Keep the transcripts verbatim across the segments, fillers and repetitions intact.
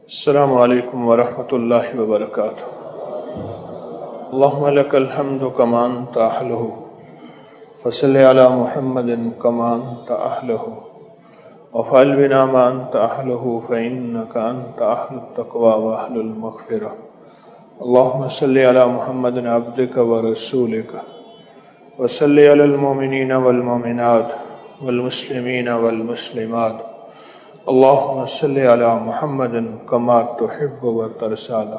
السلام علیکم ورحمۃ اللہ وبرکاتہ۔ اللہم لک الحمد کما انت اہلہ فصل علی محمد کما انت اہلہ وفعل بنا ما انت اہلہ فانک انت اہل التقوی واہل المغفرہ۔ اللہم صلی علی محمد عبدک ورسولک وصلی علی المؤمنین والمؤمنات والمسلمین والمسلمات۔ اللہم صلی علی محمد کما تحب و ترضی۔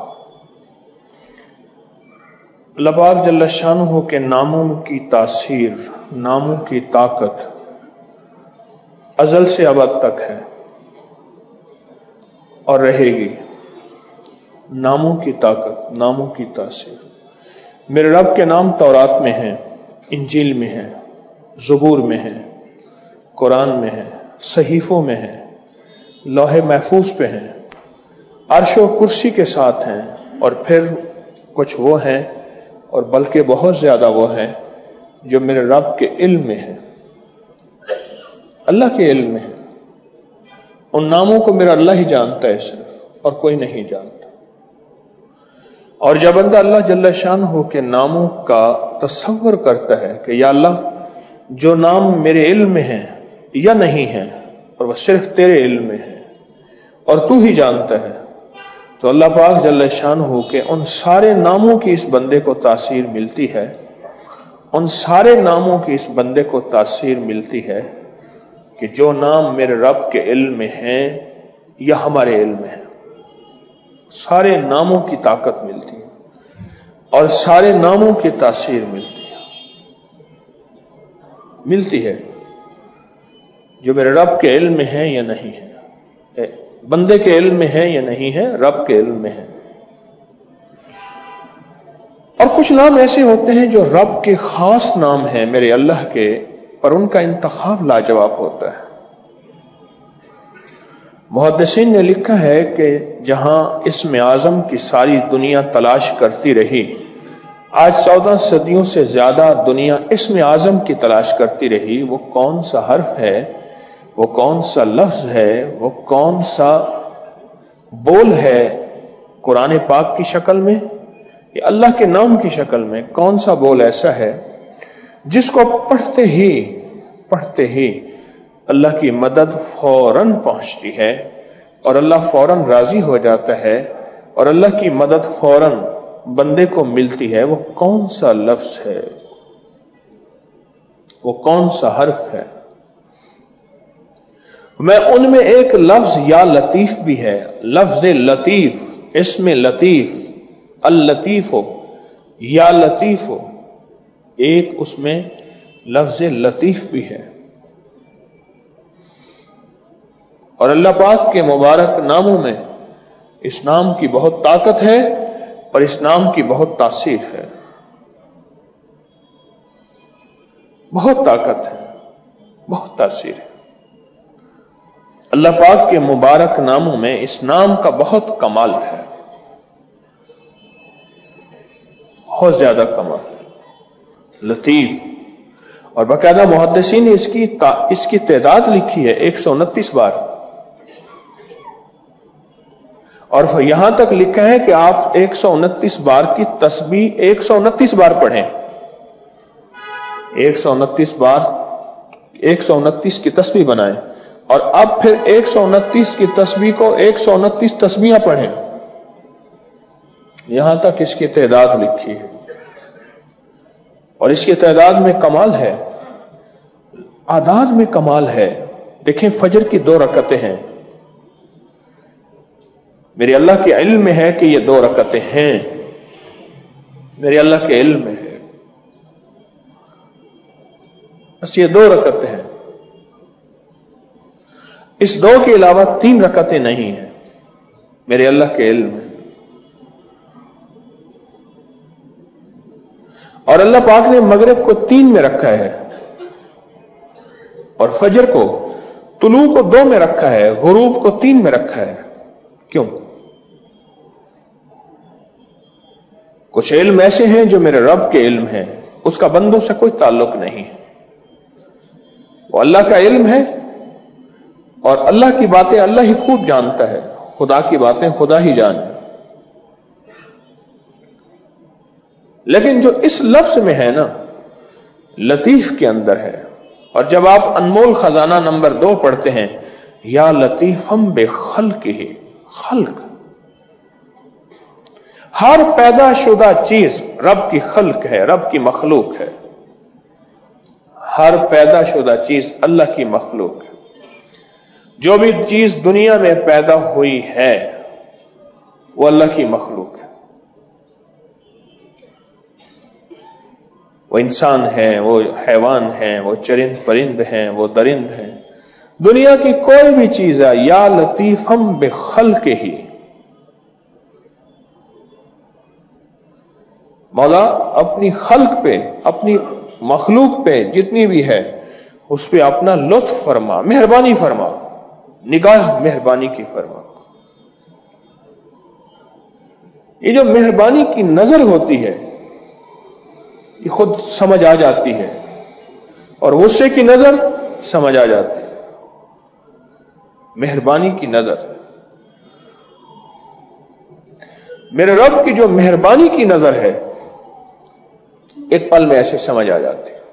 اللہ پاک جل شانہ کے ناموں کی تاثیر، ناموں کی طاقت ازل سے ابد تک ہے اور رہے گی۔ ناموں کی طاقت، ناموں کی تاثیر۔ میرے رب کے نام تورات میں ہیں، انجیل میں ہیں، زبور میں ہیں، قرآن میں ہیں، صحیفوں میں ہیں، لوح محفوظ پہ ہیں، عرش و کرسی کے ساتھ ہیں، اور پھر کچھ وہ ہیں اور بلکہ بہت زیادہ وہ ہیں جو میرے رب کے علم میں ہیں، اللہ کے علم میں ہیں۔ ان ناموں کو میرا اللہ ہی جانتا ہے صرف، اور کوئی نہیں جانتا۔ اور جب بندہ اللہ جل شانہ کے ناموں کا تصور کرتا ہے کہ یا اللہ جو نام میرے علم میں ہیں یا نہیں ہیں اور وہ صرف تیرے علم میں ہیں اور تو ہی جانتا ہے، تو اللہ پاک جل شانہ کے ان سارے ناموں کی اس بندے کو تاثیر ملتی ہے، ان سارے ناموں کی اس بندے کو تاثیر ملتی ہے کہ جو نام میرے رب کے علم میں ہیں یا ہمارے علم میں ہیں، سارے ناموں کی طاقت ملتی ہے اور سارے ناموں کی تاثیر ملتی ہے ملتی ہے جو میرے رب کے علم میں ہے یا نہیں ہے، بندے کے علم میں ہے یا نہیں ہے، رب کے علم میں ہے۔ اور کچھ نام ایسے ہوتے ہیں جو رب کے خاص نام ہیں میرے اللہ کے، پر ان کا انتخاب لاجواب ہوتا ہے۔ محدثین نے لکھا ہے کہ جہاں اسم اعظم کی ساری دنیا تلاش کرتی رہی، آج چودہ صدیوں سے زیادہ دنیا اسم اعظم کی تلاش کرتی رہی، وہ کون سا حرف ہے، وہ کون سا لفظ ہے، وہ کون سا بول ہے قرآن پاک کی شکل میں یا اللہ کے نام کی شکل میں، کون سا بول ایسا ہے جس کو پڑھتے ہی پڑھتے ہی اللہ کی مدد فوراً پہنچتی ہے اور اللہ فوراً راضی ہو جاتا ہے اور اللہ کی مدد فوراً بندے کو ملتی ہے، وہ کون سا لفظ ہے، وہ کون سا حرف ہے؟ میں ان میں ایک لفظ یا لطیف بھی ہے، لفظ لطیف، اسم لطیف، اللطیف ہو یا لطیف ہو، ایک اس میں لفظ لطیف بھی ہے۔ اور اللہ پاک کے مبارک ناموں میں اس نام کی بہت طاقت ہے اور اس نام کی بہت تاثیر ہے، بہت طاقت ہے، بہت تاثیر ہے۔ اللہ پاک کے مبارک ناموں میں اس نام کا بہت کمال ہے، بہت زیادہ کمال، لطیف۔ اور باقاعدہ محدثین نے اس کی تا... اس کی تعداد لکھی ہے ایک سو انتیس بار، اور یہاں تک لکھا ہے کہ آپ ایک سو انتیس بار کی تسبیح ایک سو انتیس بار پڑھیں، ایک سو انتیس بار ایک سو انتیس کی تسبیح بنائیں، اور اب پھر ایک سو انتیس کی تسبیح کو ایک سو انتیس تسبیحاں پڑھیں، یہاں تک اس کی تعداد لکھی ہے۔ اور اس کی تعداد میں کمال ہے، اعداد میں کمال ہے۔ دیکھیں فجر کی دو رکعتیں ہیں، میرے اللہ کے علم میں ہے کہ یہ دو رکعتیں ہیں، میرے اللہ کے علم میں ہے، بس یہ دو رکعتیں ہیں، اس دو کے علاوہ تین رکعتیں نہیں ہیں، میرے اللہ کے علم میں۔ اور اللہ پاک نے مغرب کو تین میں رکھا ہے اور فجر کو، طلوع کو دو میں رکھا ہے، غروب کو تین میں رکھا ہے۔ کیوں؟ کچھ علم ایسے ہیں جو میرے رب کے علم ہیں، اس کا بندوں سے کوئی تعلق نہیں، وہ اللہ کا علم ہے اور اللہ کی باتیں اللہ ہی خوب جانتا ہے، خدا کی باتیں خدا ہی جانے. لیکن جو اس لفظ میں ہے نا، لطیف کے اندر ہے. اور جب آپ انمول خزانہ نمبر دو پڑھتے ہیں، یا لطیفم بے خلق ہی، خلق، ہر پیدا شدہ چیز رب کی خلق ہے، رب کی مخلوق ہے. ہر پیدا شدہ چیز اللہ کی مخلوق ہے. جو بھی چیز دنیا میں پیدا ہوئی ہے وہ اللہ کی مخلوق ہے. وہ انسان ہیں، وہ حیوان ہیں، وہ چرند پرند ہیں، وہ درند ہیں. دنیا کی کوئی بھی چیز ہے، یا لطیفم بخلق ہی. مولا اپنی خلق پہ، اپنی مخلوق پہ جتنی بھی ہے اس پہ اپنا لطف فرما، مہربانی فرما، نگاہ مہربانی کی فرما. یہ جو مہربانی کی نظر ہوتی ہے یہ خود سمجھ آ جاتی ہے، اور غصے کی نظر سمجھ آ جاتی ہے. مہربانی کی نظر، میرے رب کی جو مہربانی کی نظر ہے ایک پل میں ایسے سمجھ آ جاتی ہے.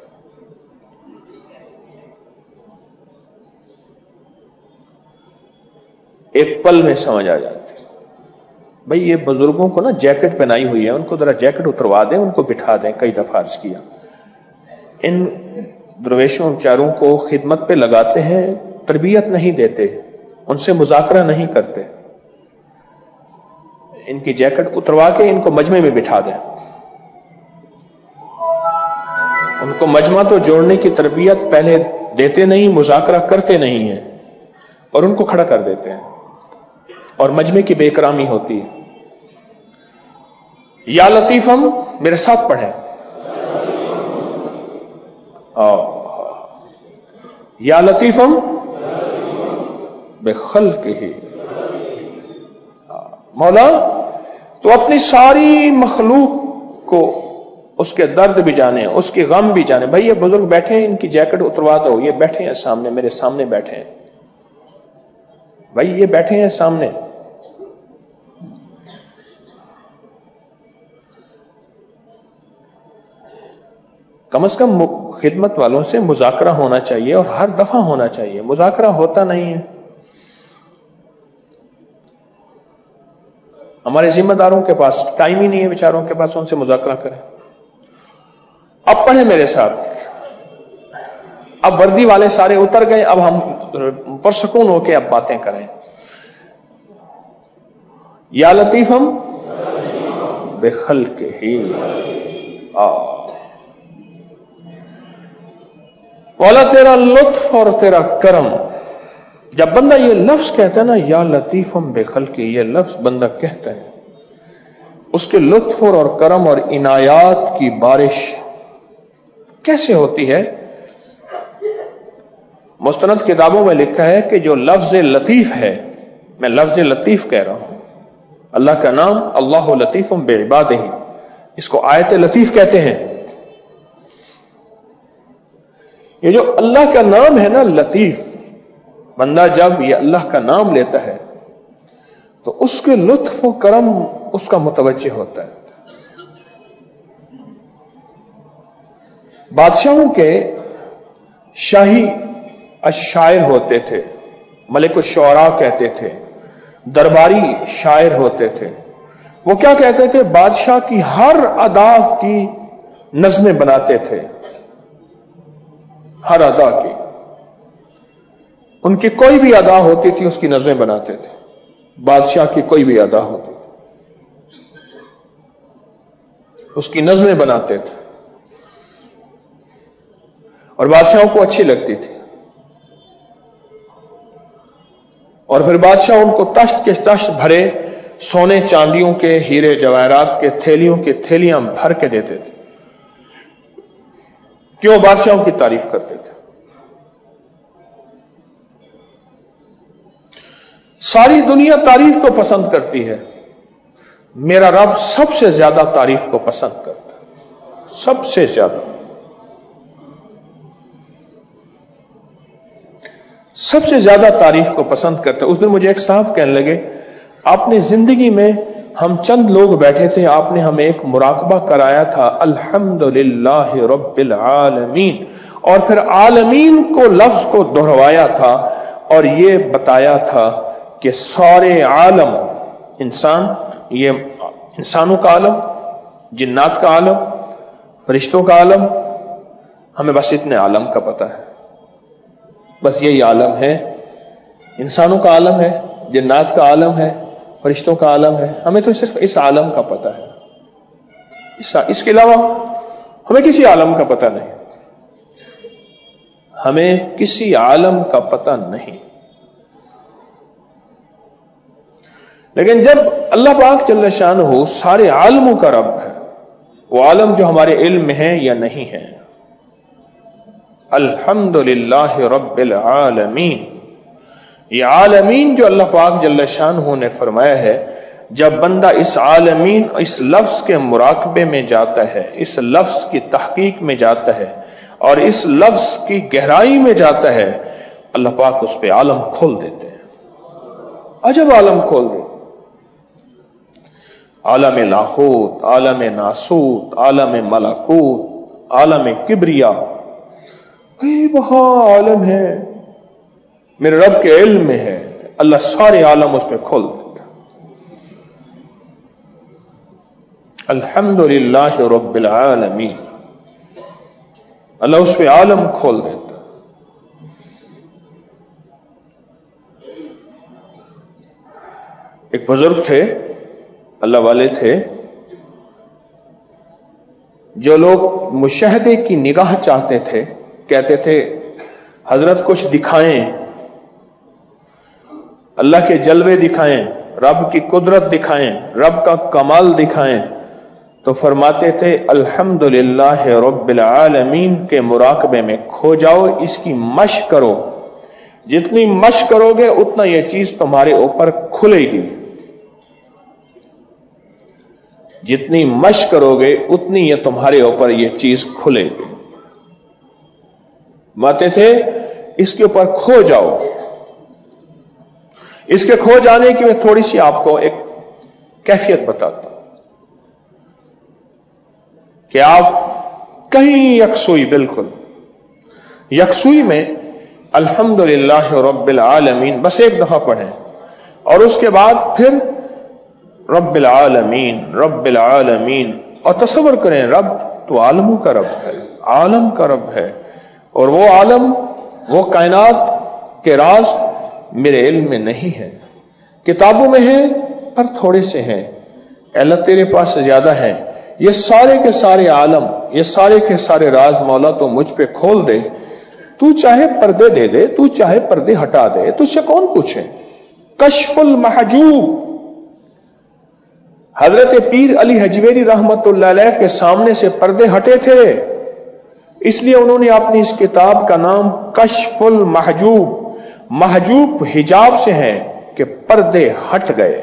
ایک پل میں سمجھ آ جاتی. بھئی یہ بزرگوں کو نا جیکٹ پہنائی ہوئی ہے، ان کو ذرا جیکٹ اتروا دیں، ان کو بٹھا دیں. کئی دفعہ عرض کیا، ان درویشوں بیچاروں کو خدمت پہ لگاتے ہیں، تربیت نہیں دیتے، ان سے مذاکرہ نہیں کرتے. ان کی جیکٹ اتروا کے ان کو مجمع میں بٹھا دیں. ان کو مجمع تو جوڑنے کی تربیت پہلے دیتے نہیں، مذاکرہ کرتے نہیں ہیں، اور ان کو کھڑا کر دیتے ہیں، اور مجمع کی بے اکرامی ہوتی ہے. یا لطیفم، میرے ساتھ پڑھیں، یا لطیفم بے خلق ہی. مولا تو اپنی ساری مخلوق کو اس کے درد بھی جانے، اس کے غم بھی جانے. بھائی یہ بزرگ بیٹھے ہیں، ان کی جیکٹ اتروا دو. یہ بیٹھے ہیں سامنے، میرے سامنے بیٹھے ہیں. بھائی یہ بیٹھے ہیں سامنے. کم از کم خدمت والوں سے مذاکرہ ہونا چاہیے، اور ہر دفعہ ہونا چاہیے. مذاکرہ ہوتا نہیں ہے. ہمارے ذمہ داروں کے پاس ٹائم ہی نہیں ہے بیچاروں کے پاس ان سے مذاکرہ کریں. اب پڑھیں میرے ساتھ. اب وردی والے سارے اتر گئے، اب ہم پرسکون ہو کے اب باتیں کریں. یا لطیفم بے خلق ہی. مولا تیرا لطف اور تیرا کرم. جب بندہ یہ لفظ کہتا ہے نا، یا لطیفم بے خلقی، یہ لفظ بندہ کہتا ہے، اس کے لطف اور کرم اور عنایات کی بارش کیسے ہوتی ہے. مستند کتابوں میں لکھا ہے کہ جو لفظ لطیف ہے، میں لفظ لطیف کہہ رہا ہوں، اللہ کا نام اللہ لطیف بعبادہ، اس کو آیت لطیف کہتے ہیں. یہ جو اللہ کا نام ہے نا لطیف، بندہ جب یہ اللہ کا نام لیتا ہے تو اس کے لطف و کرم اس کا متوجہ ہوتا ہے. بادشاہوں کے شاہی الشاعر ہوتے تھے، ملک الشعراء کہتے تھے، درباری شاعر ہوتے تھے. وہ کیا کہتے تھے؟ بادشاہ کی ہر ادا کی نظمیں بناتے تھے، ہر ادا کی. ان کی کوئی بھی ادا ہوتی تھی اس کی نظمیں بناتے تھے. بادشاہ کی کوئی بھی ادا ہوتی تھی اس کی نظمیں بناتے تھے، اور بادشاہوں کو اچھی لگتی تھی. اور پھر بادشاہ ان کو تشت کے تشت بھرے سونے چاندیوں کے، ہیرے جواہرات کے تھیلیوں کے تھیلیاں بھر کے دیتے تھے. کیوں؟ بادشاہوں کی تعریف کرتے تھے. ساری دنیا تعریف کو پسند کرتی ہے، میرا رب سب سے زیادہ تعریف کو پسند کرتا ہے، سب سے زیادہ، سب سے زیادہ تعریف کو پسند کرتا ہے. اس دن مجھے ایک صاحب کہنے لگے، آپ نے زندگی میں ہم چند لوگ بیٹھے تھے، آپ نے ہمیں ایک مراقبہ کرایا تھا، الحمدللہ رب العالمین، اور پھر عالمین کو لفظ کو دہروایا تھا اور یہ بتایا تھا کہ سارے عالم، انسان، یہ انسانوں کا عالم، جنات کا عالم، فرشتوں کا عالم، ہمیں بس اتنے عالم کا پتہ ہے، بس یہی عالم ہے، انسانوں کا عالم ہے، جنات کا عالم ہے، فرشتوں کا عالم ہے، ہمیں تو صرف اس عالم کا پتہ ہے، اس, اس کے علاوہ ہمیں کسی عالم کا پتہ نہیں، ہمیں کسی عالم کا پتہ نہیں۔ لیکن جب اللہ پاک جل شانہ سارے عالموں کا رب ہے، وہ عالم جو ہمارے علم میں ہے یا نہیں ہے، الحمدللہ رب العالمین، یہ عالمین جو اللہ پاک جل شانہ نے فرمایا ہے، جب بندہ اس عالمین، اس لفظ کے مراقبے میں جاتا ہے، اس لفظ کی تحقیق میں جاتا ہے اور اس لفظ کی گہرائی میں جاتا ہے، اللہ پاک اس پہ عالم کھول دیتے ہیں، عجب عالم کھول دیتے ہیں، عالم لاہوت، عالم ناسوت، عالم ملکوت، عالم کبریا، وہاں عالم ہے، میرے رب کے علم میں ہے، اللہ سارے عالم اس میں کھول دیتا۔ الحمدللہ رب العالمین، اللہ اس پہ عالم کھول دیتا۔ ایک بزرگ تھے، اللہ والے تھے، جو لوگ مشاہدے کی نگاہ چاہتے تھے، کہتے تھے حضرت کچھ دکھائیں، اللہ کے جلوے دکھائیں، رب کی قدرت دکھائیں، رب کا کمال دکھائیں، تو فرماتے تھے الحمدللہ رب العالمین کے مراقبے میں کھو جاؤ، اس کی مشق کرو، جتنی مشق کرو گے اتنا یہ چیز تمہارے اوپر کھلے گی، جتنی مشق کرو گے اتنی یہ تمہارے اوپر یہ چیز کھلے گی۔ ماتے تھے اس کے اوپر کھو جاؤ۔ اس کے کھو جانے کی میں تھوڑی سی آپ کو ایک کیفیت بتاتا ہوں کہ آپ کہیں یکسوئی، بالکل یکسوئی میں الحمدللہ رب العالمین بس ایک دفعہ پڑھیں اور اس کے بعد پھر رب العالمین رب العالمین، اور تصور کریں رب تو عالموں کا رب ہے، عالم کا رب ہے، اور وہ عالم، وہ کائنات کے راز میرے علم میں نہیں ہے، کتابوں میں ہیں پر تھوڑے سے ہیں، اللہ تیرے پاس زیادہ ہیں، یہ سارے کے سارے عالم، یہ سارے کے سارے راز مولا تو مجھ پہ کھول دے، تو چاہے پردے دے دے، تو چاہے پردے ہٹا دے، تجھ سے کون پوچھے۔ کشف المحجوب، حضرت پیر علی حجویری رحمت اللہ علیہ کے سامنے سے پردے ہٹے تھے، اس لیے انہوں نے اپنی اس کتاب کا نام کشف المحجوب، محجوب حجاب سے ہے کہ پردے ہٹ گئے،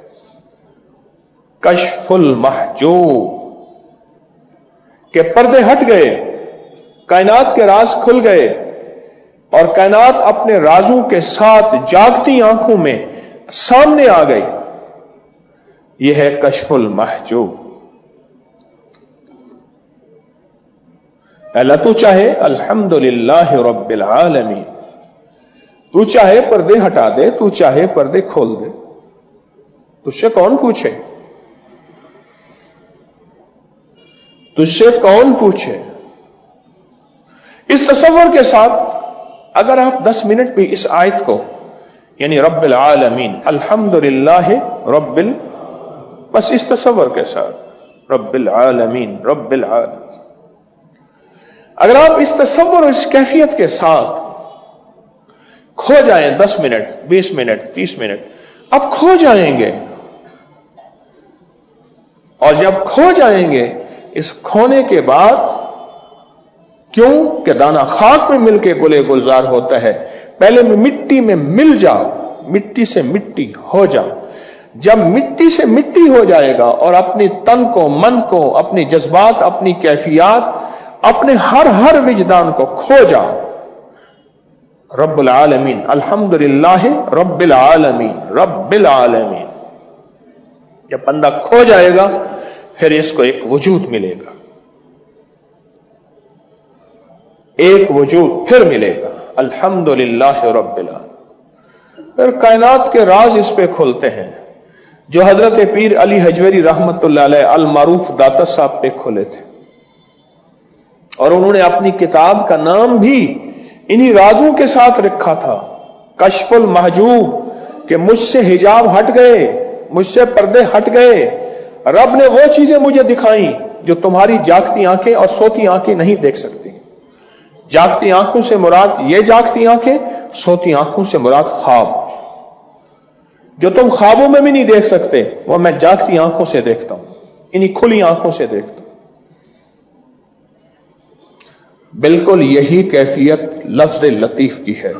کشف المحجوب کہ پردے ہٹ گئے، کائنات کے راز کھل گئے، اور کائنات اپنے رازوں کے ساتھ جاگتی آنکھوں میں سامنے آ گئی، یہ ہے کشف المحجوب۔ اللہ تو چاہے الحمدللہ رب العالمین، تو چاہے پردے ہٹا دے، تو چاہے پردے کھول دے، تجھ سے کون پوچھے، تجھ سے کون پوچھے۔ اس تصور کے ساتھ اگر آپ دس منٹ بھی اس آیت کو، یعنی رب العالمین الحمدللہ رب ال بس اس تصور کے ساتھ رب العالمین رب العالمین، اگر آپ اس تصور اور اس کیفیت کے ساتھ کھو جائیں، دس منٹ، بیس منٹ، تیس منٹ، اب کھو جائیں گے، اور جب کھو جائیں گے، اس کھونے کے بعد کیوں کہ دانہ خاک میں مل کے گلے گلزار ہوتا ہے، پہلے مٹی میں مل جاؤ، مٹی سے مٹی ہو جاؤ، جب مٹی سے مٹی ہو جائے گا اور اپنی تن کو، من کو، اپنی جذبات، اپنی کیفیات، اپنے ہر ہر وجدان کو کھو جاؤ، رب العالمین الحمدللہ رب العالمین رب العالمین، جب بندہ کھو جائے گا پھر اس کو ایک وجود ملے گا، ایک وجود پھر ملے گا۔ الحمدللہ رب العالمین۔ پھر کائنات کے راز اس پہ کھلتے ہیں جو حضرت پیر علی حجویری رحمت اللہ علیہ المعروف داتا صاحب پہ کھلے تھے، اور انہوں نے اپنی کتاب کا نام بھی انہی رازوں کے ساتھ رکھا تھا، کشف المحجوب، کہ مجھ سے حجاب ہٹ گئے، مجھ سے پردے ہٹ گئے، رب نے وہ چیزیں مجھے دکھائیں جو تمہاری جاگتی آنکھیں اور سوتی آنکھیں نہیں دیکھ سکتی۔ جاگتی آنکھوں سے مراد یہ جاگتی آنکھیں، سوتی آنکھوں سے مراد خواب، جو تم خوابوں میں بھی نہیں دیکھ سکتے وہ میں جاگتی آنکھوں سے دیکھتا ہوں، انہی کھلی آنکھوں سے دیکھتا ہوں۔ بالکل یہی کیفیت لفظ لطیف کی ہے۔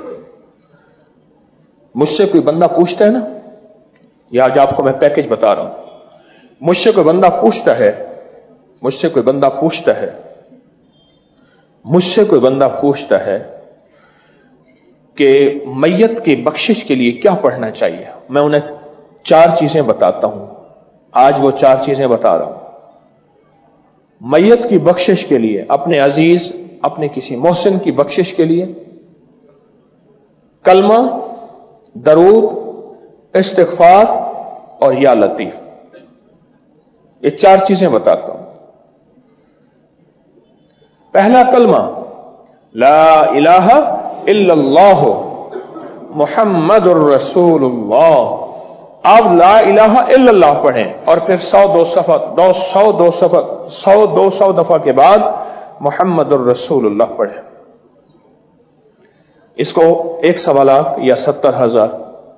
مجھ سے کوئی بندہ پوچھتا ہے نا، یا آج آپ کو میں پیکج بتا رہا ہوں، مجھ سے کوئی بندہ پوچھتا ہے مجھ سے کوئی بندہ پوچھتا ہے مجھ سے کوئی بندہ پوچھتا ہے کہ میت کی بخشش کے لیے کیا پڑھنا چاہیے، میں انہیں چار چیزیں بتاتا ہوں، آج وہ چار چیزیں بتا رہا ہوں۔ میت کی بخشش کے لیے، اپنے عزیز، اپنے کسی محسن کی بخشش کے لیے کلمہ، درود، استغفار اور یا لطیف، یہ چار چیزیں بتاتا ہوں۔ پہلا کلمہ لا الہ الا اللہ محمد الرسول اللہ۔ آپ لا الہ الا اللہ پڑھیں اور پھر سو دو صفحہ دو سو دو صفحہ سو دو سو دفعہ کے بعد محمد الرسول اللہ پڑھیں۔ اس کو ایک سوا لاکھ یا ستر ہزار۔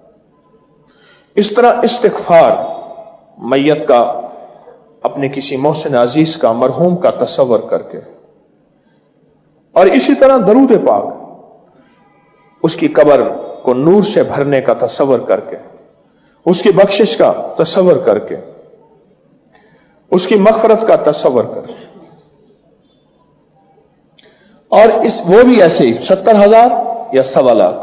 اس طرح استغفار، میت کا، اپنے کسی محسن عزیز کا، مرحوم کا تصور کر کے، اور اسی طرح درود پاک، اس کی قبر کو نور سے بھرنے کا تصور کر کے، اس کی بخشش کا تصور کر کے، اس کی مغفرت کا تصور کر کے، اور اس وہ بھی ایسے ہی ستر ہزار یا سوا لاکھ۔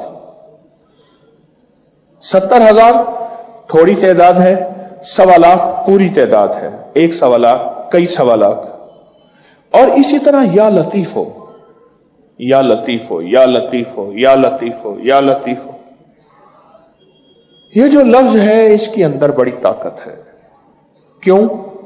ستر ہزار تھوڑی تعداد ہے، سوا لاکھ پوری تعداد ہے، ایک سوا لاکھ، کئی سوا لاکھ۔ اور اسی طرح یا لطیف ہو، یا لطیف ہو، یا لطیف ہو، یا لطیف ہو، یا لطیف ہو۔ یہ جو لفظ ہے اس کے اندر بڑی طاقت ہے۔ کیوں؟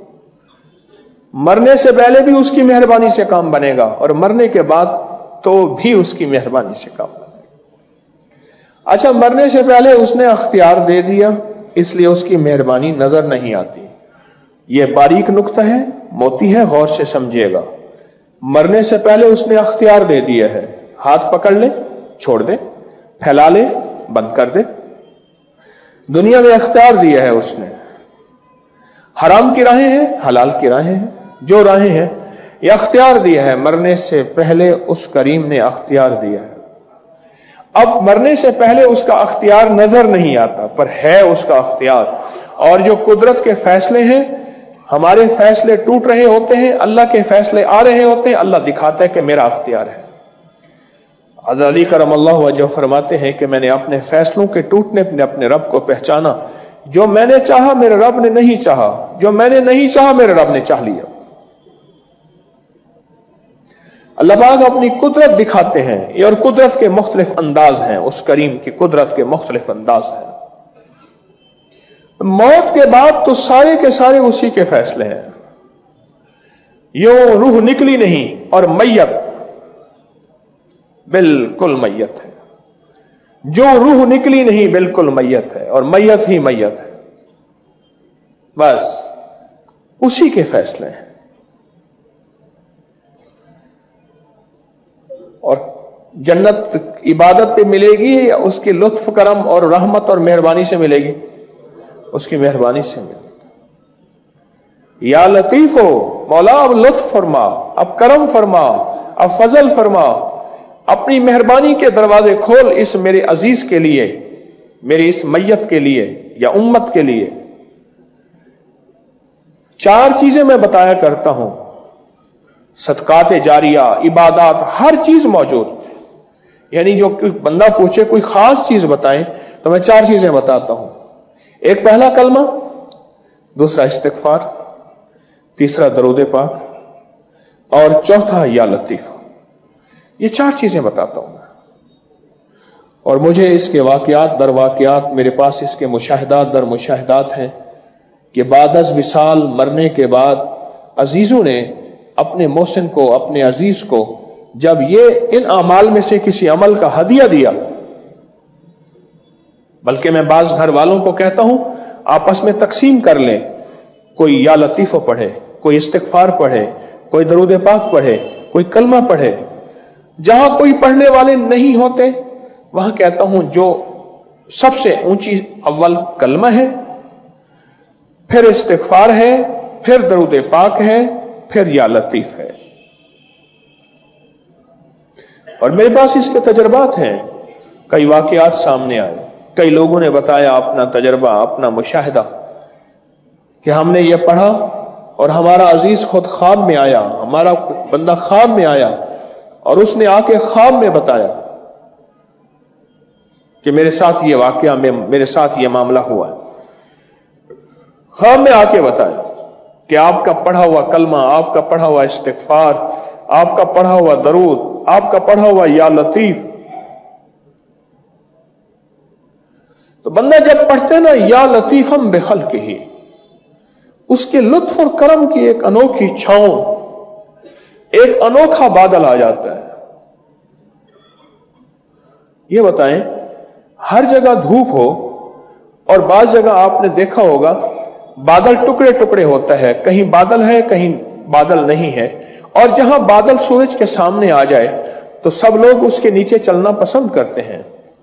مرنے سے پہلے بھی اس کی مہربانی سے کام بنے گا، اور مرنے کے بعد تو بھی اس کی مہربانی سے کام بنے گا۔ اچھا، مرنے سے پہلے اس نے اختیار دے دیا، اس لیے اس کی مہربانی نظر نہیں آتی۔ یہ باریک نقطہ ہے، موتی ہے، غور سے سمجھیے گا۔ مرنے سے پہلے اس نے اختیار دے دیا ہے، ہاتھ پکڑ لے، چھوڑ دے، پھیلا لے، بند کر دے۔ دنیا میں اختیار دیا ہے اس نے، حرام کی راہیں ہیں، حلال کی راہیں ہیں، جو راہیں ہیں، یہ اختیار دیا ہے۔ مرنے سے پہلے اس کریم نے اختیار دیا ہے۔ اب مرنے سے پہلے اس کا اختیار نظر نہیں آتا، پر ہے اس کا اختیار۔ اور جو قدرت کے فیصلے ہیں، ہمارے فیصلے ٹوٹ رہے ہوتے ہیں، اللہ کے فیصلے آ رہے ہوتے ہیں، اللہ دکھاتا ہے کہ میرا اختیار ہے۔ حضرت علی کرم اللہ وجہ فرماتے ہیں کہ میں نے اپنے فیصلوں کے ٹوٹنے میں اپنے رب کو پہچانا۔ جو میں نے چاہا میرے رب نے نہیں چاہا، جو میں نے نہیں چاہا میرے رب نے چاہ لیا۔ اللہ پاک اپنی قدرت دکھاتے ہیں، یہ اور قدرت کے مختلف انداز ہیں، اس کریم کی قدرت کے مختلف انداز ہیں۔ موت کے بعد تو سارے کے سارے اسی کے فیصلے ہیں۔ یوں روح نکلی نہیں اور میت بالکل میت ہے، جو روح نکلی نہیں بالکل میت ہے، اور میت ہی میت ہے، بس اسی کے فیصلے ہیں۔ اور جنت عبادت پہ ملے گی یا اس کی لطف کرم اور رحمت اور مہربانی سے ملے گی؟ اس کی مہربانی سے ملے گی۔ یا لطیف ہو، مولا اب لطف فرما، اب کرم فرما، اب فضل فرما، اپنی مہربانی کے دروازے کھول اس میرے عزیز کے لیے، میری اس میت کے لیے یا امت کے لیے۔ چار چیزیں میں بتایا کرتا ہوں، صدقات جاریہ، عبادات، ہر چیز موجود ہے۔ یعنی جو بندہ پوچھے کوئی خاص چیز بتائیں تو میں چار چیزیں بتاتا ہوں۔ ایک پہلا کلمہ दूसरा इस्तिगफार, तीसरा दरूद पाक और चौथा या लतीफ। ये चार चीजें बताता हूं मैं, और मुझे इसके वाकयात दर वाकयात, मेरे पास इसके मुशाहिदात दर मुशाहिदात हैं कि बादस विसाल, मरने के बाद अजीजों ने अपने मोहसिन को, अपने अजीज को जब ये इन अमाल में से किसी अमल का हदिया दिया, बल्कि मैं बाज घर वालों को कहता हूं आपस में तकसीम कर लें, कोई या लतीफ पढ़े, कोई इस्तिगफार पढ़े, कोई दरूद पाक पढ़े, कोई कलमा पढ़े। जहां कोई पढ़ने वाले नहीं होते वहां कहता हूं जो सबसे ऊंची अव्वल कलमा है, फिर इस्तिगफार है, फिर दरूद पाक है, फिर या लतीफ है। और मेरे पास इसके तजर्बात हैं, कई वाकयात सामने आए, कई लोगों ने बताया अपना तजर्बा, अपना मुशाहिदा कि हमने ये पढ़ा और हमारा अजीज खुद ख्वाब में आया, हमारा बंदा ख्वाब में आया और उसने आके ख्वाब में बताया कि मेरे साथ ये वाकया में, मेरे साथ ये मामला हुआ है। ख्वाब में आके बताया कि आपका पढ़ा हुआ कलमा, आपका पढ़ा हुआ इस्तिगफार, आपका पढ़ा हुआ दरूद, आपका पढ़ा हुआ या लतीफ। तो बंदा जब पढ़ते ना या लतीफम बेखल्किही, उसके लुत्फ और करम की एक अनोखी छांव, एक अनोखा बादल आ जाता है। ये बताएं, हर जगह धूप हो और बाज जगह आपने देखा होगा बादल टुकड़े टुकड़े होता है, कहीं बादल है कहीं बादल नहीं है, और जहां बादल सूरज के सामने आ जाए तो सब लोग उसके नीचे चलना पसंद करते हैं।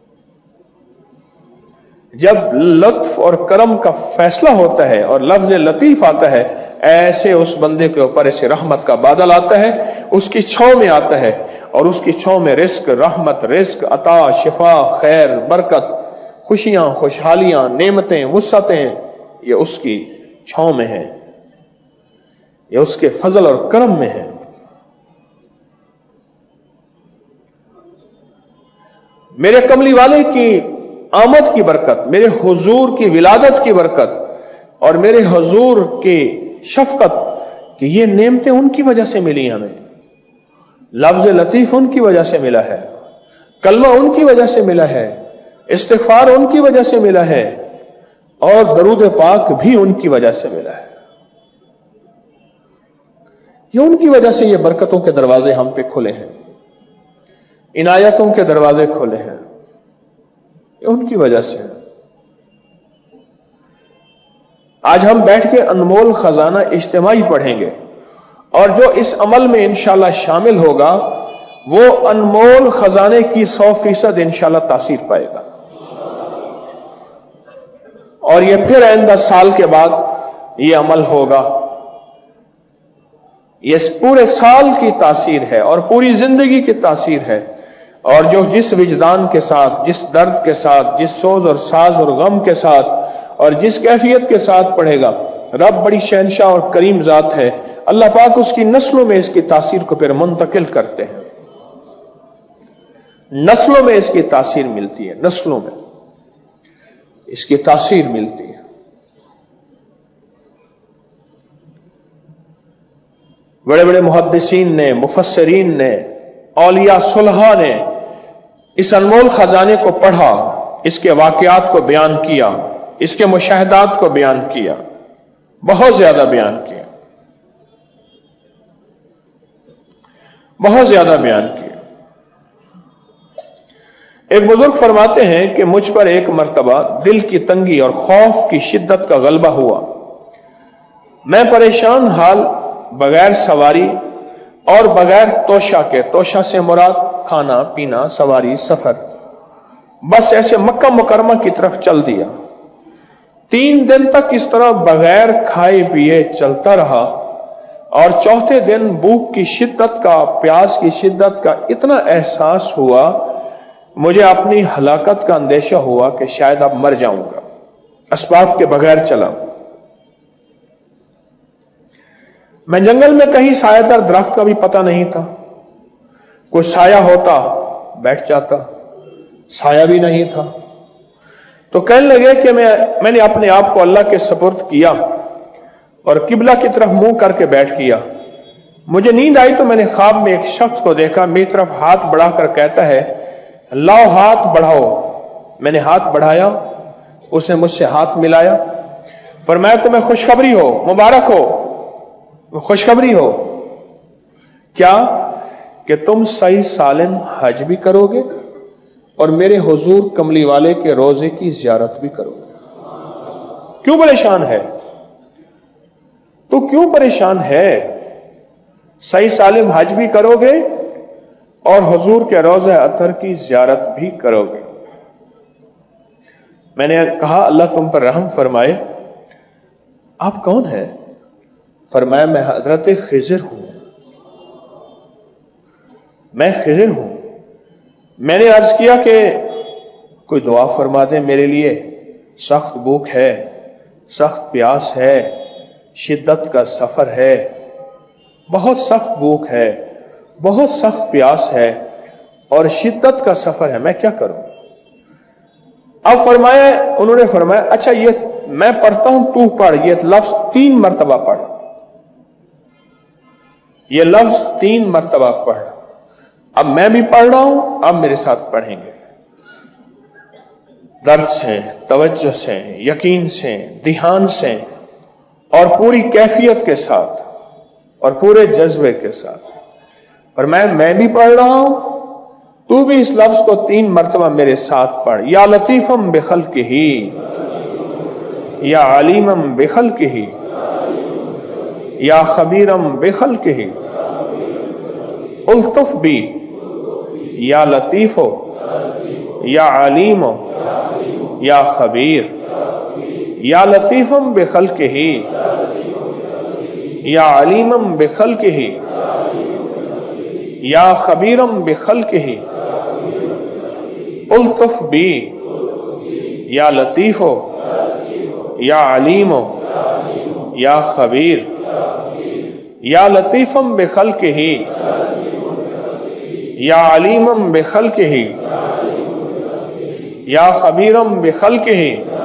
जब लत्फ और करम का फैसला होता है और लफ्ज लतीफ आता है, ऐसे उस बंदे के ऊपर ऐसे रहमत का बादल आता है, उसकी छांव में आता है, और उसकी छांव में रिस्क, रहमत, रिस्क, अता, शिफा, खैर, बरकत, खुशियां, खुशहालियां, नेमतें, वुसअतें, ये उसकी छांव में है, ये उसके फजल और करम में है। मेरे कमली वाले की आमद की बरकत, मेरे हुजूर की विलादत की बरकत और मेरे हुजूर की शफकत, कि ये नेमतें उनकी वजह से मिली हमें, लफ्ज लतीफ उनकी वजह से मिला है, कलमा उनकी वजह से मिला है, इस्तिगफार उनकी वजह से मिला है, और दरूद पाक भी उनकी वजह से मिला है। ये उनकी वजह से ये बरकतों के दरवाजे हम पे खुले हैं, इनायतों के दरवाजे खुले हैं, ये उनकी वजह से है। आज हम बैठ के अनमोल खजाना इज्तिमाई पढ़ेंगे, और जो इस अमल में इंशाल्लाह शामिल होगा वो अनमोल खजाने की सौ फीसद इंशाल्लाह तासीर पाएगा, और ये फिर आइंदा साल के बाद ये अमल होगा। ये पूरे साल की तासीर है और पूरी जिंदगी की तासीर है, और जो जिस विजदान के साथ, जिस दर्द के साथ, जिस सोज और साज और गम के साथ और जिस कैफियत के साथ पढ़ेगा, रब बड़ी शहनशाह और करीम जात है, अल्लाह पाक उसकी नस्लों में इसकी तासीर को फिर मुंतकिल करते हैं, नस्लों में इसकी तासीर मिलती है, नस्लों में इसकी तासीर मिलती है। बड़े बड़े मुहद्दिसीन ने, मुफस्सिरीन ने, औलिया सुलहा ने इस अनमोल खजाने को पढ़ा, इसके वाकयात को बयान किया, इसके मुशाहिदात को बयान किया, बहुत ज्यादा बयान किया, बहुत ज्यादा बयान किया। एक बुजुर्ग फरमाते हैं कि मुझ पर एक मर्तबा दिल की तंगी और खौफ की शिद्दत का गलबा हुआ। मैं परेशान हाल, बगैर सवारी और बगैर तोशा के, तोशा से मुराद खाना पीना, सवारी, सफर, बस ऐसे मक्का मुकरमा की तरफ चल दिया। तीन दिन तक इस तरह बगैर खाए पिए चलता रहा, और चौथे दिन भूख की शिद्दत का, प्यास की शिद्दत का इतना एहसास हुआ, मुझे अपनी हलाकत का अंदेशा हुआ कि शायद अब मर जाऊंगा, असबाब के बगैर चला। मैं जंगल में कहीं सायादार दरख्त का भी पता नहीं था, कोई साया होता बैठ जाता, साया भी नहीं था। तो कहने लगे कि मैं मैंने अपने आप को अल्लाह के सुपुर्द किया اور قبلہ کی طرف منہ کر کے بیٹھ گیا. مجھے نیند آئی تو میں نے خواب میں ایک شخص کو دیکھا, میری طرف ہاتھ بڑھا کر کہتا ہے لاؤ ہاتھ بڑھاؤ. میں نے ہاتھ بڑھایا, اس نے مجھ سے ہاتھ ملایا, فرمایا تمہیں خوشخبری ہو, مبارک ہو. خوشخبری ہو کیا؟ کہ تم صحیح سالم حج بھی کرو گے اور میرے حضور کملی والے کے روزے کی زیارت بھی کرو گے. کیوں پریشان ہے تو کیوں پریشان ہے؟ صحیح سالم حج بھی کرو گے اور حضور کے روضہ اطہر کی زیارت بھی کرو گے. میں نے کہا اللہ تم پر رحم فرمائے, آپ کون ہیں؟ فرمایا میں حضرت خضر ہوں. میں خضر ہوں. میں نے عرض کیا کہ کوئی دعا فرما دیں میرے لیے, سخت بھوک ہے, سخت پیاس ہے, شدت کا سفر ہے, بہت سخت بھوک ہے, بہت سخت پیاس ہے اور شدت کا سفر ہے, میں کیا کروں؟ اب فرمایا, انہوں نے فرمایا اچھا یہ میں پڑھتا ہوں تو پڑھ, یہ لفظ تین مرتبہ پڑھ, یہ لفظ تین مرتبہ پڑھ. اب میں بھی پڑھ رہا ہوں, اب میرے ساتھ پڑھیں گے, درد سے, توجہ سے, یقین سے, دھیان سے اور پوری کیفیت کے ساتھ اور پورے جذبے کے ساتھ. اور میں میں بھی پڑھ رہا ہوں, تو بھی اس لفظ کو تین مرتبہ میرے ساتھ پڑھ. یا لطیفم بخلقہ یا علیمم بخلقہ یا خبیرم بخلقہ الطف بی یا لطیف یا علیم یا خبیر. یا لطیفم بخلقہ یا علیمم بخلقہ یا خبیرم بخلقہ الطف بی یا لطیف یا علیم یا خبیر. یا لطیفم بخلقہ یا علیمم بخلقہ یا خبیرم بخلقہ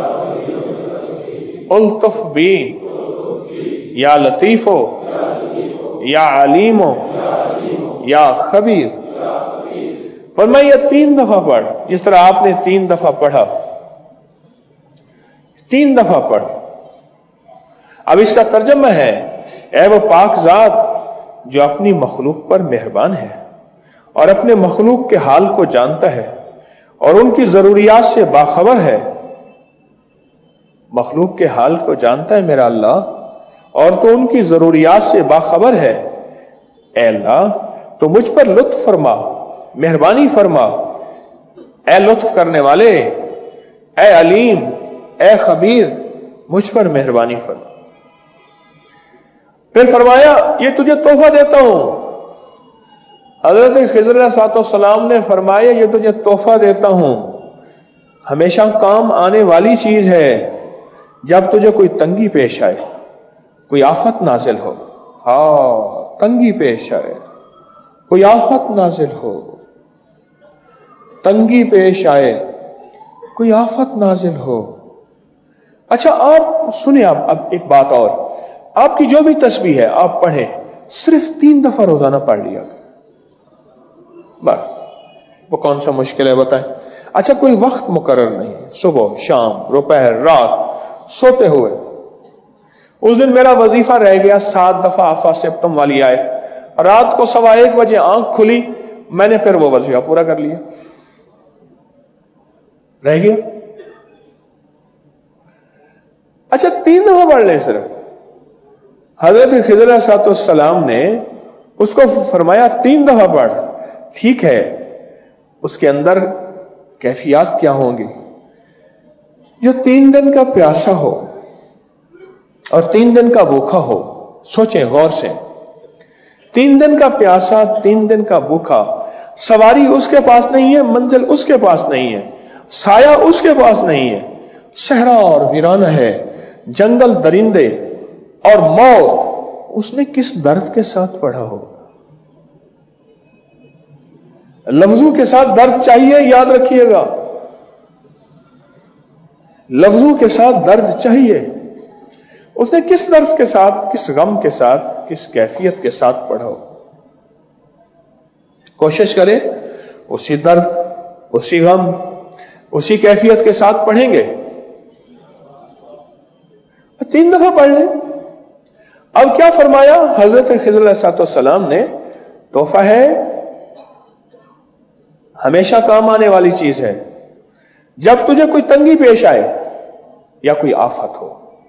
الطف بی یا لطیف یا علیم یا خبیر. فرمایا یہ تین دفعہ پڑھ, جس طرح آپ نے تین دفعہ پڑھا, تین دفعہ پڑھ. اب اس کا ترجمہ ہے اے وہ پاک ذات جو اپنی مخلوق پر مہربان ہے اور اپنے مخلوق کے حال کو جانتا ہے اور ان کی ضروریات سے باخبر ہے. مخلوق کے حال کو جانتا ہے میرا اللہ اور تو ان کی ضروریات سے باخبر ہے. اے اللہ تو مجھ پر لطف فرما, مہربانی فرما. اے لطف کرنے والے, اے علیم, اے خبیر, مجھ پر مہربانی فرما. پھر فرمایا یہ تجھے تحفہ دیتا ہوں. حضرت خضر علیہ السلام نے فرمایا یہ تجھے تحفہ دیتا ہوں, ہمیشہ کام آنے والی چیز ہے جب تجھے کوئی تنگی پیش آئے, کوئی آفت نازل ہو. ہاں تنگی پیش آئے, کوئی آفت نازل ہو, تنگی پیش آئے, کوئی آفت نازل ہو. اچھا آپ سنیں, آپ اب ایک بات اور, آپ کی جو بھی تسبیح ہے آپ پڑھیں, صرف تین دفعہ روزانہ پڑھ لیا کریں بس. وہ کون سا مشکل ہے بتائیں؟ اچھا کوئی وقت مقرر نہیں, صبح, شام, دوپہر, رات, سوتے ہوئے. اس دن میرا وظیفہ رہ گیا سات دفعہ آفا سپتم والی آئے, رات کو سوا ایک بجے آنکھ کھلی, میں نے پھر وہ وظیفہ پورا کر لیا, رہ گیا. اچھا تین دفعہ پڑھ لیں صرف. حضرت خضر علیہ السلام نے اس کو فرمایا تین دفعہ پڑھ. ٹھیک ہے, اس کے اندر کیفیات کیا ہوں گی؟ جو تین دن کا پیاسا ہو اور تین دن کا بھوکا ہو, سوچیں غور سے, تین دن کا پیاسا, تین دن کا بھوکا, سواری اس کے پاس نہیں ہے, منزل اس کے پاس نہیں ہے, سایہ اس کے پاس نہیں ہے, صحرا اور ویرانہ ہے, جنگل, درندے اور موت. اس نے کس درد کے ساتھ پڑھا ہو؟ لفظوں کے ساتھ درد چاہیے, یاد رکھیے گا, لفظوں کے ساتھ درد چاہیے. اس نے کس درس کے ساتھ، کس غم کے ساتھ، کس کیفیت کے ساتھ پڑھا ہو. کوشش کریں اسی درد، اسی غم، اسی کیفیت کے ساتھ پڑھیں گے. تین دفعہ پڑھ لیں. اب کیا فرمایا حضرت خضر علیہ السلام نے؟ تحفہ ہے، ہمیشہ کام آنے والی چیز ہے. جب تجھے کوئی تنگی پیش آئے یا کوئی آفت ہو،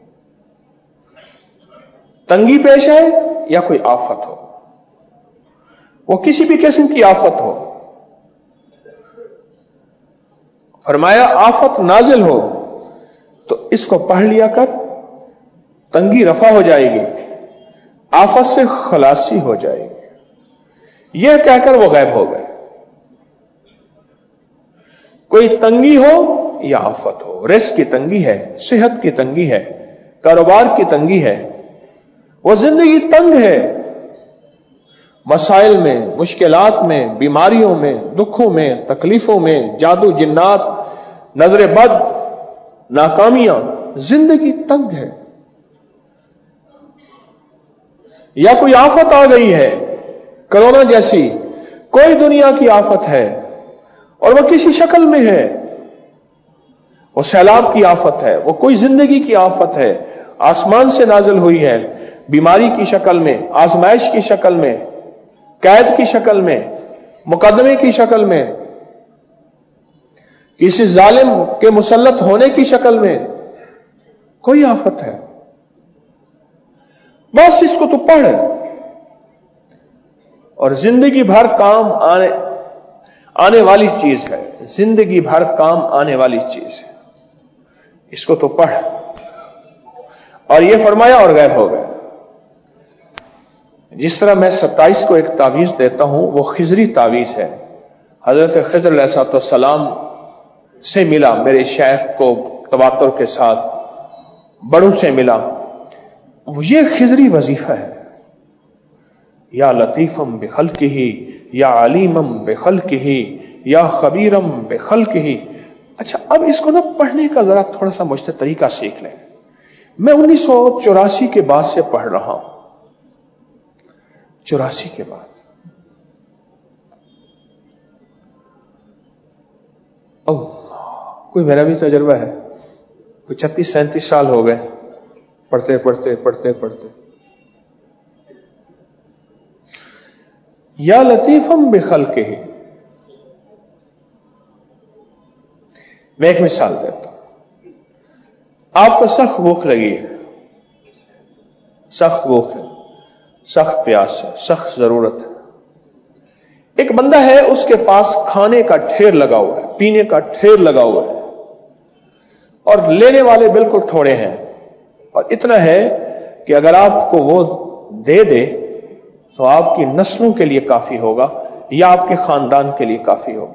تنگی پیش آئے یا کوئی آفت ہو، وہ کسی بھی قسم کی آفت ہو، فرمایا آفت نازل ہو تو اس کو پڑھ لیا کر، تنگی رفع ہو جائے گی، آفت سے خلاصی ہو جائے گی. یہ کہہ کر وہ غائب ہو گئے. کوئی تنگی ہو یا آفت ہو، رزق کی تنگی ہے، صحت کی تنگی ہے، کاروبار کی تنگی ہے، وہ زندگی تنگ ہے، مسائل میں، مشکلات میں، بیماریوں میں، دکھوں میں، تکلیفوں میں، جادو جنات، نظر بد، ناکامیاں، زندگی تنگ ہے. یا کوئی آفت آ گئی ہے، کرونا جیسی کوئی دنیا کی آفت ہے اور وہ کسی شکل میں ہے، وہ سیلاب کی آفت ہے، وہ کوئی زندگی کی آفت ہے، آسمان سے نازل ہوئی ہے، بیماری کی شکل میں، آزمائش کی شکل میں، قید کی شکل میں، مقدمے کی شکل میں، کسی ظالم کے مسلط ہونے کی شکل میں، کوئی آفت ہے. بس اس کو تو پڑھ، اور زندگی بھر کام آنے آنے والی چیز ہے، زندگی بھر کام آنے والی چیز ہے. اس کو تو پڑھ. اور یہ فرمایا اور غائب ہو گئے. جس طرح میں ستائیس کو ایک تعویذ دیتا ہوں، وہ خضری تعویذ ہے. حضرت خضر علیہ السلام سے ملا، میرے شیخ کو تواتر کے ساتھ بڑوں سے ملا. یہ خضری وظیفہ ہے. یا لطیفم بخلقہ یا علیمم بخلقہ یا خبیرم بخلقہ. اچھا اب اس کو نا پڑھنے کا ذرا تھوڑا سا مجھ سے طریقہ سیکھ لیں. میں انیس سو چوراسی کے بعد سے پڑھ رہا ہوں، چوراسی کے بعد. اللہ، کوئی میرا بھی تجربہ ہے، کوئی چھتیس سینتیس سال ہو گئے پڑھتے پڑھتے پڑھتے پڑھتے. یا لطیفم بخلقہ. میں ایک مثال دیتا ہوں. آپ کو سخت بھوک لگی ہے، سخت بھوک ہے، سخت پیاس ہے، سخت ضرورت ہے. ایک بندہ ہے، اس کے پاس کھانے کا ڈھیر لگا ہوا ہے، پینے کا ڈھیر لگا ہوا ہے، اور لینے والے بالکل تھوڑے ہیں، اور اتنا ہے کہ اگر آپ کو وہ دے دے تو آپ کی نسلوں کے لیے کافی ہوگا یا آپ کے خاندان کے لیے کافی ہوگا.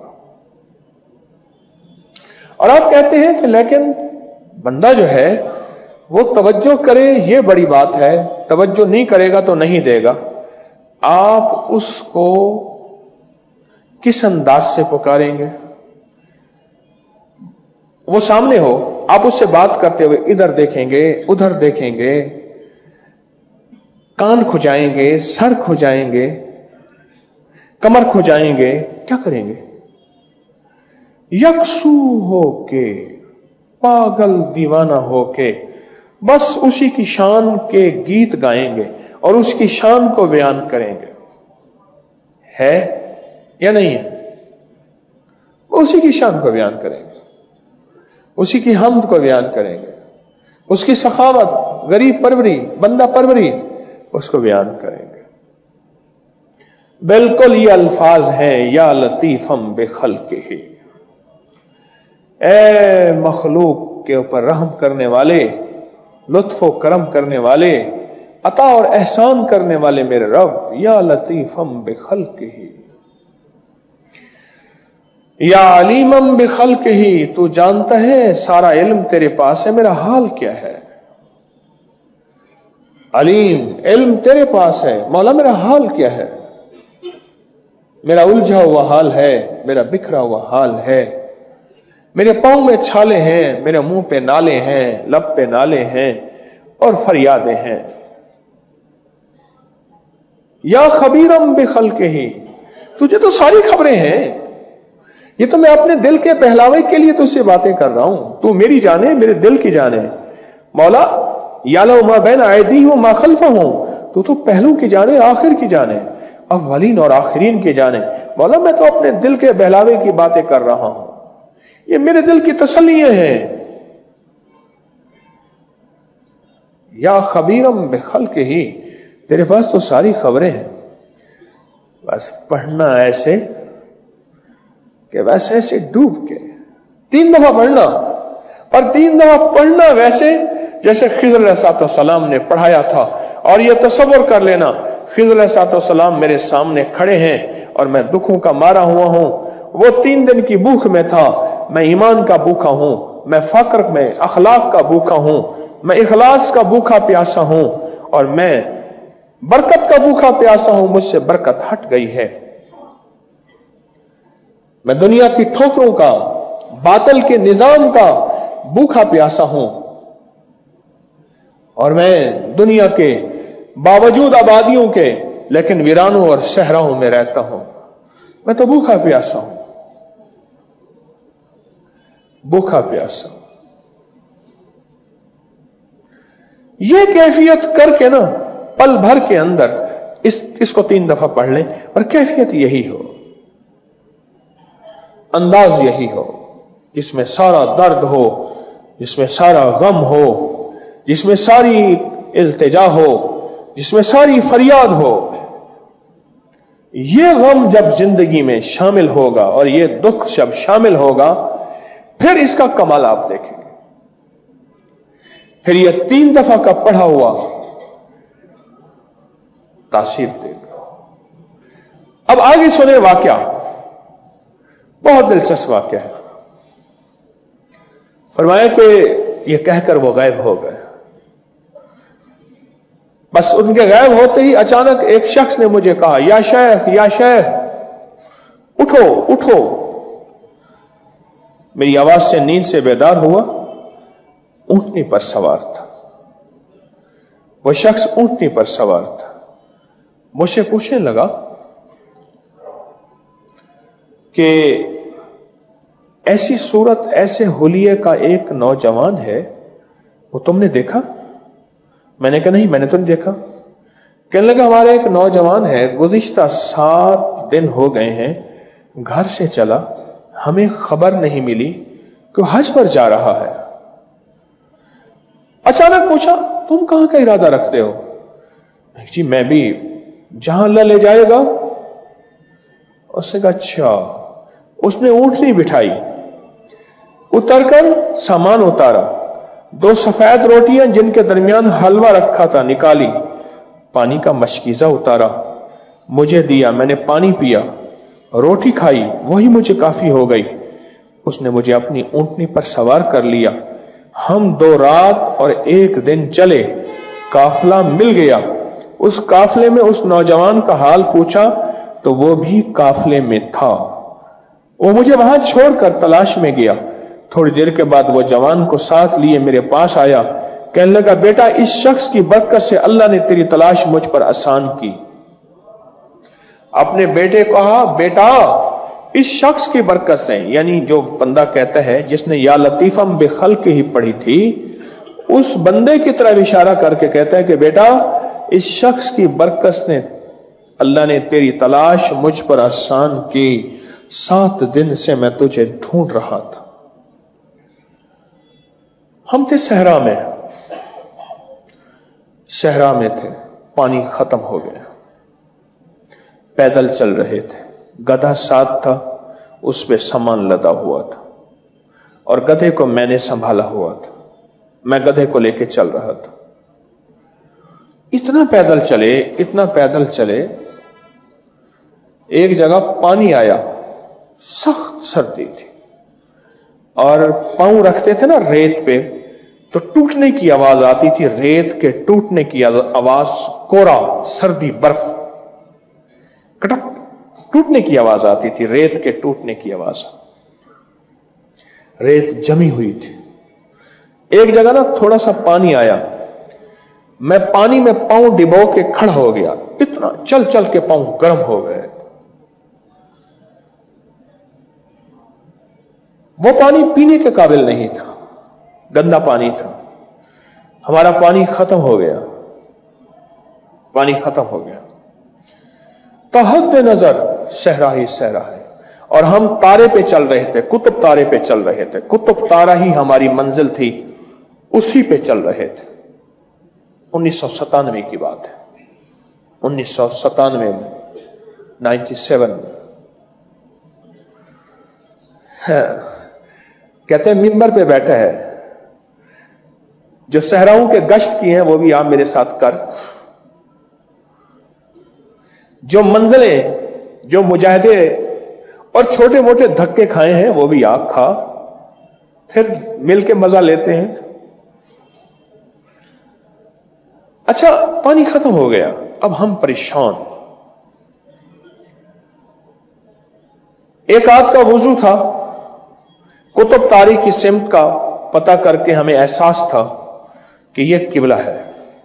اور آپ کہتے ہیں کہ لیکن بندہ جو ہے وہ توجہ کرے، یہ بڑی بات ہے، توجہ نہیں کرے گا تو نہیں دے گا. آپ اس کو کس انداز سے پکاریں گے؟ وہ سامنے ہو، آپ اس سے بات کرتے ہوئے ادھر دیکھیں گے، ادھر دیکھیں گے، کان کھجائیں گے، سر کھجائیں گے، کمر کھجائیں گے، کیا کریں گے؟ یکسو ہو کے، پاگل دیوانہ ہو کے بس اسی کی شان کے گیت گائیں گے اور اس کی شان کو بیان کریں گے. ہے یا نہیں ہے؟ اسی کی شان کو بیان کریں گے، اسی کی حمد کو بیان کریں گے، اس کی سخاوت، غریب پروری، بندہ پروری، اس کو بیان کریں گے. بالکل یہ الفاظ ہیں، یا لطیفم بخلقہ. اے مخلوق کے اوپر رحم کرنے والے، لطف و کرم کرنے والے، عطا اور احسان کرنے والے میرے رب، یا لطیفم بخلقہ. یا علیمم بخلقہ، تو جانتا ہے، سارا علم تیرے پاس ہے، میرا حال کیا ہے. علیم، علم تیرے پاس ہے، مولا میرا حال کیا ہے، میرا الجھا ہوا حال ہے، میرا بکھرا ہوا حال ہے، میرے پاؤں میں چھالے ہیں، میرے منہ پہ نالے ہیں، لب پہ نالے ہیں، اور فریادیں ہیں. یا خبیرم بخلقہ، تجھے تو ساری خبریں ہیں. یہ تو میں اپنے دل کے بہلاوے کے لیے تجھ سے باتیں کر رہا ہوں. تو میری جانے، میرے دل کی جانے. مولا یعلم ما بین ایدیہم وما خلفہم، تو تو پہلو کی جانے، آخر کی جانے، اولین اور آخرین کی جانے. مولا میں تو اپنے دل کے بہلاوے کی باتیں کر رہا ہوں، یہ میرے دل کی تسلیاں ہیں. یا خبیرم بخلقہ، تیرے پاس تو ساری خبریں ہیں، بس پڑھنا ایسے کہ ویسے ایسے ڈوب کے تین دفعہ پڑھنا، اور تین دفعہ پڑھنا ویسے جیسے خضر علیہ السلام نے پڑھایا تھا. اور یہ تصور کر لینا خضر علیہ السلام میرے سامنے کھڑے ہیں اور میں دکھوں کا مارا ہوا ہوں. وہ تین دن کی بھوک میں تھا، میں ایمان کا بھوکا ہوں، میں فقر میں اخلاق کا بھوکا ہوں، میں اخلاص کا بھوکا پیاسا ہوں، اور میں برکت کا بھوکا پیاسا ہوں. مجھ سے برکت ہٹ گئی ہے. میں دنیا کی ٹھوکروں کا، باطل کے نظام کا بھوکا پیاسا ہوں، اور میں دنیا کے باوجود آبادیوں کے لیکن ویرانوں اور صحراؤں میں رہتا ہوں. میں تو بھوکا پیاسا ہوں، بھوکا پیاسا ہوں. یہ کیفیت کر کے نا پل بھر کے اندر اس اس کو تین دفعہ پڑھ لیں، اور کیفیت یہی ہو، انداز یہی ہو، جس میں سارا درد ہو، جس میں سارا غم ہو، جس میں ساری التجا ہو، جس میں ساری فریاد ہو. یہ غم جب زندگی میں شامل ہوگا اور یہ دکھ جب شامل ہوگا، پھر اس کا کمال آپ دیکھیں گے. پھر یہ تین دفعہ کا پڑھا ہوا تاثیر دے گا. اب آگے سنیں واقعہ، بہت دلچسپ واقعہ ہے. فرمایا کہ یہ کہہ کر وہ غائب ہو گئے. بس ان کے غائب ہوتے ہی اچانک ایک شخص نے مجھے کہا، یا شیخ یا شیخ، اٹھو اٹھو. میری آواز سے نیند سے بیدار ہوا. اونٹنی پر سوار تھا وہ شخص، اونٹنی پر سوار تھا. مجھ سے پوچھنے لگا کہ ایسی صورت، ایسے حلیے کا ایک نوجوان ہے، وہ تم نے دیکھا؟ میں نے کہا نہیں، میں نے تو نہیں دیکھا. کہنے لگا ہمارا ایک نوجوان ہے، گزشتہ سات دن ہو گئے ہیں گھر سے چلا، ہمیں خبر نہیں ملی کہ وہ حج پر جا رہا ہے. اچانک پوچھا تم کہاں کا ارادہ رکھتے ہو؟ جی میں بھی جہاں اللہ لے جائے گا. اس نے کہا اچھا. اس نے اونٹنی بٹھائی، اتر کر سامان اتارا، دو سفید روٹیاں جن کے درمیان حلوہ رکھا تھا نکالی، پانی کا مشکیزہ اتارا، مجھے دیا، میں نے پانی پیا، روٹی کھائی، وہی مجھے کافی ہو گئی. اس نے مجھے اپنی اونٹنی پر سوار کر لیا. ہم دو رات اور ایک دن چلے، قافلہ مل گیا. اس قافلے میں اس نوجوان کا حال پوچھا تو وہ بھی قافلے میں تھا. وہ مجھے وہاں چھوڑ کر تلاش میں گیا. تھوڑی دیر کے بعد وہ جوان کو ساتھ لیے میرے پاس آیا. کہنے لگا بیٹا اس شخص کی برکت سے اللہ نے تیری تلاش مجھ پر آسان کی. اپنے بیٹے کو کہا بیٹا اس شخص کی برکت سے، یعنی جو بندہ کہتا ہے جس نے یا لطیفم بخلق ہی پڑھی تھی، اس بندے کی طرف اشارہ کر کے کہتا ہے کہ بیٹا اس شخص کی برکت سے اللہ نے تیری تلاش مجھ پر آسان کی. سات دن سے میں تجھے ڈھونڈ رہا تھا. ہم تھے صحرا میں، صحرا میں تھے، پانی ختم ہو گیا، پیدل چل رہے تھے، گدھا ساتھ تھا، اس پہ سامان لدا ہوا تھا، اور گدھے کو میں نے سنبھالا ہوا تھا، میں گدھے کو لے کے چل رہا تھا. اتنا پیدل چلے اتنا پیدل چلے ایک جگہ پانی آیا، سخت سردی تھی، اور پاؤں رکھتے تھے نا ریت پہ تو ٹوٹنے کی آواز آتی تھی، ریت کے ٹوٹنے کی آواز، کورا سردی برف کٹک ٹوٹنے کی آواز آتی تھی، ریت کے ٹوٹنے کی آواز. ریت جمی ہوئی تھی. ایک جگہ نا تھوڑا سا پانی آیا، میں پانی میں پاؤں ڈبو کے کھڑا ہو گیا، اتنا چل چل کے پاؤں گرم ہو گئے. وہ پانی پینے کے قابل نہیں تھا، گندا پانی تھا. ہمارا پانی ختم ہو گیا، پانی ختم ہو گیا. تحت نظر صحرا ہی صحرا ہے، اور ہم تارے پہ چل رہے تھے، قطب تارے پہ چل رہے تھے. قطب تارا ہی ہماری منزل تھی، اسی پہ چل رہے تھے. انیس سو ستانوے کی بات ہے، انیس سو ستانوے میں، نائنٹی سیون میں. کہتے ہیں ممبر پہ بیٹھا ہے، جو صحراؤں کے گشت کی ہیں وہ بھی آپ میرے ساتھ کر، جو منزلیں، جو مجاہدے اور چھوٹے موٹے دھکے کھائے ہیں وہ بھی آپ کھا، پھر مل کے مزہ لیتے ہیں. اچھا پانی ختم ہو گیا، اب ہم پریشان. ایک آدھ کا وضو تھا، قطب تاری کی سمت کا پتہ کر کے ہمیں احساس تھا کہ یہ قبلہ ہے.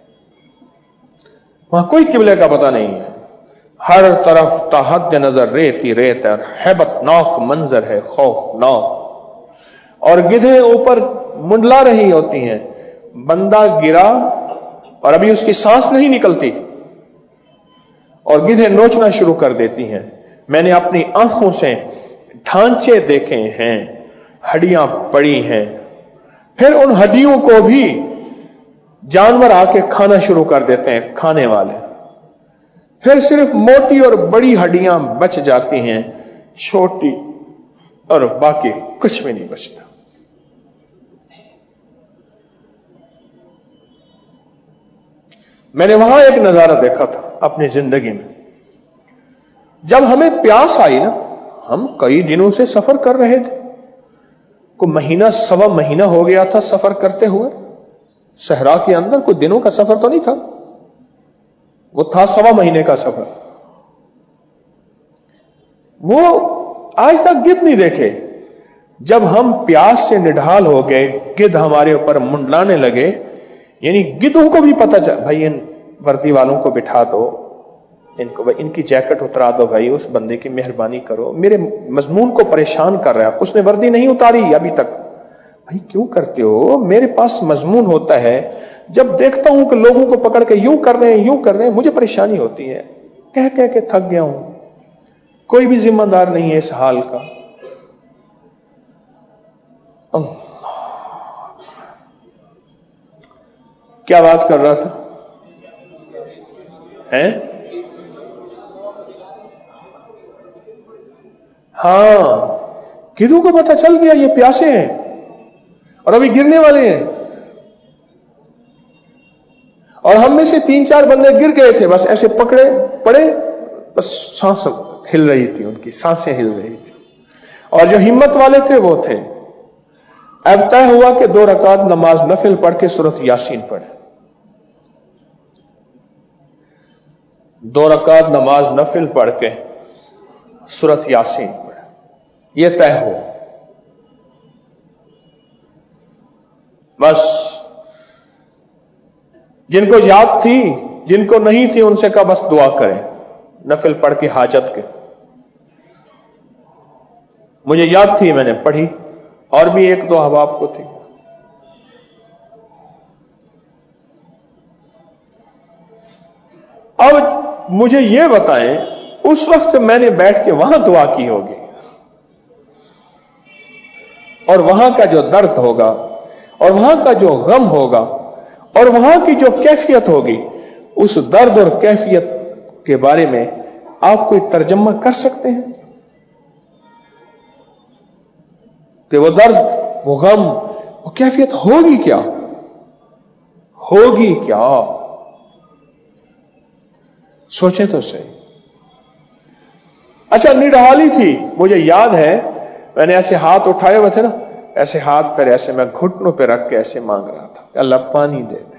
وہاں کوئی قبلے کا پتہ نہیں ہے، ہر طرف تحت نظر ریت ہی ریت ہے، ہیبت ناک منظر ہے، خوفناک. اور گدھے اوپر منڈلا رہی ہوتی ہیں. بندہ گرا اور ابھی اس کی سانس نہیں نکلتی اور گدھے نوچنا شروع کر دیتی ہیں. میں نے اپنی آنکھوں سے ڈھانچے دیکھے ہیں، ہڈیاں پڑی ہیں. پھر ان ہڈیوں کو بھی جانور آ کے کھانا شروع کر دیتے ہیں، کھانے والے. پھر صرف موٹی اور بڑی ہڈیاں بچ جاتی ہیں، چھوٹی اور باقی کچھ بھی نہیں بچتا. میں نے وہاں ایک نظارہ دیکھا تھا اپنی زندگی میں. جب ہمیں پیاس آئی نا، ہم کئی دنوں سے سفر کر رہے تھے، کوئی مہینہ سوا مہینہ ہو گیا تھا سفر کرتے ہوئے. صحرا کے اندر کوئی دنوں کا سفر تو نہیں تھا، وہ تھا سوا مہینے کا سفر. وہ آج تک گدھ نہیں دیکھے. جب ہم پیاس سے نڈھال ہو گئے، گدھ ہمارے اوپر منڈلانے لگے. یعنی گدھوں کو بھی پتہ چل، بھائی ان وردی والوں کو بٹھا دو، ان کو ان کی جیکٹ اترا دو، بھائی اس بندے کی مہربانی کرو، میرے مضمون کو پریشان کر رہا ہے، اس نے وردی نہیں اتاری ابھی تک. بھائی کیوں کرتے ہو؟ میرے پاس مضمون ہوتا ہے، جب دیکھتا ہوں کہ لوگوں کو پکڑ کے یوں کر رہے ہیں یوں کر رہے ہیں، مجھے پریشانی ہوتی ہے. کہہ کہہ کے تھک گیا ہوں. کوئی بھی ذمہ دار نہیں ہے اس حال کا. کیا بات کر رہا تھا؟ ہیں؟ ہاں، گدھوں کو پتہ چل گیا یہ پیاسے ہیں اور ابھی گرنے والے ہیں. اور ہم میں سے تین چار بندے گر گئے تھے، بس ایسے پکڑے پڑے، بس سانس ہل رہی تھی، ان کی سانسیں ہل رہی تھی. اور جو ہمت والے تھے وہ تھے. اب طے ہوا کہ دو رکعت نماز نفل پڑھ کے سورۃ یاسین پڑھے. دو رکعت نماز نفل پڑھ کے سورۃ یاسین پڑھے. یہ طے ہوا. بس جن کو یاد تھی، جن کو نہیں تھی، ان سے کہا بس دعا کریں نفل پڑھ کے حاجت کے. مجھے یاد تھی، میں نے پڑھی، اور بھی ایک دو احباب کو تھی. اب مجھے یہ بتائیں، اس وقت میں نے بیٹھ کے وہاں دعا کی ہوگی، اور وہاں کا جو درد ہوگا، اور وہاں کا جو غم ہوگا، اور وہاں کی جو کیفیت ہوگی، اس درد اور کیفیت کے بارے میں آپ کوئی ترجمہ کر سکتے ہیں کہ وہ درد، وہ غم، وہ کیفیت ہوگی کیا؟ ہوگی کیا؟ سوچیں تو صحیح. اچھا نڈھالی تھی، مجھے یاد ہے میں نے ایسے ہاتھ اٹھائے ہوئے تھے نا، ایسے ہاتھ پھر ایسے میں گھٹنوں پہ رکھ کے ایسے مانگ رہا تھا، اللہ پانی دے دے.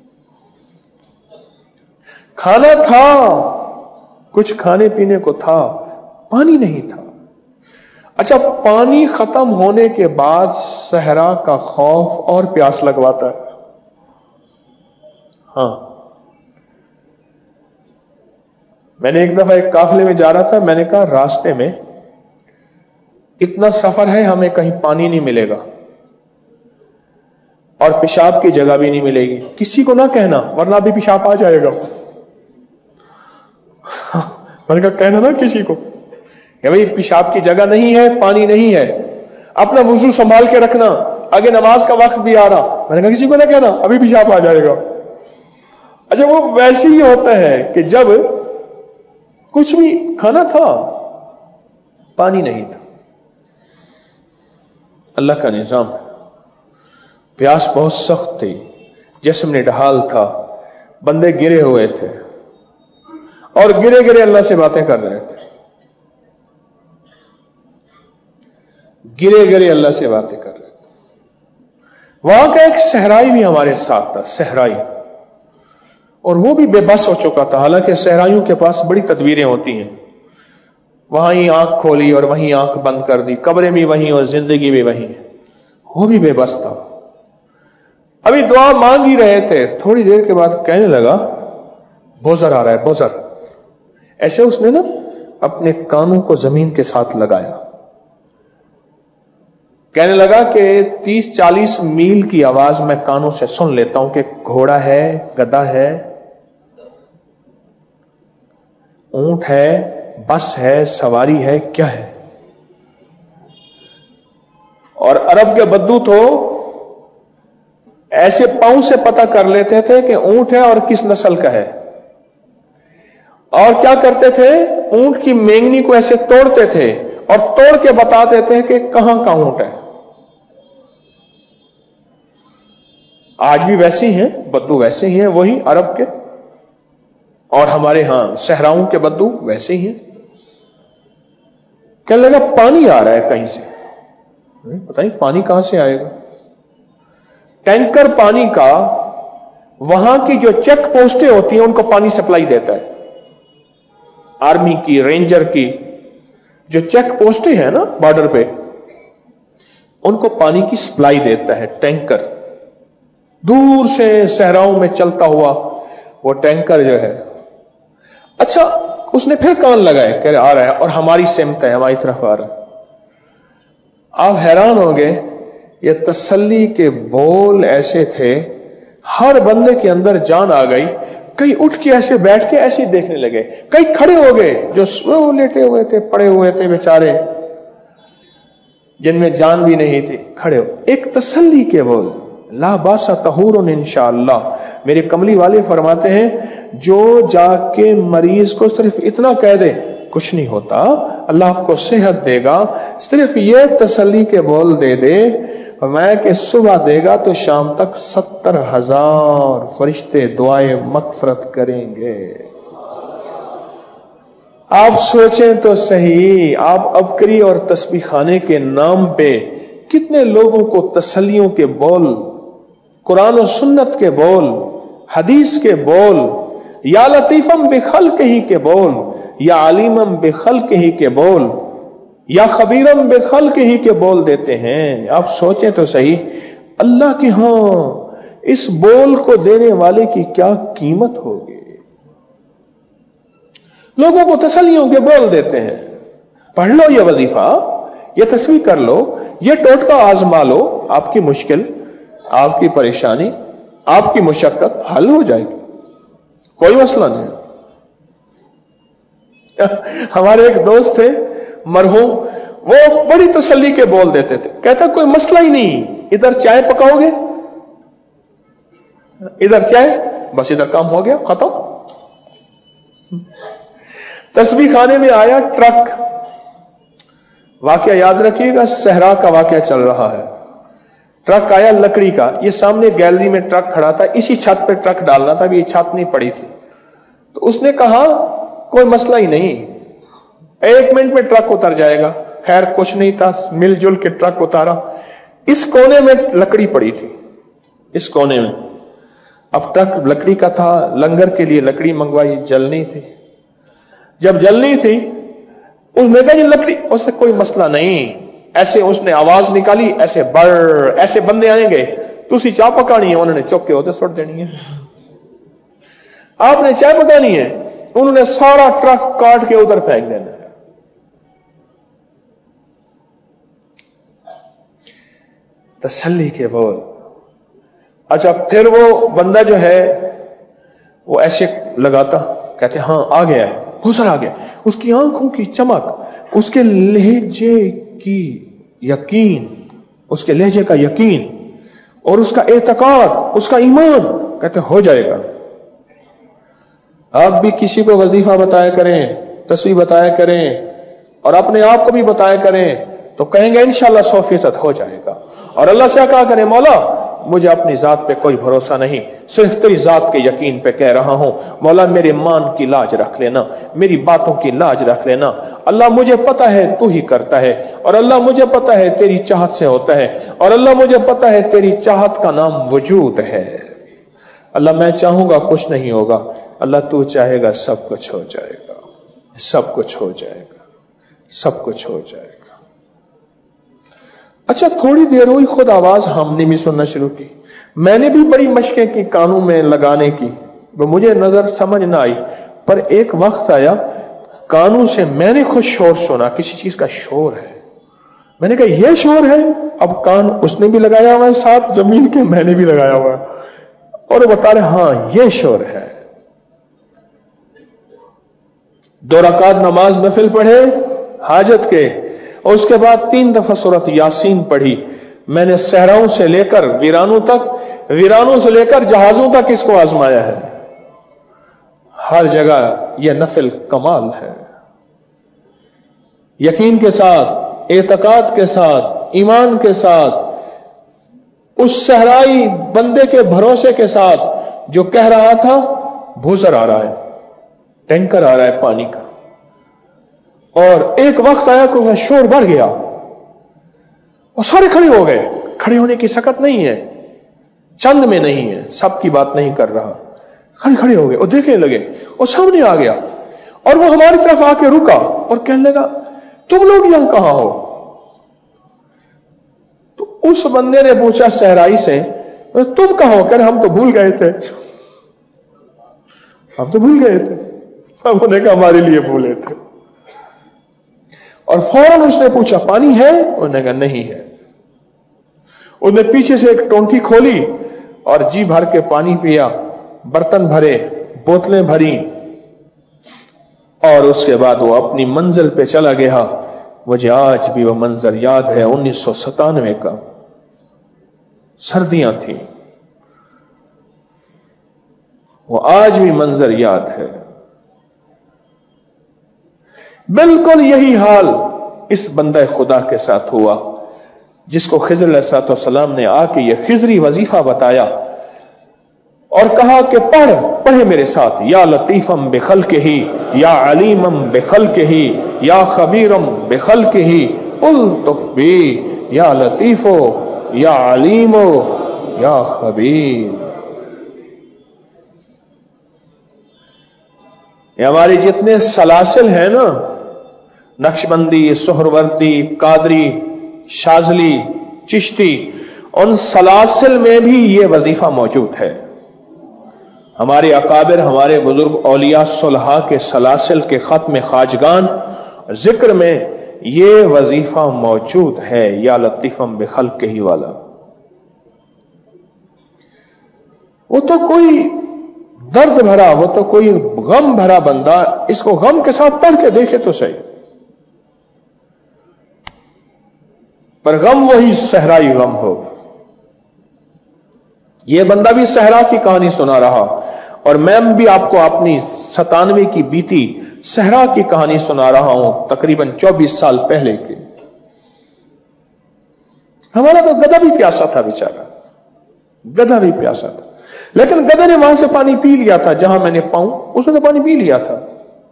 کھانا تھا، کچھ کھانے پینے کو تھا، پانی نہیں تھا. اچھا پانی ختم ہونے کے بعد صحرا کا خوف اور پیاس لگواتا ہے. ہاں، میں نے ایک دفعہ ایک قافلے میں جا رہا تھا، میں نے کہا راستے میں اتنا سفر ہے، ہمیں کہیں پانی نہیں ملے گا اور پیشاب کی جگہ بھی نہیں ملے گی، کسی کو نہ کہنا ورنہ بھی پیشاب آ جائے گا۔ میں نے کہا کہنا نا کسی کو کہ بھائی پیشاب کی جگہ نہیں ہے، پانی نہیں ہے، اپنا وضو سنبھال کے رکھنا، آگے نماز کا وقت بھی آ رہا۔ میں نے کہا کسی کو نہ کہنا ابھی پیشاب آ جائے گا۔ اچھا وہ ویسے ہی ہوتا ہے کہ جب کچھ بھی کھانا تھا، پانی نہیں تھا۔ اللہ کا نظام ہے، پیاس بہت سخت تھی، جسم نڈھال تھا، بندے گرے ہوئے تھے اور گرے گرے اللہ سے باتیں کر رہے تھے، گرے گرے اللہ سے باتیں کر رہے تھے۔ وہاں کا ایک صحرائی بھی ہمارے ساتھ تھا، صحرائی، اور وہ بھی بے بس ہو چکا تھا، حالانکہ صحرائیوں کے پاس بڑی تدبیریں ہوتی ہیں، وہاں ہی آنکھ کھولی اور وہیں آنکھ بند کر دی، قبریں بھی وہیں اور زندگی بھی وہیں، وہ بھی بے بس تھا۔ ابھی دعا مانگ ہی رہے تھے، تھوڑی دیر کے بعد کہنے لگا بوزر آ رہا ہے، بوزر۔ ایسے اس نے نا اپنے کانوں کو زمین کے ساتھ لگایا، کہنے لگا کہ تیس چالیس میل کی آواز میں کانوں سے سن لیتا ہوں کہ گھوڑا ہے، گدھا ہے، اونٹ ہے، بس ہے، سواری ہے، کیا ہے۔ اور عرب کے بدو تو ایسے پاؤں سے پتہ کر لیتے تھے کہ اونٹ ہے اور کس نسل کا ہے، اور کیا کرتے تھے، اونٹ کی مینگنی کو ایسے توڑتے تھے اور توڑ کے بتاتے تھے کہ کہاں کا اونٹ ہے۔ آج بھی ویسے ہی ہیں بدو، ویسے ہی ہیں وہی عرب کے، اور ہمارے ہاں صحراؤں کے بدو ویسے ہی ہیں۔ کہنے لگا پانی آ رہا ہے کہیں سے، پتہ نہیں پانی کہاں سے آئے گا۔ ٹینکر پانی کا وہاں کی جو چیک پوسٹیں ہوتی ہیں ان کو پانی سپلائی دیتا ہے، آرمی کی، رینجر کی جو چیک پوسٹیں ہیں نا بارڈر پہ، ان کو پانی کی سپلائی دیتا ہے ٹینکر، دور سے صحراؤں میں چلتا ہوا وہ ٹینکر جو ہے۔ اچھا اس نے پھر کان لگائے کہ آ رہا ہے اور ہماری سمت ہے، ہماری طرف آ رہا ہے۔ آپ حیران ہوں گے، یہ تسلی کے بول ایسے تھے، ہر بندے کے اندر جان آ گئی، کئی اٹھ کے ایسے بیٹھ کے ایسے دیکھنے لگے، کئی کھڑے ہو گئے، جو سو لیٹے ہوئے تھے، پڑے ہوئے تھے بیچارے، جن میں جان بھی نہیں تھی، کھڑے ہو، ایک تسلی کے بول، لا باس طہور انشاءاللہ۔ میرے کملی والے فرماتے ہیں جو جا کے مریض کو صرف اتنا کہہ دے کچھ نہیں ہوتا، اللہ آپ کو صحت دے گا، صرف یہ تسلی کے بول دے دے میں کہ صبح دے گا تو شام تک ستر ہزار فرشتے دعائیں مغفرت کریں گے۔ آپ سوچیں تو صحیح، آپ ابکری اور تسبیح خانے کے نام پہ کتنے لوگوں کو تسلیوں کے بول، قرآن و سنت کے بول، حدیث کے بول، یا لطیفم بخلق ہی کے بول، یا علیمم بخلق ہی کے بول، یا خبیرم بخلق ہی کے بول دیتے ہیں۔ آپ سوچیں تو صحیح، اللہ کے ہاں اس بول کو دینے والے کی کیا قیمت ہوگی۔ لوگوں کو تسلیوں کے بول دیتے ہیں، پڑھ لو یہ وظیفہ، یہ تسبیح کر لو، یہ ٹوٹکا آزما لو، آپ کی مشکل، آپ کی پریشانی، آپ کی مشقت حل ہو جائے گی، کوئی مسئلہ نہیں۔ ہمارے ایک دوست تھے مرحوم، وہ بڑی تسلی کے بول دیتے تھے، کہتا کوئی مسئلہ ہی نہیں، ادھر چائے پکاؤ گے، ادھر چائے، بس ادھر کام ہو گیا ختم۔ تسبیح خانے میں آیا ٹرک، واقعہ یاد رکھیے گا، صحرا کا واقعہ چل رہا ہے، ٹرک آیا لکڑی کا، یہ سامنے گیلری میں ٹرک کھڑا تھا، اسی چھت پہ ٹرک ڈالنا تھا، ابھی یہ چھت نہیں پڑی تھی، تو اس نے کہا کوئی مسئلہ ہی نہیں، ایک منٹ میں ٹرک اتر جائے گا۔ خیر کچھ نہیں تھا، مل جل کے ٹرک اتارا، اس کونے میں لکڑی پڑی تھی، اس کونے میں، اب ٹرک لکڑی کا تھا، لنگر کے لیے لکڑی منگوائی، جلنی تھی، جب جلنی تھی اس نے کہا یہ لکڑی، اس سے کوئی مسئلہ نہیں، ایسے اس نے آواز نکالی، ایسے بر ایسے بندے آئیں گے تو اسی چاہ پکانی ہے، انہوں نے چوک کے ہوتے سٹ دینی ہے۔ آپ نے چائے پکانی ہے، انہوں نے سارا ٹرک کاٹ کے ادھر پھینک دینا ہے۔ تسلی کے بول۔ اچھا پھر وہ بندہ جو ہے وہ ایسے لگاتا، کہتے ہاں آ گیا ہے، گزر آ گیا، اس کی آنکھوں کی چمک، اس کے لہجے کی یقین، اس کے لہجے کا یقین اور اس کا اعتقاد، اس کا ایمان، کہتے ہو جائے گا۔ آپ بھی کسی کو وظیفہ بتایا کریں، تسبیح بتایا کریں اور اپنے آپ کو بھی بتایا کریں تو کہیں گے انشاءاللہ سو فیصد ہو جائے گا۔ اور اللہ سے کہا کریں مولا مجھے اپنی ذات پہ کوئی بھروسہ نہیں، صرف تیری ذات کے یقین پہ کہہ رہا ہوں، مولا میرے مان کی لاج رکھ لینا، میری باتوں کی لاج رکھ لینا۔ اللہ مجھے پتا ہے تو ہی کرتا ہے، اور اللہ مجھے پتا ہے تیری چاہت سے ہوتا ہے، اور اللہ مجھے پتا ہے تیری چاہت کا نام وجود ہے۔ اللہ میں چاہوں گا کچھ نہیں ہوگا، اللہ تو چاہے گا سب کچھ ہو جائے گا، سب کچھ ہو جائے گا، سب کچھ ہو جائے گا۔ اچھا تھوڑی دیر ہوئی خود آواز ہم نے بھی سننا شروع کی، میں نے بھی بڑی مشقیں کی کانوں میں لگانے کی، وہ مجھے نظر سمجھ نہ آئی، پر ایک وقت آیا کانوں سے میں نے خود شور سنا، کسی چیز کا شور ہے، میں نے کہا یہ شور ہے، اب کان اس نے بھی لگایا ہوا ہے ساتھ زمین کے، میں نے بھی لگایا ہوا ہے، اور وہ بتا رہے ہاں یہ شور ہے۔ دو رکعت نماز نفل پڑھے حاجت کے، اور اس کے بعد تین دفعہ سورۃ یاسین پڑھی۔ میں نے صحراؤں سے لے کر ویرانوں تک، ویرانوں سے لے کر جہازوں تک اس کو آزمایا ہے، ہر جگہ یہ نفل کمال ہے۔ یقین کے ساتھ، اعتقاد کے ساتھ، ایمان کے ساتھ، اس صحرائی بندے کے بھروسے کے ساتھ جو کہہ رہا تھا بھوسر آ رہا ہے، ٹینکر آ رہا ہے پانی کا، اور ایک وقت آیا کہ شور بڑھ گیا اور سارے کھڑے ہو گئے۔ کھڑے ہونے کی سکت نہیں ہے، چند میں نہیں ہے، سب کی بات نہیں کر رہا، کھڑے کھڑے ہو گئے اور دیکھنے لگے، اور سامنے آ گیا اور وہ ہماری طرف آ کے رکا اور کہنے لگا تم لوگ یہاں کہاں ہو؟ تو اس بندے نے پوچھا صحرائی سے تم کہاں ہو؟ کہہ رہے ہم تو بھول گئے تھے، ہم تو بھول گئے تھے۔ ہم نے کہا ہمارے لیے بھولے تھے۔ اور فوراً اس نے پوچھا پانی ہے؟ انہوں نے کہا نہیں ہے۔ اس نے پیچھے سے ایک ٹونٹی کھولی اور جی بھر کے پانی پیا، برتن بھرے، بوتلیں بھری، اور اس کے بعد وہ اپنی منزل پہ چلا گیا۔ مجھے آج بھی وہ منظر یاد ہے، انیس سو ستانوے کا، سردیاں تھیں، وہ آج بھی منظر یاد ہے۔ بالکل یہی حال اس بندہ خدا کے ساتھ ہوا جس کو خضر علیہ الصلوۃ والسلام نے آ کے یہ خضری وظیفہ بتایا اور کہا کہ پڑھ، پڑھے میرے ساتھ، یا لطیفم بخلقہ یا علیمم بخلقہ یا خبیرم بخلقہ الطف بی یا لطیفو یا علیمو یا خبیر۔ یہ ہمارے جتنے سلاسل ہیں نا، نقشبندی، سہروردی، قادری، شاذلی، چشتی، ان سلاسل میں بھی یہ وظیفہ موجود ہے۔ ہمارے اکابر، ہمارے بزرگ اولیاء صلحاء کے سلاسل کے ختم خواجگان ذکر میں یہ وظیفہ موجود ہے، یا لطیفم بخلقہ ہی والا۔ وہ تو کوئی درد بھرا، وہ تو کوئی غم بھرا بندہ اس کو غم کے ساتھ پڑھ کے دیکھے تو صحیح، پر غم وہی صحرائی غم ہو۔ یہ بندہ بھی صحرا کی کہانی سنا رہا، اور میں بھی آپ کو اپنی ستانوے کی بیتی صحرا کی کہانی سنا رہا ہوں، تقریباً چوبیس سال پہلے کی۔ ہمارا تو گدھا بھی پیاسا تھا بیچارہ، گدھا بھی پیاسا تھا، لیکن گدھے نے وہاں سے پانی پی لیا تھا جہاں میں نے پاؤں، اس نے تو پانی پی لیا تھا۔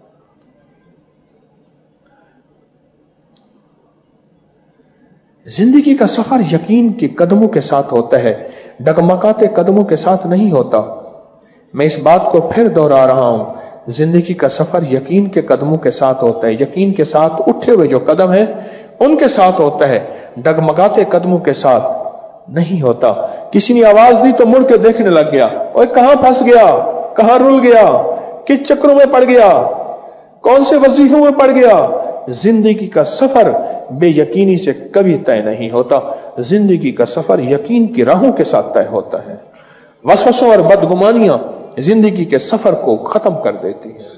زندگی کا سفر یقین کے قدموں کے ساتھ ہوتا ہے، ڈگمگاتے قدموں کے ساتھ نہیں ہوتا۔ میں اس بات کو پھر دوہرا رہا ہوں، زندگی کا سفر یقین کے قدموں کے ساتھ ہوتا ہے، یقین کے ساتھ اٹھے ہوئے جو قدم ہیں ان کے ساتھ ہوتا ہے، ڈگمگاتے قدموں کے ساتھ نہیں ہوتا۔ کسی نے آواز دی تو مڑ کے دیکھنے لگ گیا، اوے کہاں پھنس گیا، کہاں رول گیا, کس چکروں میں پڑ گیا, کون سے وظیفوں میں پڑ گیا. زندگی کا سفر بے یقینی سے کبھی طے نہیں ہوتا. زندگی کا سفر یقین کی راہوں کے ساتھ طے ہوتا ہے. وسوسوں اور بدگمانیاں زندگی کے سفر کو ختم کر دیتی ہیں.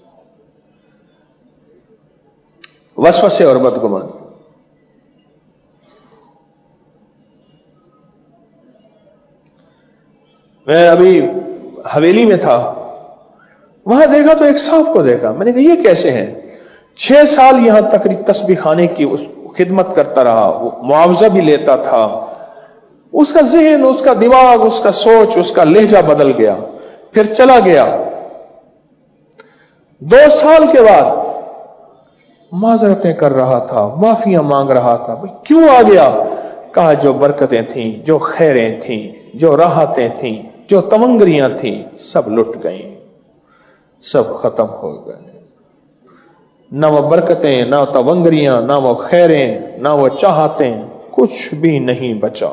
وسوسے اور بدگمانی. میں ابھی حویلی میں تھا, وہاں دیکھا تو ایک صاحب کو دیکھا. میں نے کہا یہ کیسے ہیں؟ چھ سال یہاں تقریب تسبیح خانے کی خدمت کرتا رہا, وہ معاوضہ بھی لیتا تھا. اس کا ذہن, اس کا دماغ, اس کا سوچ, اس کا لہجہ بدل گیا. پھر چلا گیا. دو سال کے بعد معذرتیں کر رہا تھا, معافیاں مانگ رہا تھا. کیوں آ گیا؟ کہا جو برکتیں تھیں, جو خیریں تھیں, جو راحتیں تھیں, جو تمنگریاں تھیں, سب لٹ گئیں, سب ختم ہو گئے. نہ وہ برکتیں, نہ تونگریاں, نہ وہ خیریں, نہ وہ چاہتیں, کچھ بھی نہیں بچا.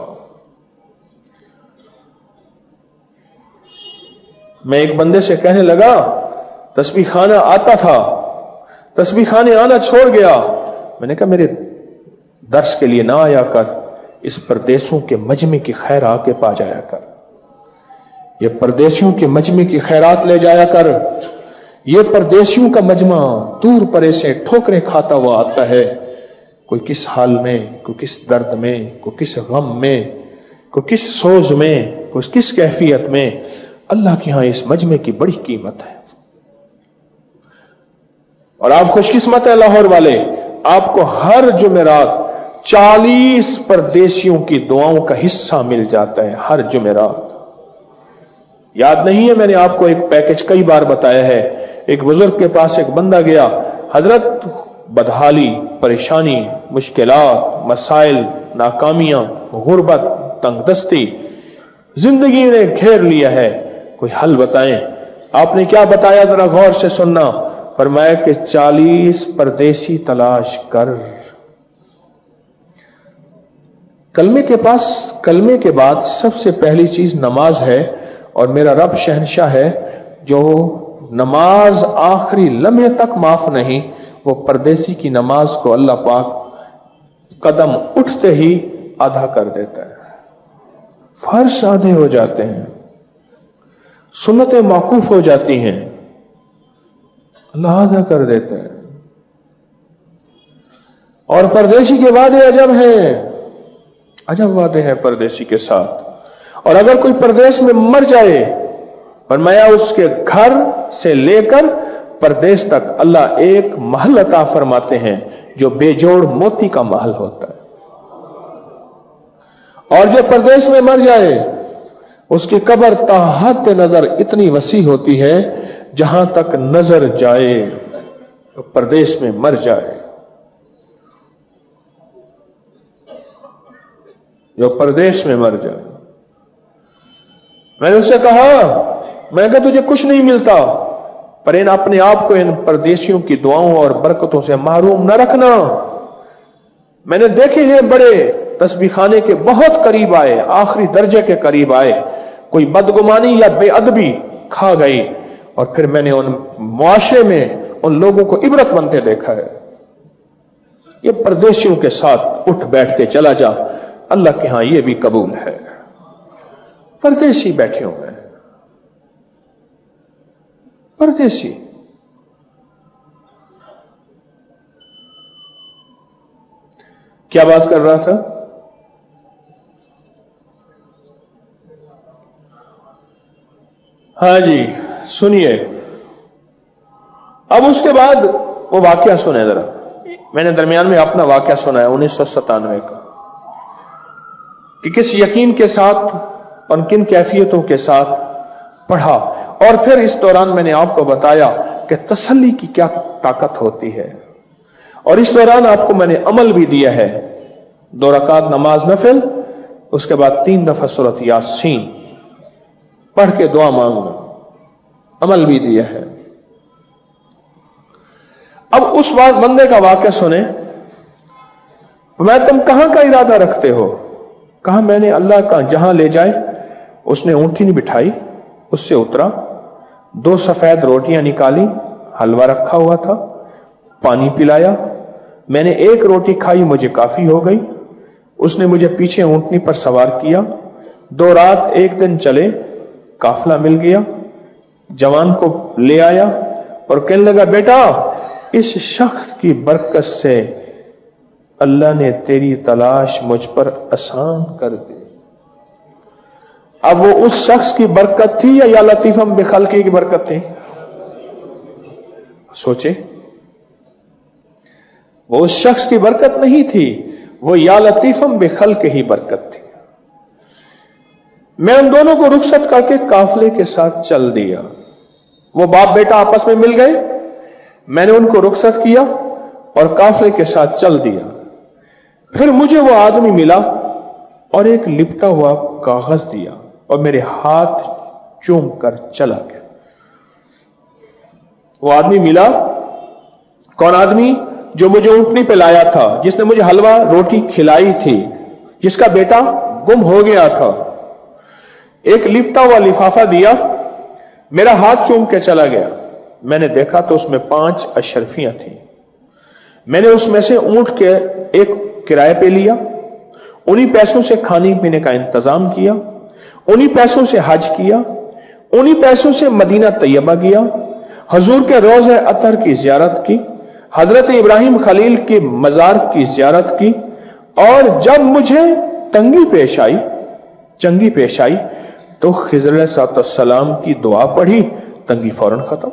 میں ایک بندے سے کہنے لگا, تسبیح خانہ آتا تھا, تسبیح خانے آنا چھوڑ گیا. میں نے کہا میرے درس کے لیے نہ آیا کر, اس پردیسوں کے مجمع کی خیر آ کے پا جایا کر. یہ پردیسیوں کے مجمع کی خیرات لے جایا کر. یہ پردیسیوں کا مجمع دور پرے سے ٹھوکریں کھاتا ہوا آتا ہے, کوئی کس حال میں, کوئی کس درد میں, کوئی کس غم میں, کوئی کس سوز میں, کوئی کس کیفیت میں. اللہ کے ہاں اس مجمع کی بڑی قیمت ہے. اور آپ خوش قسمت ہیں لاہور والے, آپ کو ہر جمعرات چالیس پردیسیوں کی دعاؤں کا حصہ مل جاتا ہے. ہر جمعرات. یاد نہیں ہے, میں نے آپ کو ایک پیکج کئی بار بتایا ہے. ایک بزرگ کے پاس ایک بندہ گیا, حضرت بدحالی, پریشانی, مشکلات, مسائل, ناکامیاں, غربت, تنگ دستی زندگی نے گھیر لیا ہے, کوئی حل بتائیں. آپ نے کیا بتایا ذرا غور سے سننا. فرمایا کہ چالیس پردیسی تلاش کر. کلمے کے پاس, کلمے کے بعد سب سے پہلی چیز نماز ہے, اور میرا رب شہنشاہ ہے جو نماز آخری لمحے تک معاف نہیں, وہ پردیسی کی نماز کو اللہ پاک قدم اٹھتے ہی آدھا کر دیتا ہے. فرض آدھے ہو جاتے ہیں, سنتیں موقوف ہو جاتی ہیں, اللہ آدھا کر دیتا ہے. اور پردیسی کے وعدے عجب ہیں, عجب وعدے ہیں پردیسی کے ساتھ. اور اگر کوئی پردیس میں مر جائے, فرمایا اس کے گھر سے لے کر پردیس تک اللہ ایک محل عطا فرماتے ہیں جو بے جوڑ موتی کا محل ہوتا ہے. اور جو پردیس میں مر جائے اس کی قبر تا حد نظر اتنی وسیع ہوتی ہے, جہاں تک نظر جائے پردیس میں مر جائے. جو پردیس میں مر جائے. میں نے اس سے کہا, میں نے کہا تجھے کچھ نہیں ملتا, پر ان اپنے آپ کو ان پردیسیوں کی دعاؤں اور برکتوں سے محروم نہ رکھنا. میں نے دیکھے ہیں بڑے تسبیح خانے کے بہت قریب آئے, آخری درجے کے قریب آئے, کوئی بدگمانی یا بے ادبی کھا گئی, اور پھر میں نے ان معاشرے میں ان لوگوں کو عبرت بنتے دیکھا ہے. یہ پردیسیوں کے ساتھ اٹھ بیٹھ کے چلا جا, اللہ کے ہاں یہ بھی قبول ہے. پردیسی بیٹھے ہوئے ہیں, پردیسی. کیا بات کر رہا تھا؟ ہاں جی سنیے. اب اس کے بعد وہ واقعہ سنیں ذرا. میں نے درمیان میں اپنا واقعہ سنا ہے انیس سو ستانوے کا, کہ کس یقین کے ساتھ اور کن کیفیتوں کے ساتھ پڑھا. اور پھر اس دوران میں نے آپ کو بتایا کہ تسلی کی کیا طاقت ہوتی ہے. اور اس دوران آپ کو میں نے عمل بھی دیا ہے, دو رکعت نماز نفل, اس کے بعد تین دفعہ سورۃ یاسین پڑھ کے دعا مانگنا, عمل بھی دیا ہے. اب اس بات بندے کا واقعہ سنیں. میں تم کہاں کا ارادہ رکھتے ہو؟ کہا میں نے اللہ کا جہاں لے جائے. اس نے اونٹھی نہیں بٹھائی, اس سے اترا, दो सफेद रोटियां निकाली, हलवा रखा हुआ था, पानी पिलाया। मैंने एक रोटी खाई, मुझे काफी हो गई। उसने मुझे पीछे ऊंटनी पर सवार किया। दो रात एक दिन चले, काफिला मिल गया, जवान को ले आया और कहने लगा, बेटा इस शख्स की बरकत से अल्लाह ने तेरी तलाश मुझ पर आसान कर दी। अब वो उस शख्स की बरकत थी या या लतीफम बेखलकी की बरकत थी? सोचे, वो उस शख्स की बरकत नहीं थी, वो या लतीफम बेखलकी ही बरकत थी। मैं उन दोनों को रुखसत करके काफिले के साथ चल दिया। वो बाप बेटा आपस में मिल गए, मैंने उनको रुखसत किया और काफिले के साथ चल दिया। फिर मुझे वो आदमी मिला और एक लिपटा हुआ कागज दिया और मेरे हाथ चूम कर चला गया। वो आदमी मिला, कौन आदमी? जो मुझे ऊंटनी पे लाया था, जिसने मुझे हलवा रोटी खिलाई थी, जिसका बेटा गुम हो गया था। एक लिपटा हुआ लिफाफा दिया, मेरा हाथ चूम के चला गया। मैंने देखा तो उसमें पांच अशरफियां थी। मैंने उसमें से ऊंट के एक किराए पे लिया, उन्हीं पैसों से खाने पीने का इंतजाम किया, उन्हीं पैसों से हज किया, उन्हीं पैसों से मदीना तैयबा गया, हजूर के रोज़े अतर की जियारत की, हजरत इब्राहिम खलील की मजार की जियारत की। और जब मुझे तंगी पेश आई, चंगी पेश आई, तो खिज़र अलैहिस्सलाम की दुआ पढ़ी, तंगी फौरन खत्म।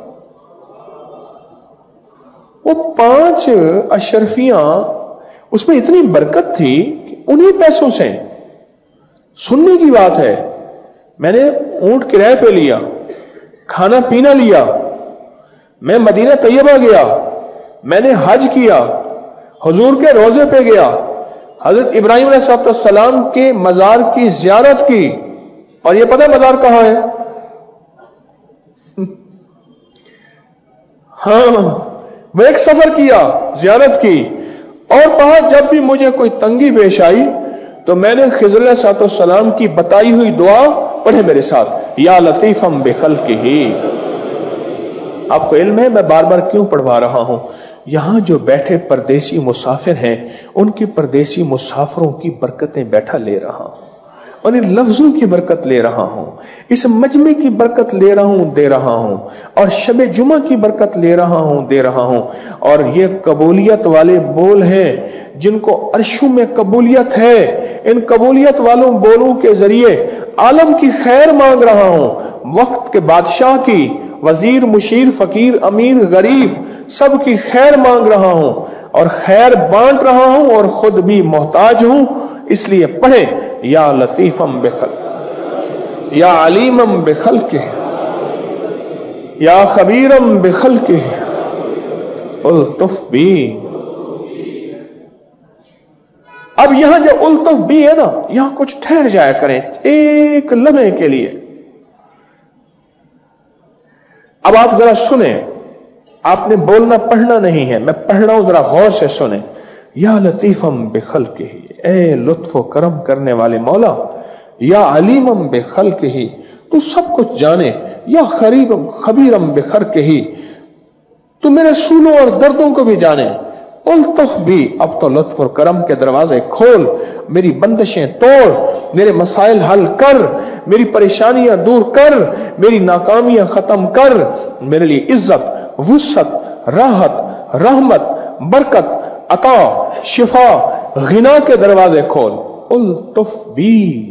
वो पांच अशरफियां, उसमें इतनी बरकत थी कि उन्हीं पैसों से, सुनने की बात है, मैंने ऊंट किराए पे लिया, खाना पीना लिया, मैं मदीना तैयबा गया, मैंने हज किया, हुजूर के रोजे पे गया, हजरत इब्राहिम अलैहिस्सलाम के मजार की जियारत की। और ये पता है मजार कहां है? हाँ, वो एक सफर किया, जियारत की, और कहा जब भी मुझे कोई तंगी पेश आई तो मैंने खिज़र अलैहिस्सलाम की बताई हुई दुआ पढ़े मेरे साथ, या लतीफम बेखल्किही। आपको इल्म है मैं बार बार क्यों पढ़वा रहा हूं? यहां जो बैठे परदेसी मुसाफिर हैं, उनके परदेसी मुसाफिरों की बरकतें बैठा ले रहा हूं, और इन लफ्जों की बरकत ले रहा हूं, इस मजमे की बरकत ले रहा हूं, दे रहा हूं, और शबे जुमा की बरकत ले रहा हूं, दे रहा हूं। और ये कबूलियत वाले बोल हैं जिनको अर्शों में कबूलियत है। इन कबूलियत वालों बोलों के जरिए आलम की खैर मांग रहा हूं, वक्त के बादशाह की, वजीर मुशीर फकीर अमीर गरीब सबकी खैर मांग रहा हूं, और खैर बांट रहा हूं, और खुद भी मोहताज हूं। इसलिए पढ़े, या लतीफम बेखल, या अलीमम बेखल के, या खबीरम बेखल के, उल्तुफ भी। अब यहां जो उल्तुफ भी है ना, यहां कुछ ठहर जाया करें एक लम्हे के लिए। अब आप जरा सुने, आपने बोलना पढ़ना नहीं है, मैं पढ़ रहा हूं, जरा गौर से सुने। या लतीफम बेखल्किही, ए लुत्फ करम करने वाले मौला, या अलीमम बेखल्किही, तू सब कुछ जाने, या खरीबम खबीरम बेखल्किही, तू मेरे सूलों और दर्दों को भी जाने। उल्तुफ भी, अब तो लुत्फ और करम के दरवाजे खोल, मेरी बंदिशें तोड़, मेरे मसाइल हल कर, मेरी परेशानियां दूर कर, मेरी नाकामियां खत्म कर, मेरे लिए इज्जत, वुसअत, राहत, रहमत, बरकत, अता, शिफा, गिना के दरवाजे खोल। उल्तुफ भी।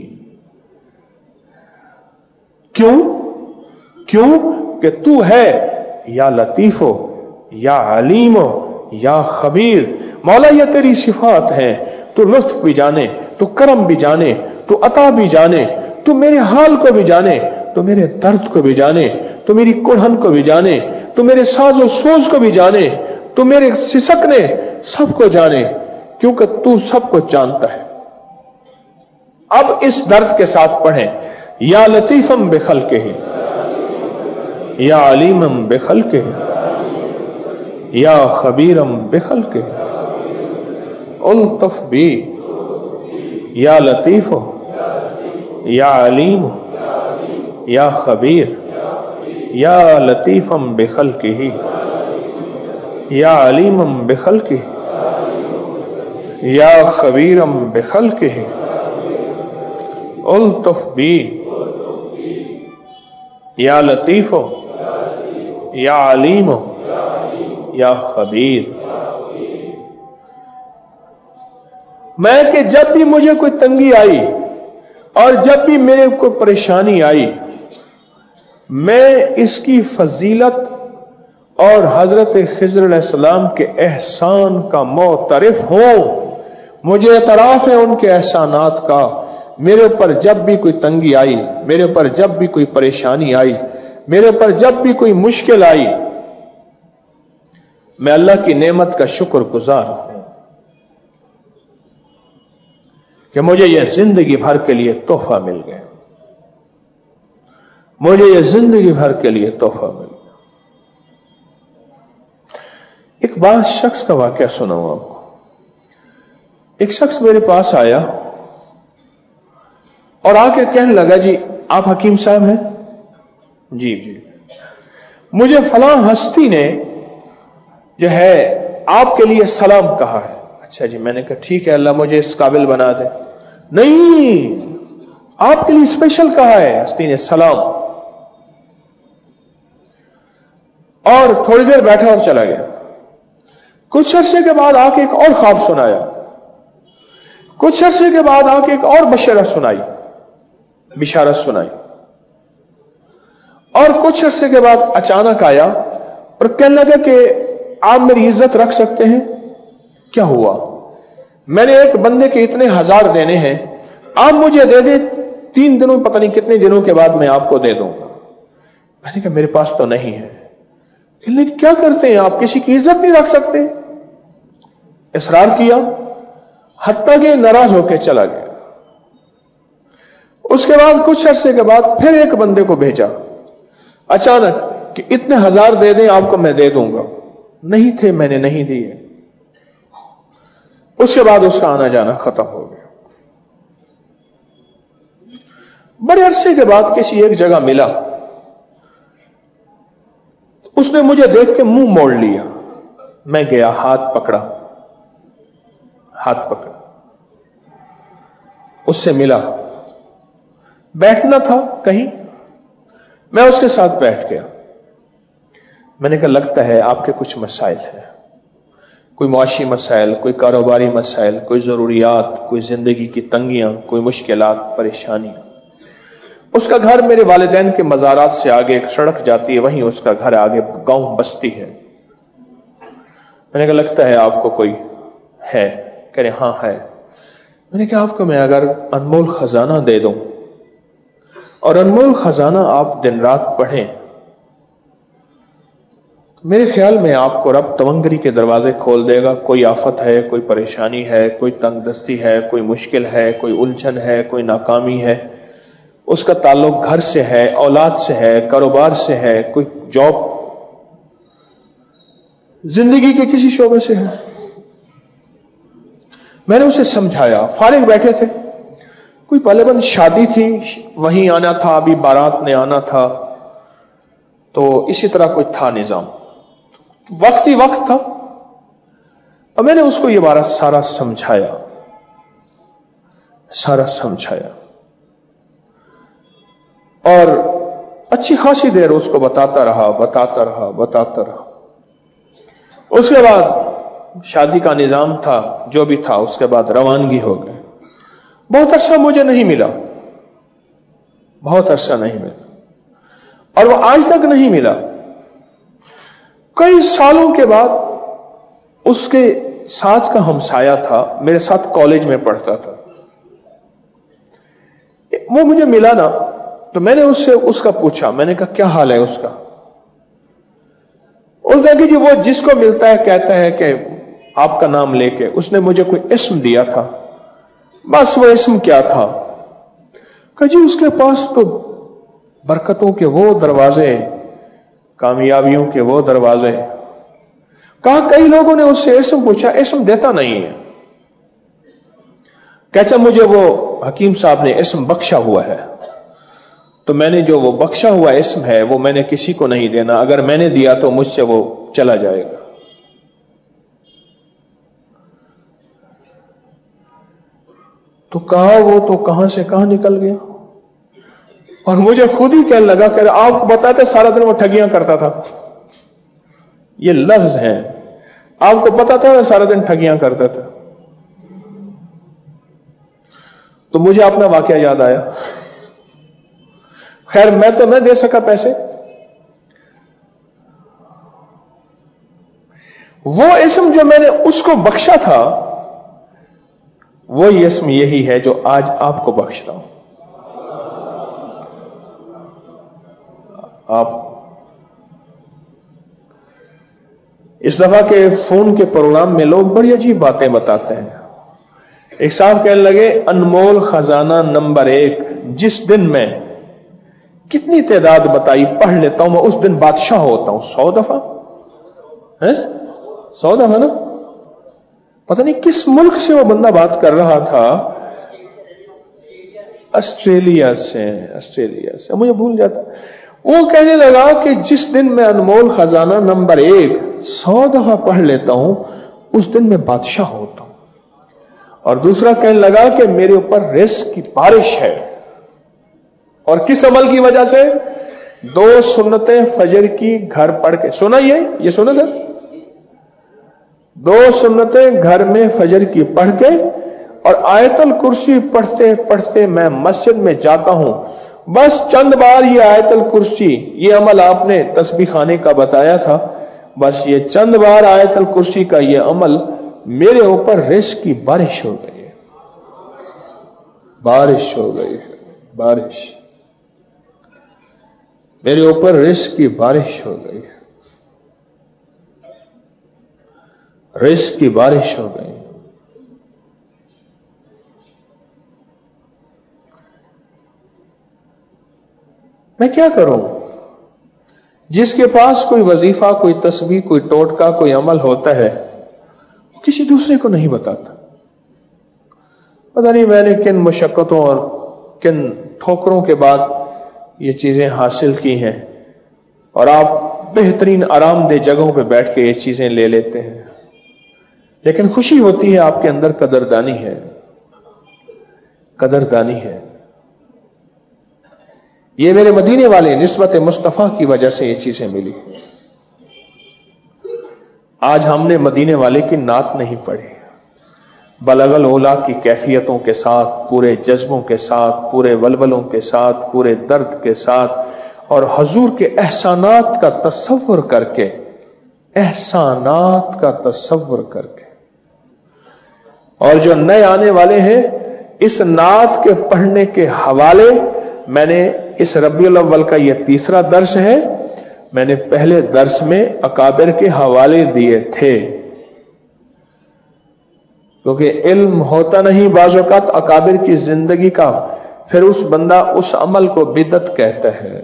क्यों? क्यों कि तू है या लतीफो, या अलीमो, या खबीर। मौला ये तेरी सिफात है, तू लुत्फ भी जाने, तू करम भी जाने, तू अता भी जाने, तू मेरे हाल को भी जाने, तू मेरे दर्द को भी जाने, तू मेरी कुढ़न को भी जाने, तू मेरे साजो सोज को भी जाने, तू मेरे सिसकने सबको जाने, क्योंकि तू सब कुछ जानता है। अब इस दर्द के साथ पढ़ें, या लतीफम बेखल्किही, या अलीमम बेखल्किही, या खबीरम बेखल्किही, उल्तुफ भी, या लतीफो, या अलीम, या खबीर, یا لطیفم بخلقہ یا علیمم بخلقہ یا خبیرم بخلقہ الطف بی یا لطیف یا علیم یا خبیر. میں کہ جب بھی مجھے کوئی تنگی آئی اور جب بھی میرے کو پریشانی آئی میں اس کی فضیلت اور حضرت خضر علیہ السلام کے احسان کا معترف ہوں. مجھے اعتراف ہے ان کے احسانات کا. میرے اوپر جب بھی کوئی تنگی آئی، میرے اوپر جب بھی کوئی پریشانی آئی، میرے اوپر جب بھی کوئی مشکل آئی، میں اللہ کی نعمت کا شکر گزار ہوں کہ مجھے یہ زندگی بھر کے لیے تحفہ مل گیا. مجھے یہ زندگی بھر کے لیے تحفہ مل گیا. ایک بعض شخص کا واقعہ سناؤں آپ کو. ایک شخص میرے پاس آیا اور آ کے کہنے لگا جی آپ حکیم صاحب ہیں؟ جی جی مجھے فلاں ہستی نے جو ہے آپ کے لیے سلام کہا ہے. اچھا جی. میں نے کہا ٹھیک ہے اللہ مجھے اس قابل بنا دے. نہیں آپ کے لیے اسپیشل کہا ہے ہستی نے سلام. اور تھوڑی دیر بیٹھا اور چلا گیا. کچھ عرصے کے بعد آ کے ایک اور خواب سنایا. کچھ عرصے کے بعد آ کے ایک اور بشارت سنائی بشارت سنائی اور کچھ عرصے کے بعد اچانک آیا اور کہنے لگا کہ آپ میری عزت رکھ سکتے ہیں. کیا ہوا؟ میں نے ایک بندے کے اتنے ہزار دینے ہیں آپ مجھے دے دیں تین دنوں پتہ نہیں کتنے دنوں کے بعد میں آپ کو دے دوں گا. میں نے کہا میرے پاس تو نہیں ہے. لیکن کیا کرتے ہیں آپ کسی کی عزت نہیں رکھ سکتے؟ اصرار کیا حتیٰ کہ ناراض ہو کے چلا گیا. اس کے بعد کچھ عرصے کے بعد پھر ایک بندے کو بھیجا اچانک کہ اتنے ہزار دے دیں آپ کو میں دے دوں گا. نہیں تھے میں نے نہیں دیے. اس کے بعد اس کا آنا جانا ختم ہو گیا. بڑے عرصے کے بعد کسی ایک جگہ ملا. اس نے مجھے دیکھ کے منہ موڑ لیا. میں گیا ہاتھ پکڑا ہاتھ پکڑا اس سے ملا. بیٹھنا تھا کہیں میں اس کے ساتھ بیٹھ گیا. میں نے کہا لگتا ہے آپ کے کچھ مسائل ہیں کوئی معاشی مسائل کوئی کاروباری مسائل کوئی ضروریات کوئی زندگی کی تنگیاں کوئی مشکلات پریشانیاں. اس کا گھر میرے والدین کے مزارات سے آگے ایک سڑک جاتی ہے وہیں اس کا گھر آگے گاؤں بستی ہے. میں نے کہا لگتا ہے آپ کو کوئی ہے؟ کہہ رہے ہاں ہے. میں نے کہا آپ کو میں اگر انمول خزانہ دے دوں اور انمول خزانہ آپ دن رات پڑھیں تو میرے خیال میں آپ کو رب تونگری کے دروازے کھول دے گا. کوئی آفت ہے کوئی پریشانی ہے کوئی تنگ دستی ہے کوئی مشکل ہے کوئی الجھن ہے کوئی ناکامی ہے اس کا تعلق گھر سے ہے اولاد سے ہے کاروبار سے ہے کوئی جاب زندگی کے کسی شعبے سے ہے. میں نے اسے سمجھایا. فارغ بیٹھے تھے کوئی پہلے بند شادی تھی وہیں آنا تھا ابھی بارات نے آنا تھا تو اسی طرح کوئی تھا نظام وقت ہی وقت تھا. اور میں نے اس کو یہ بات سارا سمجھایا سارا سمجھایا اور اچھی خاصی دیر اس کو بتاتا رہا بتاتا رہا بتاتا رہا. اس کے بعد شادی کا نظام تھا جو بھی تھا اس کے بعد روانگی ہو گئے. بہت عرصہ مجھے نہیں ملا بہت عرصہ نہیں ملا اور وہ آج تک نہیں ملا. کئی سالوں کے بعد اس کے ساتھ کا ہمسایہ تھا میرے ساتھ کالج میں پڑھتا تھا. وہ مجھے ملا نا تو میں نے اس سے اس کا پوچھا. میں نے کہا کیا حال ہے اس کا؟ اس نے کہ جی وہ جس کو ملتا ہے کہتا ہے کہ آپ کا نام لے کے اس نے مجھے کوئی اسم دیا تھا. بس وہ اسم کیا تھا کہ جی اس کے پاس تو برکتوں کے وہ دروازے کامیابیوں کے وہ دروازے. کہا کئی لوگوں نے اس سے اسم پوچھا اسم دیتا نہیں ہے. کہتا مجھے وہ حکیم صاحب نے اسم بخشا ہوا ہے تو میں نے جو وہ بخشا ہوا اسم ہے وہ میں نے کسی کو نہیں دینا، اگر میں نے دیا تو مجھ سے وہ چلا جائے گا۔ تو کہا وہ تو کہاں سے کہاں نکل گیا، اور مجھے خود ہی کہنے لگا کہ آپ کو بتاتے سارا دن وہ ٹھگیاں کرتا تھا، یہ لفظ ہیں، آپ کو پتا تھا وہ سارا دن ٹھگیاں کرتا تھا۔ تو مجھے اپنا واقعہ یاد آیا، خیر میں تو نہ دے سکا پیسے، وہ اسم جو میں نے اس کو بخشا تھا وہی اسم یہی ہے جو آج آپ کو بخش رہا ہوں۔ آپ اس دفعہ کے فون کے پروگرام میں لوگ بڑی عجیب باتیں بتاتے ہیں۔ ایک صاحب کہنے لگے انمول خزانہ نمبر ایک، جس دن میں کتنی تعداد بتائی پڑھ لیتا ہوں میں اس دن بادشاہ ہوتا ہوں۔ سو دفعہ ہے، سو دفعہ نا، پتہ نہیں کس ملک سے وہ بندہ بات کر رہا تھا، آسٹریلیا سے، آسٹریلیا سے مجھے بھول جاتا۔ وہ کہنے لگا کہ جس دن میں انمول خزانہ نمبر ایک سو دفعہ پڑھ لیتا ہوں اس دن میں بادشاہ ہوتا ہوں۔ اور دوسرا کہنے لگا کہ میرے اوپر رزق کی بارش ہے، اور کس عمل کی وجہ سے؟ دو سنتیں فجر کی گھر پڑھ کے، سنا یہ یہ سنا تھا، دو سنتیں گھر میں فجر کی پڑھ کے اور آیت الکرسی پڑھتے پڑھتے میں مسجد میں جاتا ہوں، بس چند بار یہ آیت الکرسی، یہ عمل آپ نے تسبیح خانے کا بتایا تھا، بس یہ چند بار آیت الکرسی کا یہ عمل میرے اوپر رزق کی بارش ہو گئی ہے، بارش ہو گئی ہے، بارش میرے اوپر رزق کی بارش ہو گئی ہے، رزق کی بارش ہو گئی۔ میں کیا کروں؟ جس کے پاس کوئی وظیفہ، کوئی تسبیح، کوئی ٹوٹکا، کوئی عمل ہوتا ہے کسی دوسرے کو نہیں بتاتا۔ پتہ نہیں میں نے کن مشقتوں اور کن ٹھوکروں کے بعد یہ چیزیں حاصل کی ہیں، اور آپ بہترین آرام دہ جگہوں پہ بیٹھ کے یہ چیزیں لے لیتے ہیں، لیکن خوشی ہوتی ہے آپ کے اندر قدردانی ہے، قدردانی ہے۔ یہ میرے مدینے والے نسبت مصطفیٰ کی وجہ سے یہ چیزیں ملی۔ آج ہم نے مدینے والے کی نعت نہیں پڑھی، بلغ العلا کی کیفیتوں کے ساتھ، پورے جذبوں کے ساتھ، پورے ولولوں کے ساتھ، پورے درد کے ساتھ، اور حضور کے احسانات کا تصور کر کے، احسانات کا تصور کر کے، اور جو نئے آنے والے ہیں اس نعت کے پڑھنے کے حوالے، میں نے اس ربیع الاول کا یہ تیسرا درس ہے، میں نے پہلے درس میں اکابر کے حوالے دیے تھے، کیونکہ علم ہوتا نہیں بعض اوقات اکابر کی زندگی کا، پھر اس بندہ اس عمل کو بدعت کہتا ہے۔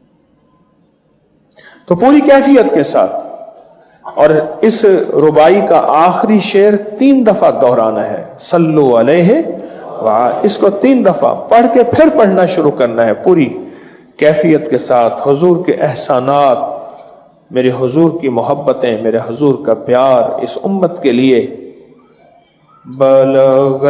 تو پوری کیفیت کے ساتھ، اور اس ربائی کا آخری شعر تین دفعہ دہرانا ہے، صلو علیہ، اس کو تین دفعہ پڑھ کے پھر پڑھنا شروع کرنا ہے پوری کیفیت کے ساتھ۔ حضور کے احسانات، میرے حضور کی محبتیں، میرے حضور کا پیار اس امت کے لیے، بلغ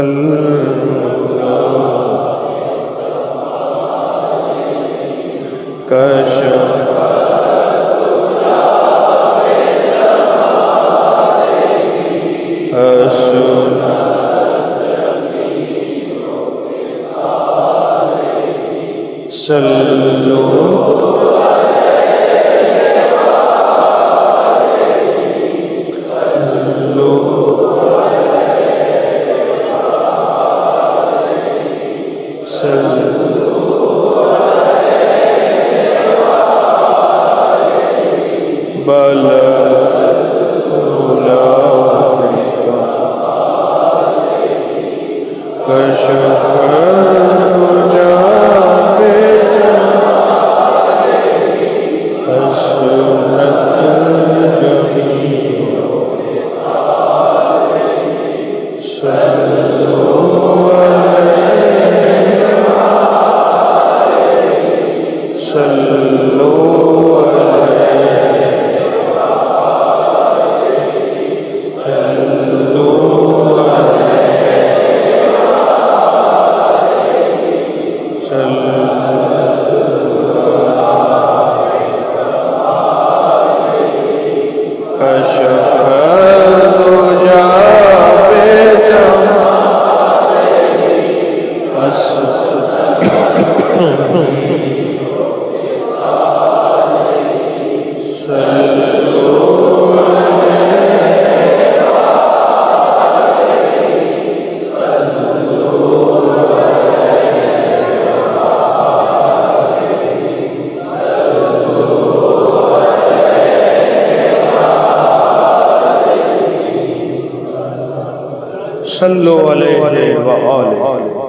सल्लु अलैहि व आलिहि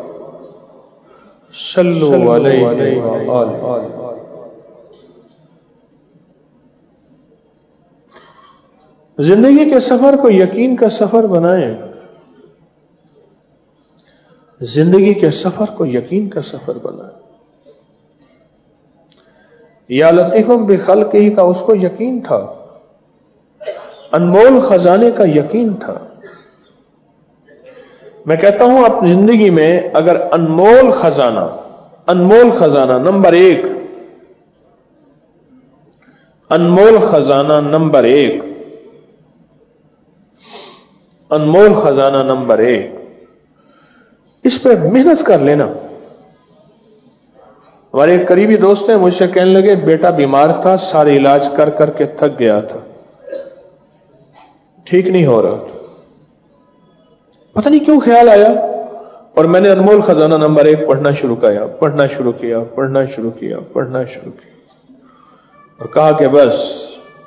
सल्लु अलैहि व आलिहि। जिंदगी के सफर को यकीन का सफर बनाएं। जिंदगी के सफर को यकीन का सफर बनाएं। या लतीफुम बिखल्क़िही का उसको यकीन था, अनमोल खजाने का यकीन था। मैं कहता हूं अपनी जिंदगी में अगर अनमोल खजाना, अनमोल खजाना नंबर एक, अनमोल खजाना नंबर एक, अनमोल खजाना नंबर एक, इस पे मेहनत कर लेना। हमारे एक करीबी दोस्त हैं, मुझसे कहने लगे बेटा बीमार था, सारे इलाज कर करके थक गया था, ठीक नहीं हो रहा था। पता नहीं क्यों ख्याल आया और मैंने अनमोल खजाना नंबर एक पढ़ना शुरू किया, पढ़ना शुरू किया, पढ़ना शुरू किया, पढ़ना शुरू किया और कहा कि बस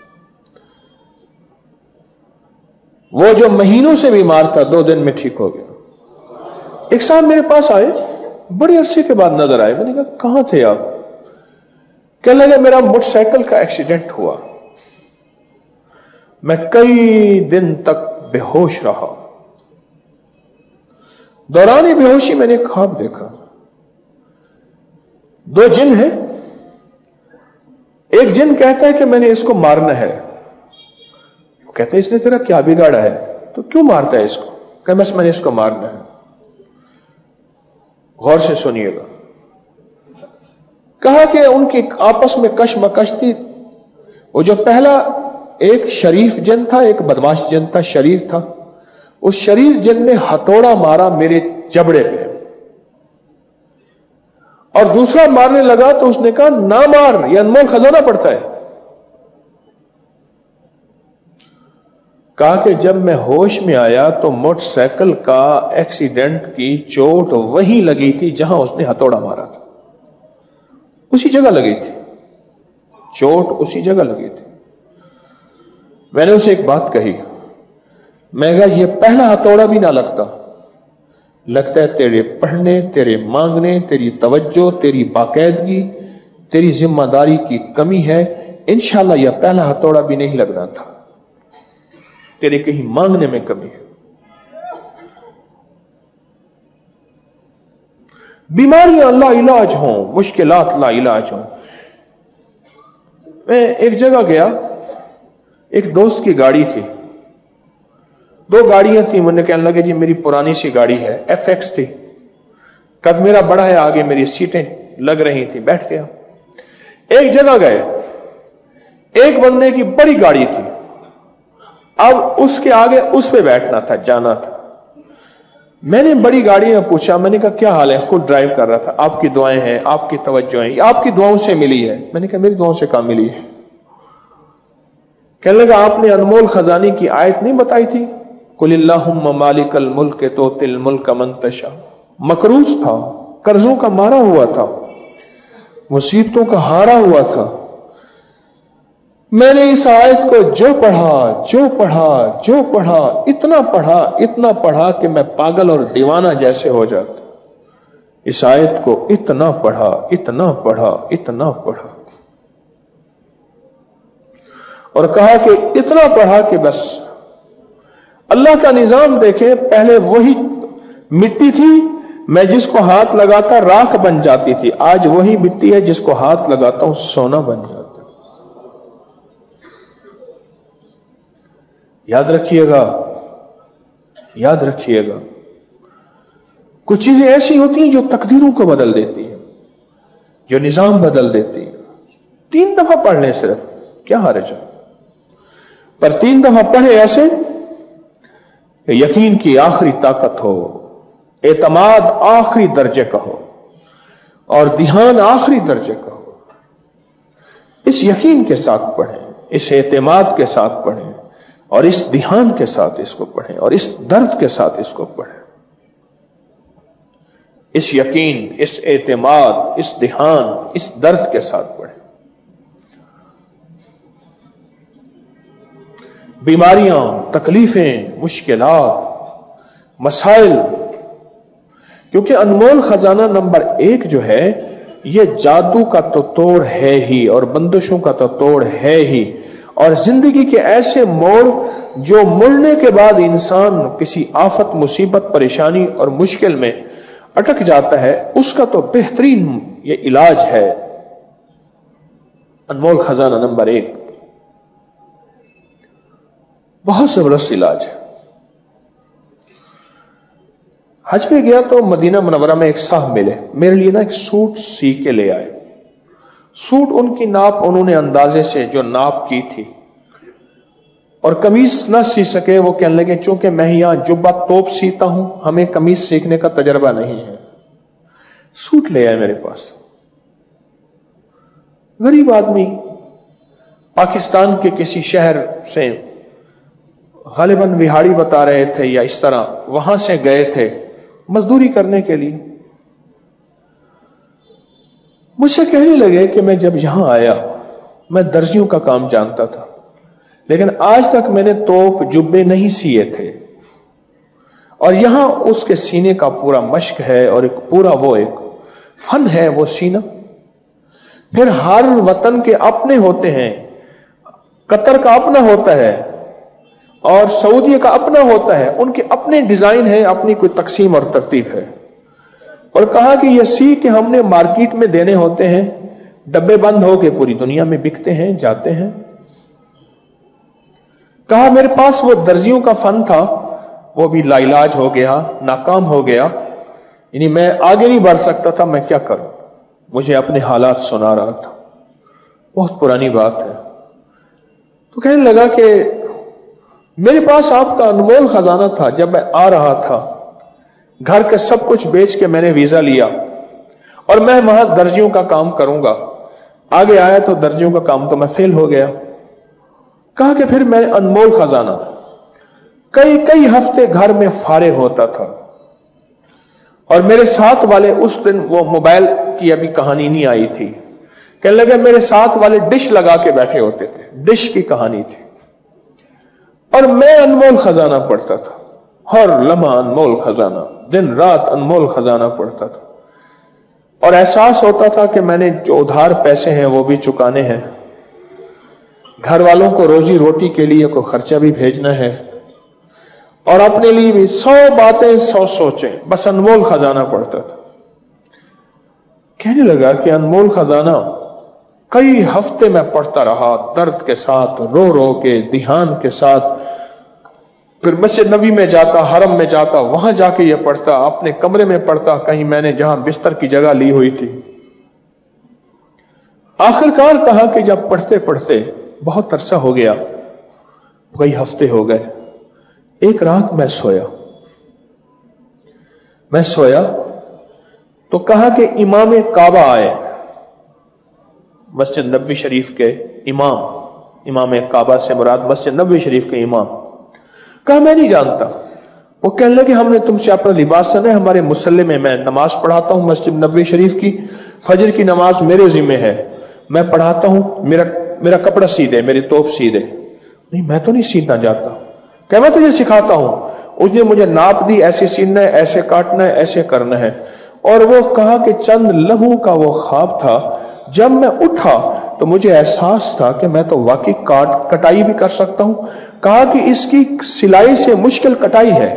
वो जो महीनों से बीमार था दो दिन में ठीक हो गया। एक साहब मेरे पास आए, बड़ी अरसे के बाद नजर आए। मैंने कहा कहां थे आप? कहने लगे मेरा मोटरसाइकिल का एक्सीडेंट हुआ, मैं कई दिन तक बेहोश रहा। दौरान बेहोशी मैंने ख्वाब देखा, दो जिन हैं, एक जिन कहता है कि मैंने इसको मारना है, वो कहते हैं इसने तेरा क्या बिगाड़ा है, तो क्यों मारता है इसको? कह बस मैंने इसको मारना है। गौर से सुनिएगा, कहा कि उनकी आपस में कशमकश थी। वो जो पहला एक शरीफ जिन था, एक बदमाश जिन था, शरीर था, उस शरीर जिन ने हथौड़ा मारा मेरे जबड़े पे और दूसरा मारने लगा तो उसने कहा ना मार, ये अनमोल खजाना पड़ता है। कहा कि जब मैं होश में आया तो मोटरसाइकिल का एक्सीडेंट की चोट वहीं लगी थी जहां उसने हथौड़ा मारा था, उसी जगह लगी थी चोट, उसी जगह लगी थी। मैंने उसे एक बात कही, मैं कहा ये पहला हथौड़ा भी ना लगता, लगता है तेरे पढ़ने, तेरे मांगने, तेरी तवज्जो, तेरी बाकायदगी, तेरी जिम्मेदारी की कमी है। इंशाल्लाह यह पहला हथौड़ा भी नहीं लगना था, तेरे कहीं मांगने में कमी है। बीमारियां ला इलाज हों, मुश्किलात ला इलाज हों। मैं एक जगह गया, एक दोस्त की गाड़ी थी, दो गाड़ियां थी। मुझे कहने लगे जी मेरी पुरानी सी गाड़ी है, एफ एक्स थी, कद मेरा बड़ा है, आगे मेरी सीटें लग रही थी, बैठ गया। एक जगह गए, एक बंदे की बड़ी गाड़ी थी, अब उसके आगे उस पे बैठना था, जाना था। मैंने बड़ी गाड़ी में पूछा, मैंने कहा क्या हाल है? खुद ड्राइव कर रहा था। आपकी दुआएं हैं, आपकी तवज्जो है, आपकी दुआओं से मिली है। मैंने कहा मेरी दुआओं से कहां मिली है? कहने लगा आपने अनमोल खजाने की आयत नहीं बताई थी, कुलिल्लाहुम्मा मालिकल मुल्क तुतिल मुल्क मन तशा। मकरूज था, कर्जों का मारा हुआ था, मुसीबतों का हारा हुआ था। मैंने इस आयत को जो पढ़ा जो पढ़ा जो पढ़ा इतना पढ़ा इतना पढ़ा कि मैं पागल और दीवाना जैसे हो जाता। इस आयत को इतना पढ़ा इतना पढ़ा इतना पढ़ा और कहा कि इतना पढ़ा कि बस अल्लाह का निजाम देखें। पहले वही मिट्टी थी, मैं जिसको हाथ लगाता राख बन जाती थी, आज वही मिट्टी है जिसको हाथ लगाता हूं सोना बन जाता। याद रखिएगा, याद रखिएगा, कुछ चीजें ऐसी होती हैं जो तकदीरों को बदल देती हैं, जो निजाम बदल देती हैं। तीन दफा पढ़ लें सिर्फ, क्या हर्ज है, पर तीन दफा पढ़े ऐसे यकीन की आखिरी ताकत हो, एतमाद आखिरी दर्जे का हो और ध्यान आखिरी दर्जे का हो। इस यकीन के साथ पढ़ें, इस एतमाद के साथ पढ़ें और इस ध्यान के साथ इसको पढ़ें और इस दर्द के साथ इसको पढ़ें। इस यकीन, इस एतमाद, इस ध्यान, इस दर्द के साथ पढ़ें। बीमारियां, तकलीफें, मुश्किलात مسائل. کیونکہ انمول خزانہ نمبر ایک جو ہے یہ جادو کا تو توڑ ہے ہی اور بندشوں کا تو توڑ ہے ہی, اور زندگی کے ایسے موڑ جو مڑنے کے بعد انسان کسی آفت, مصیبت, پریشانی اور مشکل میں اٹک جاتا ہے, اس کا تو بہترین یہ علاج ہے انمول خزانہ نمبر ایک. بہت زبردست علاج ہے. حج پہ گیا تو مدینہ منورہ میں ایک صاحب ملے, میرے لیے نا ایک سوٹ سی کے لے آئے. سوٹ ان کی ناپ انہوں نے اندازے سے جو ناپ کی تھی, اور قمیص نہ سی سکے. وہ کہنے لگے چونکہ میں یہاں جبہ توپ سیتا ہوں, ہمیں قمیص سیکھنے کا تجربہ نہیں ہے. سوٹ لے آئے میرے پاس. غریب آدمی پاکستان کے کسی شہر سے غالباً وہاڑی بتا رہے تھے یا اس طرح, وہاں سے گئے تھے مزدوری کرنے کے لیے. مجھ سے کہنے لگے کہ میں جب یہاں آیا میں درزیوں کا کام جانتا تھا, لیکن آج تک میں نے توپ جبے نہیں سیے تھے, اور یہاں اس کے سینے کا پورا مشق ہے اور ایک پورا وہ ایک فن ہے وہ سینا. پھر ہر وطن کے اپنے ہوتے ہیں, قطر کا اپنا ہوتا ہے اور سعودیہ کا اپنا ہوتا ہے, ان کے اپنے ڈیزائن ہے, اپنی کوئی تقسیم اور ترتیب ہے. اور کہا کہ یہ سی کے ہم نے مارکیٹ میں دینے ہوتے ہیں, ڈبے بند ہو کے پوری دنیا میں بکتے ہیں, جاتے ہیں. کہا میرے پاس وہ درزیوں کا فن تھا, وہ بھی لا علاج ہو گیا, ناکام ہو گیا, یعنی میں آگے نہیں بڑھ سکتا تھا. میں کیا کروں؟ مجھے اپنے حالات سنا رہا تھا, بہت پرانی بات ہے. تو کہنے لگا کہ میرے پاس آپ کا انمول خزانہ تھا. جب میں آ رہا تھا گھر کے سب کچھ بیچ کے میں نے ویزا لیا اور میں وہاں درزیوں کا کام کروں گا. آگے آیا تو درزیوں کا کام تو میں فیل ہو گیا. کہا کہ پھر میں انمول خزانہ کئی کئی ہفتے گھر میں فارغ ہوتا تھا, اور میرے ساتھ والے اس دن وہ موبائل کی ابھی کہانی نہیں آئی تھی, کہنے لگا میرے ساتھ والے ڈش لگا کے بیٹھے ہوتے تھے, ڈش کی کہانی تھی, اور میں انمول خزانہ پڑھتا تھا. ہر لمحہ انمول خزانہ, دن رات انمول خزانہ پڑھتا تھا, اور احساس ہوتا تھا کہ میں نے جو ادھار پیسے ہیں وہ بھی چکانے ہیں, گھر والوں کو روزی روٹی کے لیے کوئی خرچہ بھی بھیجنا ہے, اور اپنے لیے بھی سو باتیں سو سوچیں. بس انمول خزانہ پڑھتا تھا. کہنے لگا کہ انمول خزانہ کئی ہفتے میں پڑھتا رہا, درد کے ساتھ, رو رو کے, دھیان کے ساتھ. پھر مسجد نبی میں جاتا, حرم میں جاتا, وہاں جا کے یہ پڑھتا, اپنے کمرے میں پڑھتا, کہیں میں نے جہاں بستر کی جگہ لی ہوئی تھی. آخرکار کہا کہ جب پڑھتے پڑھتے بہت عرصہ ہو گیا, کئی ہفتے ہو گئے, ایک رات میں سویا میں سویا تو کہا کہ امام کعبہ آئے, مسجد نبوی شریف کے امام, امام کعبہ سے مراد مسجد نبوی شریف کے امام. کہا میں نہیں جانتا. وہ کہنے لگے ہم نے تم سے اپنا لباس سنا ہے, ہمارے مسلح میں میں نماز پڑھاتا ہوں مسجد نبوی شریف کی, فجر کی نماز میرے ذمہ ہے, میں پڑھاتا ہوں, میرا میرا کپڑا سی دے, میری توپ سی دے. نہیں میں تو نہیں سینا جاتا. کہ میں تجھے سکھاتا ہوں. اس نے مجھے ناپ دی, ایسے سینا ہے, ایسے کاٹنا ہے, ایسے کرنا ہے. اور وہ کہا کہ چند لمحوں کا وہ خواب تھا, جب میں اٹھا تو مجھے احساس تھا کہ میں تو واقعی کاٹ کٹائی بھی کر سکتا ہوں. کہا کہ اس کی سلائی سے مشکل کٹائی ہے,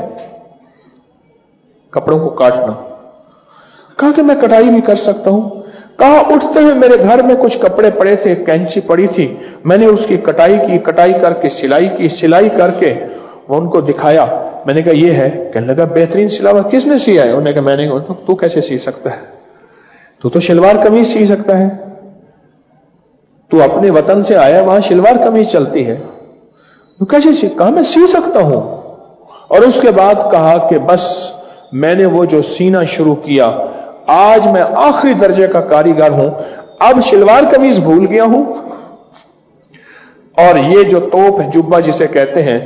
کپڑوں کو کاٹنا. کہا کہ میں کٹائی بھی کر سکتا ہوں. کہا اٹھتے ہوئے میرے گھر میں کچھ کپڑے پڑے تھے, کینچی پڑی تھی, میں نے اس کی کٹائی کی, کٹائی کر کے سلائی کی, سلائی کر کے وہ ان کو دکھایا. میں نے کہا یہ ہے. کہنے لگا بہترین سلاوا کس نے سیا ہے؟ انہوں نے کہا میں نے کہا تو کیسے سی سکتا ہے, تو تو شلوار قمیض سی سکتا ہے, تو اپنے وطن سے آیا وہاں شلوار قمیض چلتی ہے, تو کیسے سی؟ کہا میں سی سکتا ہوں. اور اس کے بعد کہا کہ بس میں نے وہ جو سینا شروع کیا, آج میں آخری درجے کا کاریگر ہوں, اب شلوار قمیض بھول گیا ہوں, اور یہ جو توپ جبہ جسے کہتے ہیں,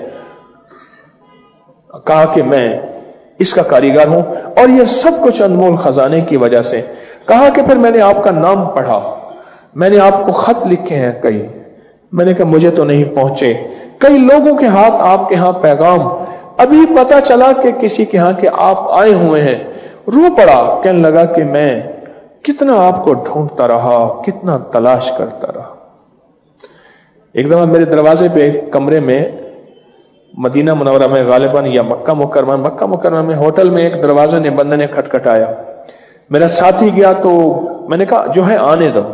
کہا کہ میں اس کا کاریگر ہوں, اور یہ سب کچھ انمول خزانے کی وجہ سے. کہا کہ پھر میں نے آپ کا نام پڑھا, میں نے آپ کو خط لکھے ہیں کئی, میں نے کہا مجھے تو نہیں پہنچے. کئی لوگوں کے ہاتھ آپ کے ہاں پیغام ابھی پتا چلا کہ کسی کے ہاں کہ آپ آئے ہوئے ہیں، رو پڑا، کہنے لگا کہ میں کتنا آپ کو ڈھونڈتا رہا، کتنا تلاش کرتا رہا۔ ایک دفعہ میرے دروازے پہ ایک کمرے میں مدینہ منورہ میں غالباً یا مکہ مکرمہ مکہ مکرمہ میں ہوٹل میں ایک دروازے نے بندے نے کھٹکھٹایا، میرا ساتھی گیا تو میں نے کہا جو ہے آنے دو۔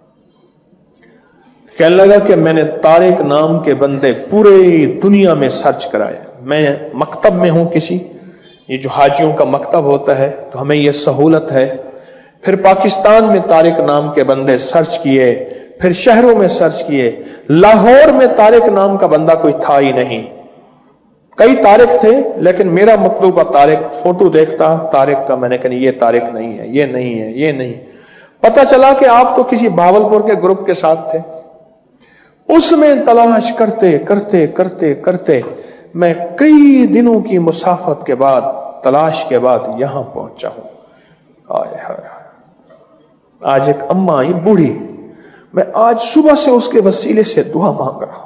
کہنے لگا کہ میں نے طارق نام کے بندے پوری دنیا میں سرچ کرائے، میں مکتب میں ہوں کسی، یہ جو حاجیوں کا مکتب ہوتا ہے تو ہمیں یہ سہولت ہے، پھر پاکستان میں طارق نام کے بندے سرچ کیے، پھر شہروں میں سرچ کیے، لاہور میں طارق نام کا بندہ کوئی تھا ہی نہیں۔ کئی طارق تھے لیکن میرا مطلوبہ طارق، فوٹو دیکھتا طارق کا، میں نے کہا یہ طارق نہیں ہے، یہ نہیں ہے، یہ نہیں۔ پتہ چلا کہ آپ تو کسی بھاولپور کے گروپ کے ساتھ تھے۔ اس میں تلاش کرتے کرتے کرتے کرتے میں کئی دنوں کی مسافت کے بعد، تلاش کے بعد یہاں پہنچا ہوں۔ آئے ہائے، آج ایک اماں آئی بوڑھی، میں آج صبح سے اس کے وسیلے سے دعا مانگ رہا ہوں۔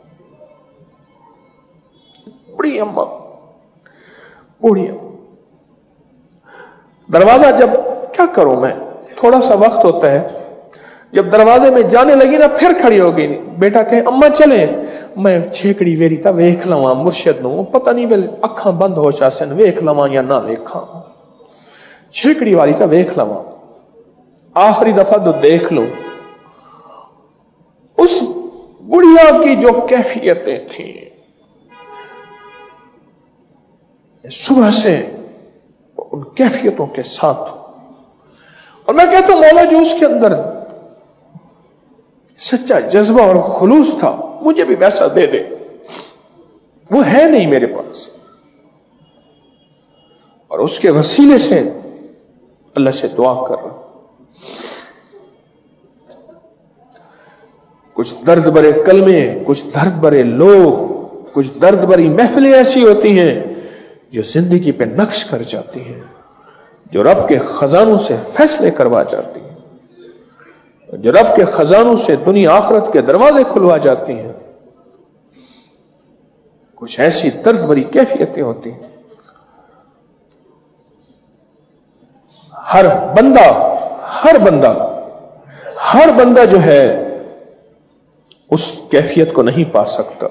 بڑی اماں، بوڑھی اماں، دروازہ جب کیا کروں میں، تھوڑا سا وقت ہوتا ہے، جب دروازے میں جانے لگی نا پھر کھڑی ہو گئی، بیٹا کہے اماں چلیں، میں چھیکڑی ویری تا ویکھ لواں مرشد نو، پتہ نہیں ویل اکھاں بند ہو شاسن ویکھ لواں یا نہ ویکھاں، چھیکڑی والی تا ویکھ لواں، آخری دفعہ تو دیکھ لوں۔ اس بڑھیا کی جو کیفیتیں تھیں، صبح سے ان کیفیتوں کے ساتھ، اور میں کہتا ہوں مولا جو اس کے اندر سچا جذبہ اور خلوص تھا مجھے بھی ویسا دے دے، وہ ہے نہیں میرے پاس، اور اس کے وسیلے سے اللہ سے دعا کر رہا ہوں۔ کچھ درد برے کلمے، کچھ درد برے لوگ، کچھ درد بری محفلیں ایسی ہوتی ہیں جو زندگی پہ نقش کر جاتی ہیں، جو رب کے خزانوں سے فیصلے کروا جاتی ہیں، جو رب کے خزانوں سے دنیا آخرت کے دروازے کھلوا جاتی ہیں۔ کچھ ایسی درد بری کیفیتیں ہوتی ہیں، ہر بندہ ہر بندہ ہر بندہ جو ہے اس کیفیت کو نہیں پا سکتا،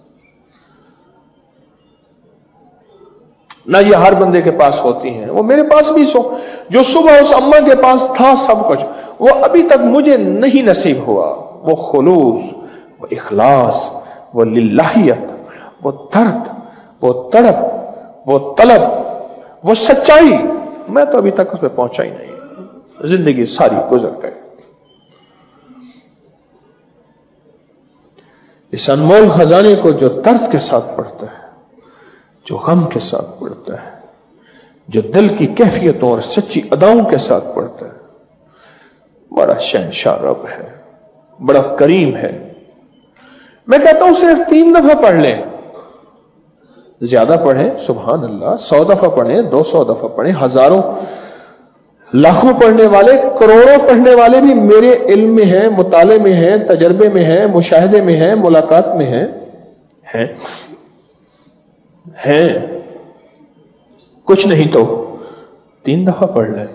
نہ یہ ہر بندے کے پاس ہوتی ہیں۔ وہ میرے پاس بھی سو جو صبح اس اماں کے پاس تھا سب کچھ، وہ ابھی تک مجھے نہیں نصیب ہوا، وہ خلوص، وہ اخلاص، وہ للہیت، وہ درد، وہ تڑپ، وہ طلب، وہ سچائی، میں تو ابھی تک اس پہ پہنچا ہی نہیں، زندگی ساری گزر گئی۔ اس انمول خزانے کو جو درد کے ساتھ پڑھتا ہے، جو غم کے ساتھ پڑھتا ہے، جو دل کی کیفیتوں اور سچی اداؤں کے ساتھ پڑھتا ہے، بڑا شہنشاہ رب ہے، بڑا کریم ہے۔ میں کہتا ہوں صرف تین دفعہ پڑھ لیں، زیادہ پڑھیں سبحان اللہ، سو دفعہ پڑھیں، دو سو دفعہ پڑھیں، ہزاروں لاکھوں پڑھنے والے، کروڑوں پڑھنے والے بھی میرے علم میں ہیں، مطالعے میں ہیں، تجربے میں ہیں، مشاہدے میں ہیں، ملاقات میں ہیں ہیں ہیں کچھ نہیں تو تین دفعہ پڑھ لیں،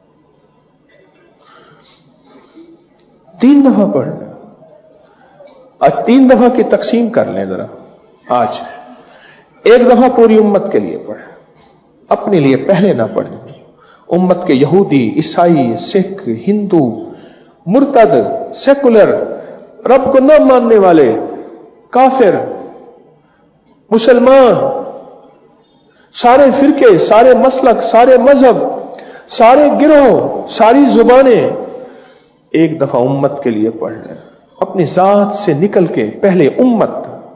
تین دفعہ پڑھ لیں۔ آج تین دفعہ کی تقسیم کر لیں ذرا، آج ایک دفعہ پوری امت کے لیے پڑھیں، اپنے لیے پہلے نہ پڑھیں، امت کے یہودی، عیسائی، سکھ، ہندو، مرتد، سیکولر، رب کو نہ ماننے والے، کافر، مسلمان، سارے فرقے، سارے مسلک، سارے مذہب، سارے گروہ، ساری زبانیں، ایک دفعہ امت کے لیے پڑھ لیں، اپنی ذات سے نکل کے پہلے امت،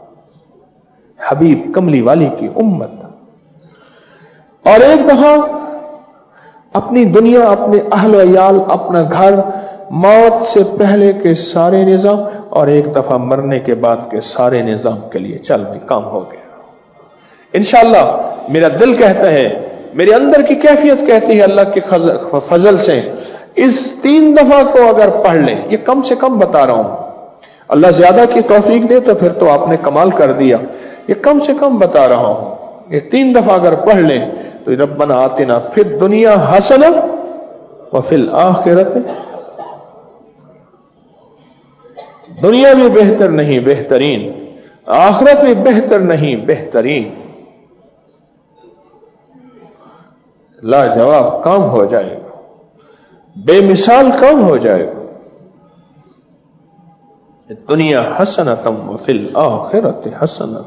حبیب کملی والی کی امت، اور ایک دفعہ اپنی دنیا، اپنے اہل و عیال، اپنا گھر، موت سے پہلے کے سارے نظام، اور ایک دفعہ مرنے کے بعد کے سارے نظام کے لیے چل بھی کام ہو گیا انشاءاللہ۔ میرا دل کہتا ہے، میرے اندر کی کیفیت کہتی ہے اللہ کے فضل سے، اس تین دفعہ کو اگر پڑھ لیں، یہ کم سے کم بتا رہا ہوں، اللہ زیادہ کی توفیق دے تو پھر تو آپ نے کمال کر دیا، یہ کم سے کم بتا رہا ہوں، یہ تین دفعہ اگر پڑھ لیں تو ربنا آتنا فی الدنیا حسنہ وفی الآخرۃ، دنیا بھی بہتر نہیں بہترین، آخرت بھی بہتر نہیں بہترین، لاجواب کام ہو جائے گا، بے مثال کام ہو جائے گا۔ دنیا حسنۃ وفی الآخرۃ حسنۃ،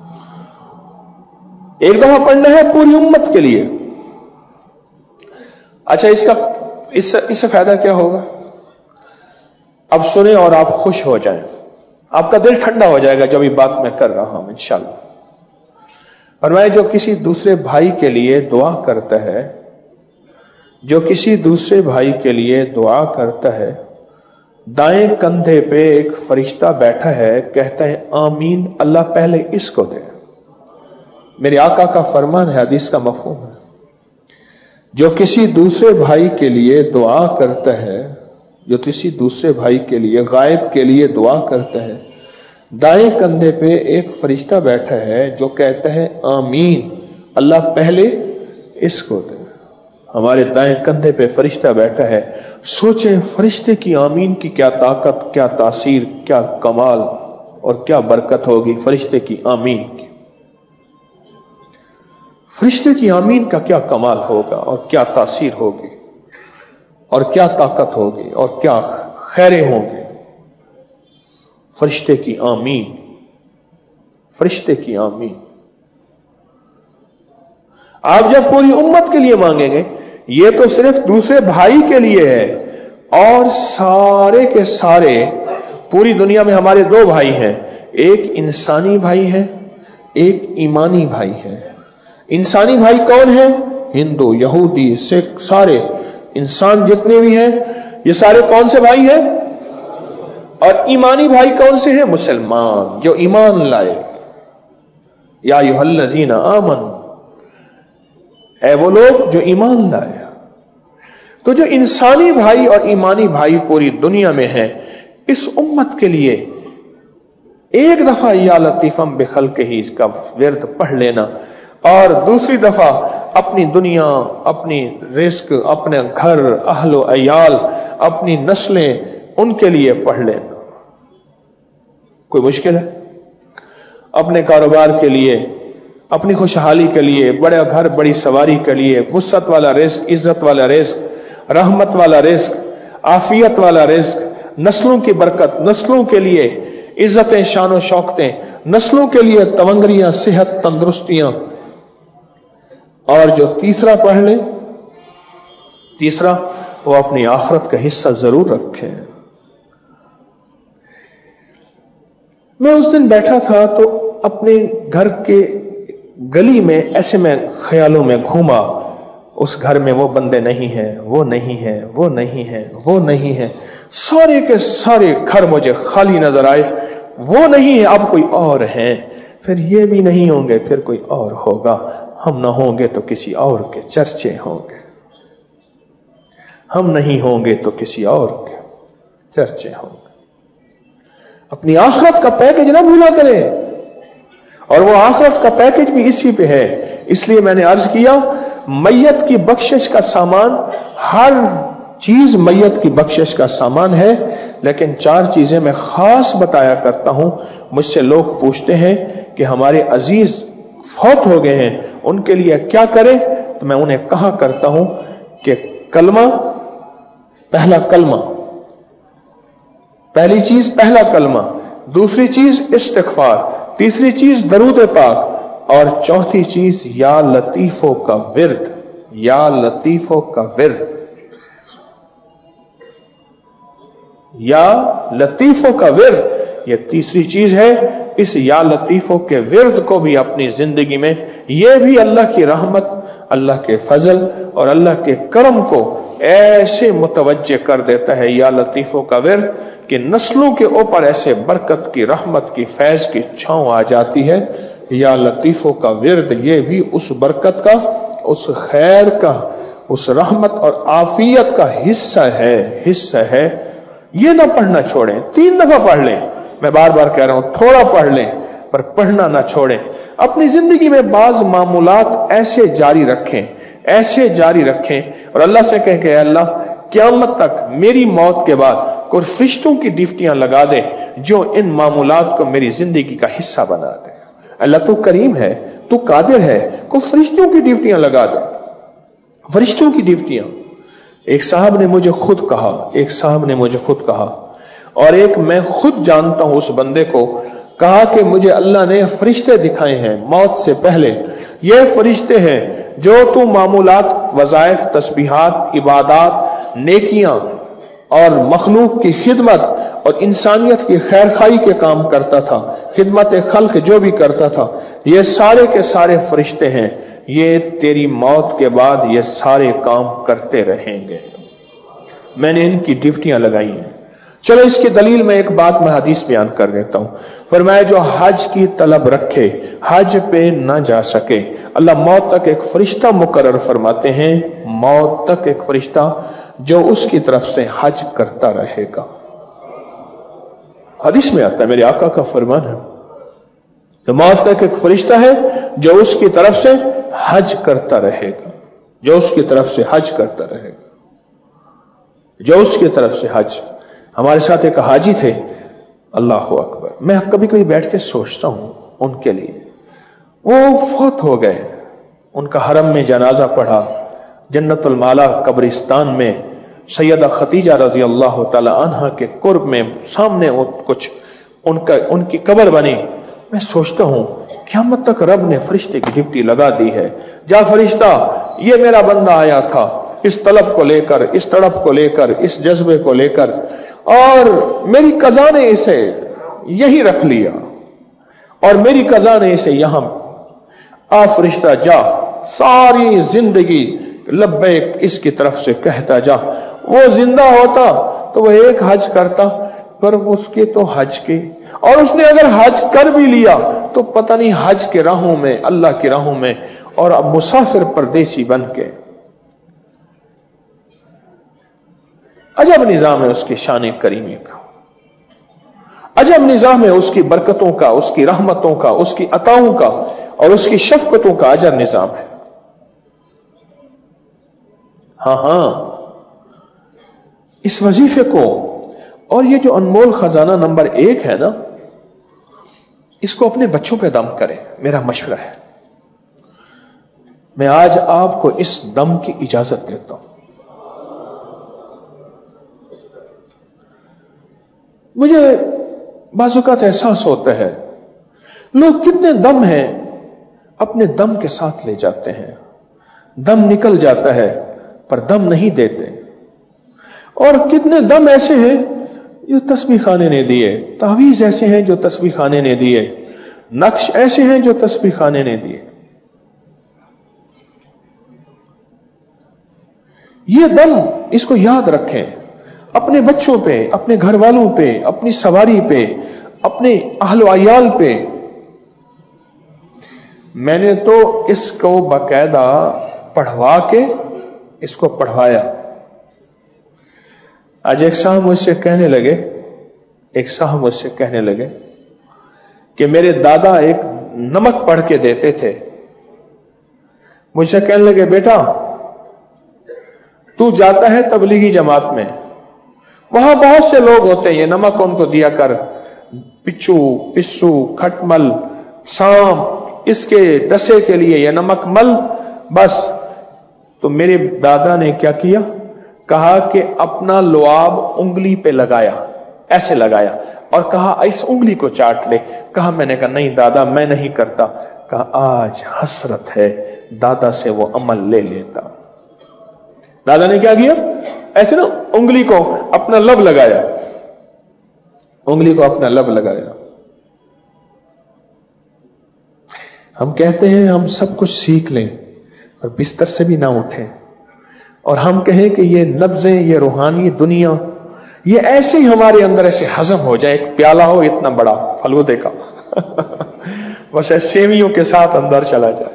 ایک دفعہ پڑھنا ہے پوری امت کے لیے۔ اچھا اس کا اس سے, اس سے فائدہ کیا ہوگا؟ اب سنیں اور آپ خوش ہو جائیں، آپ کا دل ٹھنڈا ہو جائے گا جو بھی بات میں کر رہا ہوں انشاءاللہ۔ اور میں جو کسی دوسرے بھائی کے لیے دعا کرتا ہے، جو کسی دوسرے بھائی کے لیے دعا کرتا ہے، دائیں کندھے پہ ایک فرشتہ بیٹھا ہے، کہتا ہے آمین، اللہ پہلے اس کو دے۔ میرے آقا کا فرمان ہے، حدیث کا مفہوم ہے، جو کسی دوسرے بھائی کے لیے دعا کرتا ہے، جو کسی دوسرے بھائی کے لیے غائب کے لیے دعا کرتا ہے، دائیں کندھے پہ ایک فرشتہ بیٹھا ہے جو کہتا ہے آمین، اللہ پہلے اس کو دے۔ ہمارے دائیں کندھے پہ فرشتہ بیٹھا ہے، سوچیں فرشتے کی آمین کی کیا طاقت، کیا تاثیر، کیا کمال اور کیا برکت ہوگی فرشتے کی آمین کی۔ فرشتے کی آمین کا کیا کمال ہوگا اور کیا تاثیر ہوگی اور کیا طاقت ہوگی اور کیا خیریں ہوں گے۔ فرشتے کی آمین، فرشتے کی آمین۔ آپ جب پوری امت کے لیے مانگیں گے، یہ تو صرف دوسرے بھائی کے لیے ہے، اور سارے کے سارے پوری دنیا میں ہمارے دو بھائی ہیں، ایک انسانی بھائی ہے، ایک ایمانی بھائی ہے۔ انسانی بھائی کون ہے؟ ہندو، یہودی، سکھ، سارے انسان جتنے بھی ہیں یہ سارے کون سے بھائی ہیں؟ اور ایمانی بھائی کون سے ہیں؟ مسلمان جو ایمان لائے۔ یا ایھا الذین آمنوا، اے وہ لوگ جو ایمان لائے۔ تو جو انسانی بھائی اور ایمانی بھائی پوری دنیا میں ہیں، اس امت کے لیے ایک دفعہ یا لطیفم بخلقہ کا ورد پڑھ لینا، اور دوسری دفعہ اپنی دنیا، اپنی رزق، اپنے گھر، اہل و عیال، اپنی نسلیں، ان کے لیے پڑھ لینا۔ کوئی مشکل ہے؟ اپنے کاروبار کے لیے، اپنی خوشحالی کے لیے، بڑے گھر، بڑی سواری کے لیے، وسعت والا رزق، عزت والا رزق، رحمت والا رزق، عافیت والا رزق، نسلوں کی برکت، نسلوں کے لیے عزتیں، شان و شوکتیں، نسلوں کے لیے تونگریاں، صحت، تندرستیاں۔ اور جو تیسرا پڑھ لے، تیسرا وہ اپنی آخرت کا حصہ ضرور رکھے۔ میں اس دن بیٹھا تھا تو اپنے گھر کے گلی میں ایسے میں خیالوں میں گھوما، اس گھر میں وہ بندے نہیں ہیں، وہ نہیں ہیں، وہ نہیں ہیں، وہ نہیں ہیں، سارے کے سارے گھر مجھے خالی نظر آئے۔ وہ نہیں ہے، اب کوئی اور ہیں، پھر یہ بھی نہیں ہوں گے، پھر کوئی اور ہوگا، ہم نہ ہوں گے تو کسی اور کے چرچے ہوں گے، ہم نہیں ہوں گے تو کسی اور کے چرچے ہوں گے۔ اپنی آخرت کا پیکج نہ بھولا کرے، اور وہ آخرت کا پیکج بھی اسی پہ ہے۔ اس لیے میں نے عرض کیا، میت کی بخشش کا سامان، ہر چیز میت کی بخشش کا سامان ہے، لیکن چار چیزیں میں خاص بتایا کرتا ہوں۔ مجھ سے لوگ پوچھتے ہیں کہ ہمارے عزیز فوت ہو گئے ہیں، ان کے لیے کیا کریں؟ تو میں انہیں کہا کرتا ہوں کہ کلمہ، پہلا کلمہ، پہلی چیز پہلا کلمہ، دوسری چیز استغفار، تیسری چیز درود پاک، اور چوتھی چیز یا لطیفوں کا ورد، یا لطیفوں کا ورد، یا لطیفوں کا ورد، یہ تیسری چیز ہے۔ اس یا لطیفوں کے ورد کو بھی اپنی زندگی میں، یہ بھی اللہ کی رحمت، اللہ کے فضل اور اللہ کے کرم کو ایسے متوجہ کر دیتا ہے، یا لطیفوں کا ورد، کہ نسلوں کے اوپر ایسے برکت کی، رحمت کی، فیض کی چھاؤں آ جاتی ہے۔ یا لطیفوں کا ورد یہ بھی اس برکت کا، اس خیر کا، اس رحمت اور عافیت کا حصہ ہے، حصہ ہے۔ یہ نہ پڑھنا چھوڑیں، تین دفعہ پڑھ لیں، میں بار بار کہہ رہا ہوں تھوڑا پڑھ لیں، پر پڑھنا نہ چھوڑیں. اپنی زندگی میں بعض معمولات ایسے جاری رکھیں ایسے جاری رکھیں اور اللہ سے کہیں کہ اے اللہ قیامت تک میری موت کے بعد کوئی فرشتوں کی ڈیوٹیاں لگا دے جو ان معمولات کو میری زندگی کا حصہ بنا دے. اللہ تو کریم ہے, تو قادر ہے, کوئی فرشتوں کی ڈیوٹیاں لگا دے, فرشتوں کی ڈیوٹیاں. ایک صاحب نے مجھے خود کہا ایک صاحب نے مجھے خود کہا اور ایک میں خود جانتا ہوں اس بندے کو, کہا کہ مجھے اللہ نے فرشتے دکھائے ہیں موت سے پہلے. یہ فرشتے ہیں جو تو معمولات, وظائف, تسبیحات, عبادات, نیکیاں اور مخلوق کی خدمت اور انسانیت کی خیر خواہی کے کام کرتا تھا, خدمت خلق جو بھی کرتا تھا, یہ سارے کے سارے فرشتے ہیں. یہ تیری موت کے بعد یہ سارے کام کرتے رہیں گے. میں نے ان کی ڈیوٹیاں لگائی ہیں. چلو اس کی دلیل میں ایک بات میں حدیث بیان کر دیتا ہوں. فرمایا جو حج کی طلب رکھے حج پہ نہ جا سکے, اللہ موت تک ایک فرشتہ مقرر فرماتے ہیں, موت تک ایک فرشتہ جو اس کی طرف سے حج کرتا رہے گا. حدیث میں آتا ہے, میرے آقا کا فرمان ہے کہ موت تک ایک فرشتہ ہے جو اس کی طرف سے حج کرتا رہے گا, جو اس کی طرف سے حج کرتا رہے گا, جو اس کی طرف سے حج. ہمارے ساتھ ایک حاجی تھے, اللہ اکبر, میں کبھی کبھی بیٹھ کے سوچتا ہوں ان کے لیے. وہ فوت ہو گئے, ان کا حرم میں جنازہ پڑھا, جنت المالا قبرستان میں سیدہ خدیجہ رضی اللہ تعالی عنہا کے قرب میں سامنے کچھ ان کا ان کی قبر بنی. میں سوچتا ہوں قیامت تک رب نے فرشتے کی ڈیوٹی لگا دی ہے, جا فرشتہ یہ میرا بندہ آیا تھا اس طلب کو لے کر, اس تڑپ کو لے کر, اس جذبے کو لے کر, اور میری قضا نے اسے یہی رکھ لیا اور میری قضا نے اسے یہاں, آ فرشتہ جا ساری زندگی لبیک اس کی طرف سے کہتا جا. وہ زندہ ہوتا تو وہ ایک حج کرتا, پر اس کے تو حج کے, اور اس نے اگر حج کر بھی لیا تو پتہ نہیں حج کے راہوں میں, اللہ کی راہوں میں, اور اب مسافر پردیسی بن کے. عجب نظام ہے اس کی شان کریمی کا, عجب نظام ہے اس کی برکتوں کا, اس کی رحمتوں کا, اس کی عطاؤں کا اور اس کی شفقتوں کا عجب نظام ہے. ہاں ہاں اس وظیفے کو اور یہ جو انمول خزانہ نمبر ایک ہے نا, اس کو اپنے بچوں پہ دم کریں, میرا مشورہ ہے. میں آج آپ کو اس دم کی اجازت دیتا ہوں. مجھے بعض اوقات احساس ہوتا ہے لوگ کتنے دم ہیں, اپنے دم کے ساتھ لے جاتے ہیں, دم نکل جاتا ہے پر دم نہیں دیتے. اور کتنے دم ایسے ہیں جو تسبیح خانے نے دیے, تعویذ ایسے ہیں جو تسبیح خانے نے دیے, نقش ایسے ہیں جو تسبیح خانے نے دیے. یہ دم اس کو یاد رکھیں, اپنے بچوں پہ, اپنے گھر والوں پہ, اپنی سواری پہ, اپنے اہل و عیال پہ. میں نے تو اس کو باقاعدہ پڑھوا کے اس کو پڑھوایا. آج ایک صاحب مجھ سے کہنے لگے ایک صاحب مجھ سے کہنے لگے کہ میرے دادا ایک نمک پڑھ کے دیتے تھے. مجھ سے کہنے لگے بیٹا تو جاتا ہے تبلیغی جماعت میں, وہاں بہت سے لوگ ہوتے ہیں, یہ نمک ان کو دیا کر, پچو پسو کھٹمل سام, اس کے ڈسے کے لیے یہ نمک مل بس. تو میرے دادا نے کیا کیا, کہا کہ اپنا لعاب انگلی پہ لگایا, ایسے لگایا اور کہا اس انگلی کو چاٹ لے. کہا میں نے کہا نہیں دادا میں نہیں کرتا. کہا آج حسرت ہے دادا سے وہ عمل لے لیتا. دادا نے کیا کیا, ایسے نا انگلی کو اپنا لب لگایا, انگلی کو اپنا لب لگایا. ہم کہتے ہیں ہم سب کچھ سیکھ لیں اور بستر سے بھی نہ اٹھیں, اور ہم کہیں کہ یہ نبضیں, یہ روحانی دنیا, یہ ایسے ہی ہمارے اندر ایسے ہضم ہو جائے. ایک پیالہ ہو اتنا بڑا فلودے کا بس سیویوں کے ساتھ اندر چلا جائے.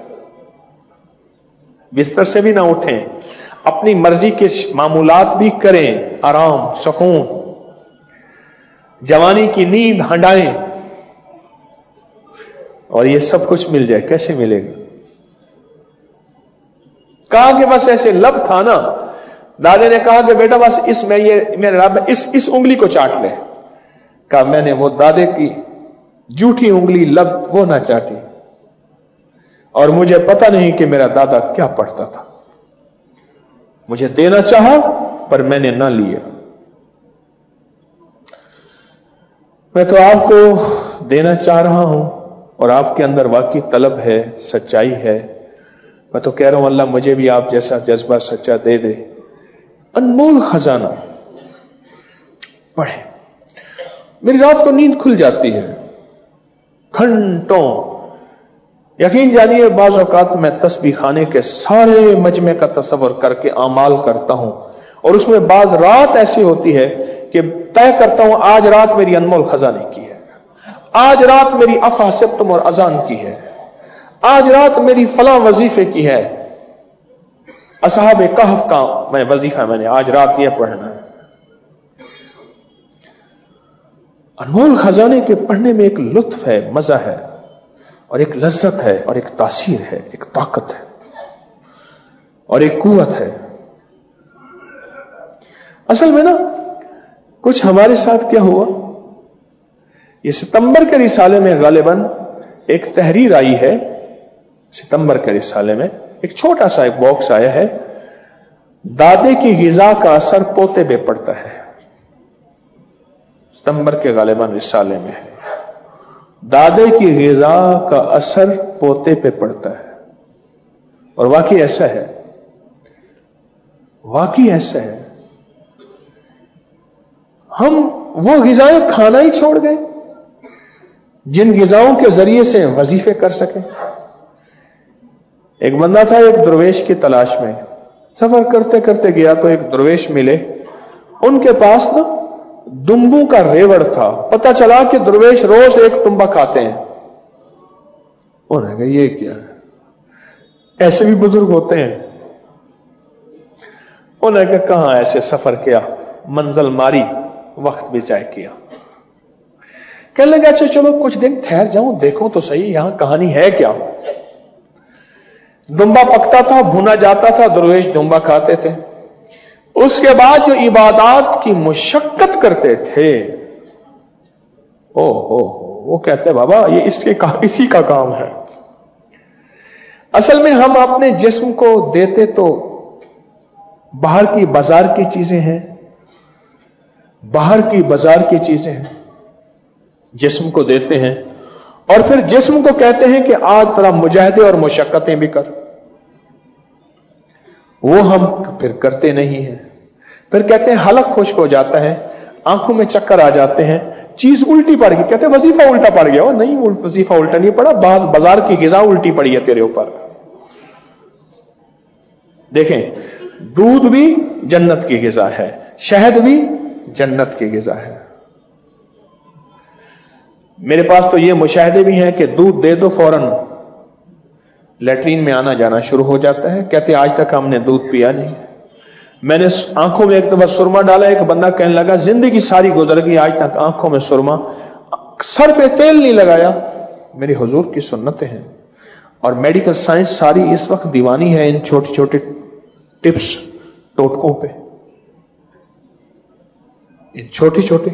بستر سے بھی نہ اٹھیں, اپنی مرضی کے معمولات بھی کریں, آرام سکون, جوانی کی نیند ہنڈائیں, اور یہ سب کچھ مل جائے کیسے ملے گا؟ کہا کہ بس ایسے لب تھا نا. دادے نے کہا کہ بیٹا بس اس میں یہ میرے رب اس اس انگلی کو چاٹ لے. کہا میں نے وہ دادے کی جھوٹی انگلی لب وہ نہ چاٹی, اور مجھے پتا نہیں کہ میرا دادا کیا پڑھتا تھا. مجھے دینا چاہا پر میں نے نہ لیا. میں تو آپ کو دینا چاہ رہا ہوں اور آپ کے اندر واقعی طلب ہے, سچائی ہے. میں تو کہہ رہا ہوں اللہ مجھے بھی آپ جیسا جذبہ سچا دے دے. انمول خزانہ پڑھیں. میری رات کو نیند کھل جاتی ہے گھنٹوں. یقین جانیے بعض اوقات میں تسبیح خانے کے سارے مجمع کا تصور کر کے اعمال کرتا ہوں, اور اس میں بعض رات ایسی ہوتی ہے کہ طے کرتا ہوں آج رات میری انمول خزانے کی ہے, آج رات میری افا سبتم اور اذان کی ہے, آج رات میری فلاں وظیفے کی ہے. اصحاب کہف کا میں وظیفہ میں نے آج رات یہ پڑھنا ہے. انمول خزانے کے پڑھنے میں ایک لطف ہے, مزہ ہے, اور ایک لذت ہے, اور ایک تاثیر ہے, ایک طاقت ہے, اور ایک قوت ہے. اصل میں نا کچھ ہمارے ساتھ کیا ہوا, یہ ستمبر کے رسالے میں غالباً ایک تحریر آئی ہے. ستمبر کے رسالے میں ایک چھوٹا سا ایک باکس آیا ہے, دادے کی غذا کا اثر پوتے پہ پڑتا ہے. ستمبر کے غالباً رسالے میں ہے, دادے کی غذا کا اثر پوتے پہ پڑتا ہے. اور واقعی ایسا ہے, واقعی ایسا ہے. ہم وہ غذائیں کھانا ہی چھوڑ گئے جن غذاؤں کے ذریعے سے وظیفے کر سکیں. ایک بندہ تھا ایک درویش کی تلاش میں, سفر کرتے کرتے گیا تو ایک درویش ملے. ان کے پاس نا دمبوں کا ریوڑ تھا. پتہ چلا کہ درویش روز ایک تمبا کھاتے ہیں. انہوں نے کہا یہ کیا ہے, ایسے بھی بزرگ ہوتے ہیں. انہوں نے کہا کہاں ایسے سفر کیا, منزل ماری, وقت بھی ضائع کیا. کہنے لگا اچھا چلو کچھ دن ٹھہر جاؤں, دیکھو تو صحیح یہاں کہانی ہے کیا. دمبا پکتا تھا, بھونا جاتا تھا, درویش دمبا کھاتے تھے. اس کے بعد جو عبادات کی مشقت کرتے تھے, او ہو وہ کہتے بابا یہ اس کے اسی کا کام ہے. اصل میں ہم اپنے جسم کو دیتے تو باہر کی بازار کی چیزیں ہیں, باہر کی بازار کی چیزیں ہیں, جسم کو دیتے ہیں, اور پھر جسم کو کہتے ہیں کہ آج طرح مجاہدے اور مشقتیں بھی کر. وہ ہم پھر کرتے نہیں ہیں. پھر کہتے ہیں حلق خشک ہو جاتا ہے, آنکھوں میں چکر آ جاتے ہیں, چیز الٹی پڑ گئی. کہتے ہیں وظیفہ الٹا پڑ گیا. نہیں وظیفہ الٹا نہیں پڑا, بعض بازار کی غذا الٹی پڑی ہے تیرے اوپر. دیکھیں دودھ بھی جنت کی غذا ہے, شہد بھی جنت کی غذا ہے. میرے پاس تو یہ مشاہدے بھی ہیں کہ دودھ دے دو فوراً لیٹرین میں آنا جانا شروع ہو جاتا ہے. کہتے آج تک ہم نے دودھ پیا نہیں. میں نے آنکھوں میں ایک دفعہ سرما ڈالا, ایک بندہ کہنے لگا زندگی ساری گزر گئی, آج تک آنکھوں میں سرما, سر پہ تیل نہیں لگایا. میری حضور کی سنتیں ہیں, اور میڈیکل سائنس ساری اس وقت دیوانی ہے ان چھوٹے چھوٹے ٹپس ٹوٹکوں پہ, ان چھوٹی چھوٹی.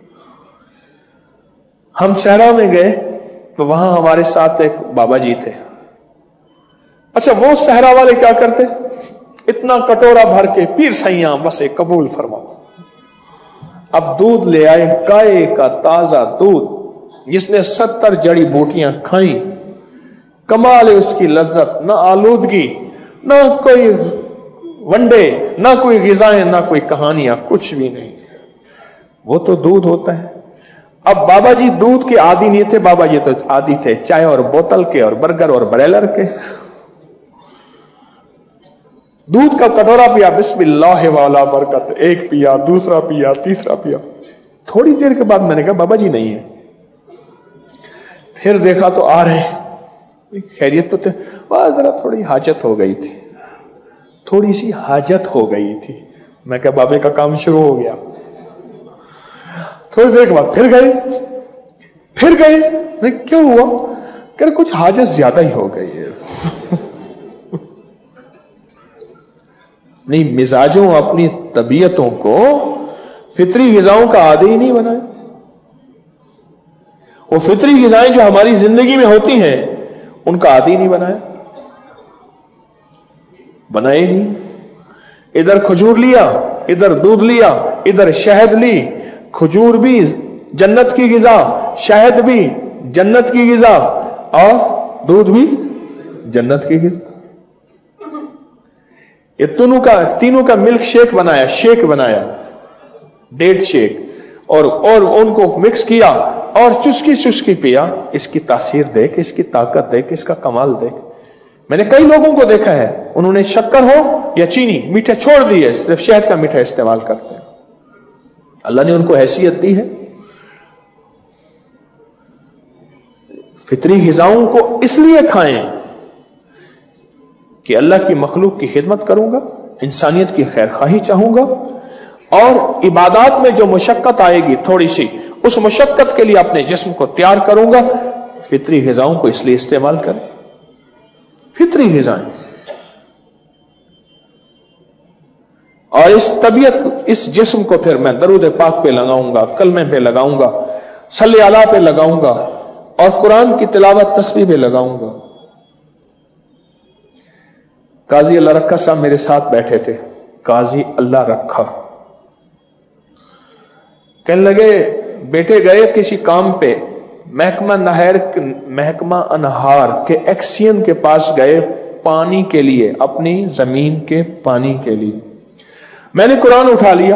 ہم صحرا میں گئے تو وہاں ہمارے ساتھ ایک بابا جی تھے. اچھا وہ صحرا والے کیا کرتے, اتنا کٹورا بھر کے پیر سیاں بس قبول فرماؤ. اب دودھ لے آئے, گائے کا تازہ دودھ, جس نے ستر جڑی بوٹیاں کھائیں. کمال ہے اس کی لذت, نہ آلودگی, نہ کوئی ونڈے, نہ کوئی غذائیں, نہ کوئی کہانیاں, کچھ بھی نہیں. وہ تو دودھ ہوتا ہے. اب بابا جی دودھ کے عادی نہیں تھے, بابا جی تو عادی تھے چائے اور بوتل کے اور برگر اور بریلر کے. دودھ کا کٹورا پیا, بسم اللہ والا برکت, ایک پیا, دوسرا پیا, تیسرا پیا. تھوڑی دیر کے بعد میں نے کہا بابا جی نہیں ہے. پھر دیکھا تو آ رہے, خیریت تو تھے, ذرا تھوڑی حاجت ہو گئی تھی, تھوڑی سی حاجت ہو گئی تھی. میں کہا بابے کا کام شروع ہو گیا. تھوڑی دیر کے بعد پھر گئے, پھر گئے. کیوں ہوا؟ کہ کچھ حاجت زیادہ ہی ہو گئی ہے. نہیں، مزاجوں اپنی طبیعتوں کو فطری غذاؤں کا عادی ہی نہیں بنائے. وہ فطری غذائیں جو ہماری زندگی میں ہوتی ہیں ان کا عادی نہیں بنایا، بنائے نہیں. ادھر کھجور لیا، ادھر دودھ لیا، ادھر شہد لی. کھجور بھی جنت کی غذا، شہد بھی جنت کی غذا، اور دودھ بھی جنت کی غذا. یہ تینوں کا تینوں کا ملک شیک بنایا، شیک بنایا، ڈیٹ شیک، اور اور ان کو مکس کیا اور چسکی چسکی پیا. اس کی تاثیر دیکھ، اس کی طاقت دیکھ، اس کا کمال دیکھ. میں نے کئی لوگوں کو دیکھا ہے، انہوں نے شکر ہو یا چینی میٹھے چھوڑ دیے، صرف شہد کا میٹھا استعمال کرتے ہیں. اللہ نے ان کو حیثیت دی ہے. فطری غذاؤں کو اس لیے کھائیں کہ اللہ کی مخلوق کی خدمت کروں گا، انسانیت کی خیر خواہی چاہوں گا، اور عبادات میں جو مشقت آئے گی تھوڑی سی، اس مشقت کے لیے اپنے جسم کو تیار کروں گا. فطری غذاؤں کو اس لیے استعمال کریں، فطری غذائیں. اور اس طبیعت، اس جسم کو پھر میں درود پاک پہ لگاؤں گا، کلمے پہ لگاؤں گا، صلی اللہ پہ لگاؤں گا، اور قرآن کی تلاوت تسبیح پہ لگاؤں گا. قاضی اللہ رکھا صاحب میرے ساتھ بیٹھے تھے. قاضی اللہ رکھا کہنے لگے، بیٹے گئے کسی کام پہ، محکمہ نہر محکمہ انہار کے ایکسین کے پاس گئے پانی کے لیے، اپنی زمین کے پانی کے لیے. میں نے قرآن اٹھا لیا،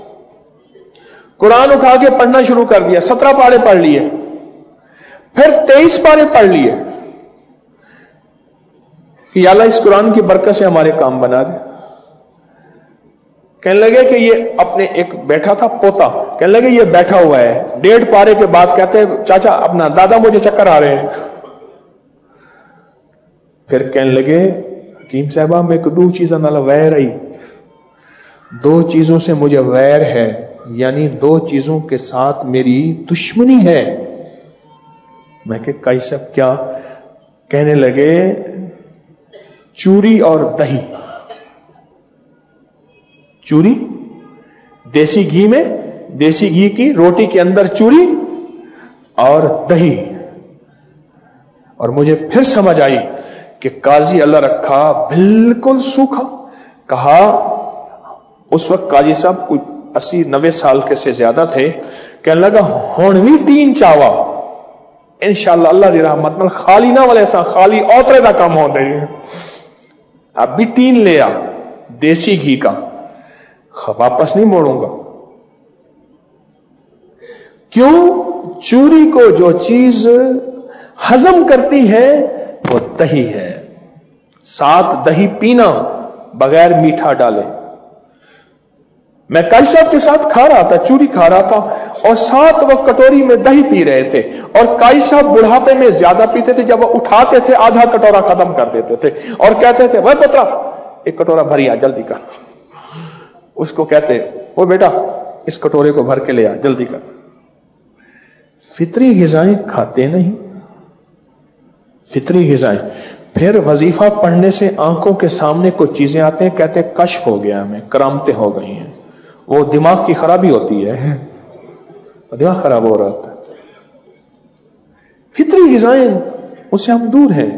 قرآن اٹھا کے پڑھنا شروع کر دیا. سترہ پارے پڑھ لیے، پھر تیئیس پارے پڑھ لیے. یا اللہ اس قرآن کی برکت سے ہمارے کام بنا دے. کہنے لگے کہ یہ اپنے ایک بیٹھا تھا پوتا، کہنے لگے یہ بیٹھا ہوا ہے. ڈیڑھ پارے کے بعد کہتے ہیں چاچا اپنا دادا مجھے چکر آ رہے ہیں. پھر کہنے لگے حکیم صاحبہ میں کو دو چیزاں نال ویر آئی، دو چیزوں سے مجھے ویر ہے، یعنی دو چیزوں کے ساتھ میری دشمنی ہے. میں کہ کئی سب کیا؟ کہنے لگے چوری اور دہی. چوری دیسی گھی میں، دیسی گھی کی روٹی کے اندر چوری اور دہی. اور مجھے پھر سمجھ آئی کہ قاضی اللہ رکھا بالکل سوکھا. کہا اس وقت قاضی صاحب کوئی اسی نوے سال کے سے زیادہ تھے. کہنے لگا ہون بھی تین چاوا انشاءاللہ اللہ دی رحمت نال خالی نہ والے سا خالی اوترے دا کام ہو دے. اب بھی تین لیا دیسی گھی کا، واپس نہیں موڑوں گا. کیوں؟ چوری کو جو چیز ہضم کرتی ہے وہ دہی ہے. ساتھ دہی پینا بغیر میٹھا ڈالے. میں کل صاحب کے ساتھ کھا رہا تھا، چوری کھا رہا تھا، اور ساتھ وہ کٹوری میں دہی پی رہے تھے. اور کائی صاحب بڑھاپے میں زیادہ پیتے تھے، جب وہ اٹھاتے تھے آدھا کٹورا ختم کر دیتے تھے اور کہتے تھے وہ پترا ایک کٹورا بھریا جلدی کر. اس کو کہتے وہ بیٹا اس کٹورے کو بھر کے لے آ جلدی کر. فطری غذائیں کھاتے نہیں، فطری غذائیں. پھر وظیفہ پڑھنے سے آنکھوں کے سامنے کچھ چیزیں آتے ہیں، کہتے کشف ہو گیا ہمیں، کرامتیں ہو گئی ہیں. وہ دماغ کی خرابی ہوتی ہے، دماغ خراب ہو رہا ہوتا ہے. فطری غذائیں اس سے ہم دور ہیں.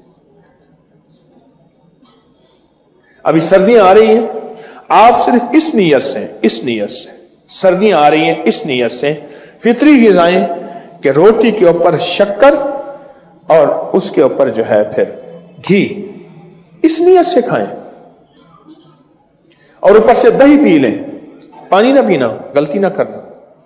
ابھی سردیاں آ رہی ہیں، آپ صرف اس نیت سے اس نیت سے سردیاں آ رہی ہیں اس نیت سے فطری غذائیں کہ روٹی کے اوپر شکر اور اس کے اوپر جو ہے پھر گھی، اس نیت سے کھائیں. اور اوپر سے دہی پی لیں، پانی نہ پینا، غلطی نہ کرنا.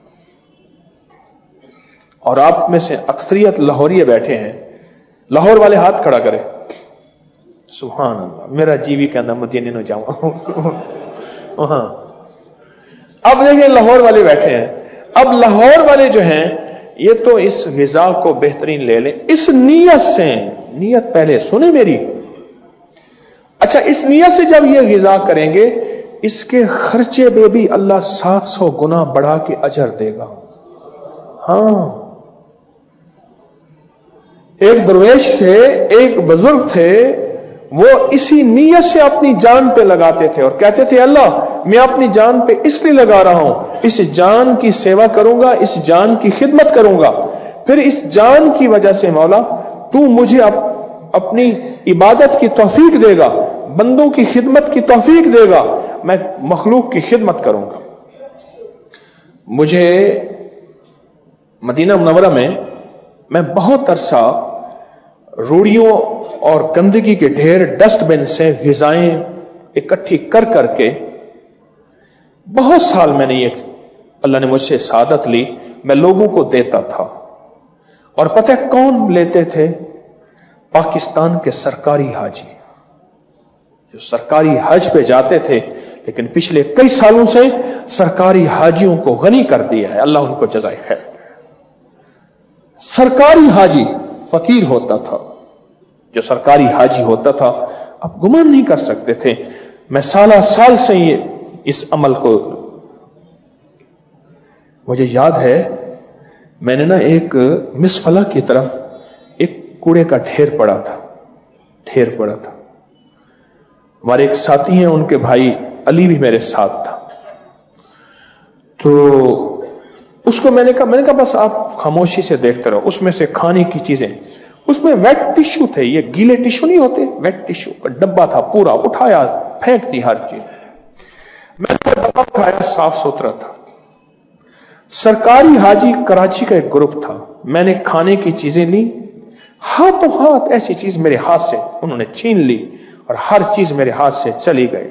اور آپ میں سے اکثریت لاہوریے بیٹھے ہیں، لاہور والے ہاتھ کھڑا کرے. سبحان اللہ، میرا جی بھی کہنا مدینے نہ جاؤں وہاں. اب دیکھیں لاہور والے بیٹھے ہیں. اب لاہور والے جو ہیں یہ تو اس غذا کو بہترین لے لیں اس نیت سے. نیت پہلے سنیں میری. اچھا اس نیت سے جب یہ غذا کریں گے، اس کے خرچے میں بھی اللہ سات سو گنا بڑھا کے اجر دے گا. ہاں ایک درویش تھے، ایک بزرگ تھے، وہ اسی نیت سے اپنی جان پہ لگاتے تھے اور کہتے تھے اللہ میں اپنی جان پہ اس لیے لگا رہا ہوں، اس جان کی سیوا کروں گا، اس جان کی خدمت کروں گا، پھر اس جان کی وجہ سے مولا تو مجھے اپ اپنی عبادت کی توفیق دے گا، بندوں کی خدمت کی توفیق دے گا، میں مخلوق کی خدمت کروں گا۔ مجھے مدینہ منورہ میں میں بہت عرصہ روڑیوں اور گندگی کے ڈھیر ڈسٹ بن سے غذائیں اکٹھی کر کر کے بہت سال میں نے یہ اللہ نے مجھ سے سعادت لی، میں لوگوں کو دیتا تھا۔ اور پتہ کون لیتے تھے؟ پاکستان کے سرکاری حاجی، جو سرکاری حج پہ جاتے تھے، لیکن پچھلے کئی سالوں سے سرکاری حاجیوں کو غنی کر دیا ہے، اللہ ان کو جزائے خیر۔ سرکاری حاجی فقیر ہوتا تھا، جو سرکاری حاجی ہوتا تھا آپ گمان نہیں کر سکتے تھے۔ میں سالہ سال سے یہ اس عمل کو، مجھے یاد ہے میں نے نا ایک مسفلہ کی طرف ایک کوڑے کا ڈھیر پڑا تھا ڈھیر پڑا تھا ہمارے ایک ساتھی ہیں، ان کے بھائی علی بھی میرے ساتھ تھا، تو اس کو میں نے کہا میں نے کہا بس آپ خاموشی سے دیکھتے رہو، اس میں سے کھانے کی چیزیں، اس میں ویٹ ٹیشو تھے، یہ گیلے ٹیشو نہیں ہوتے، ویٹ ٹیشو کا ڈبہ تھا پورا، اٹھایا پھینک دی ہر چیز، میں نے ڈبہ اٹھایا، صاف ستھرا تھا۔ سرکاری حاجی کراچی کا ایک گروپ تھا، میں نے کھانے کی چیزیں لی، ہاتھوں ہاتھ ایسی چیز میرے ہاتھ سے انہوں نے چھین لی اور ہر چیز میرے ہاتھ سے چلی گئی،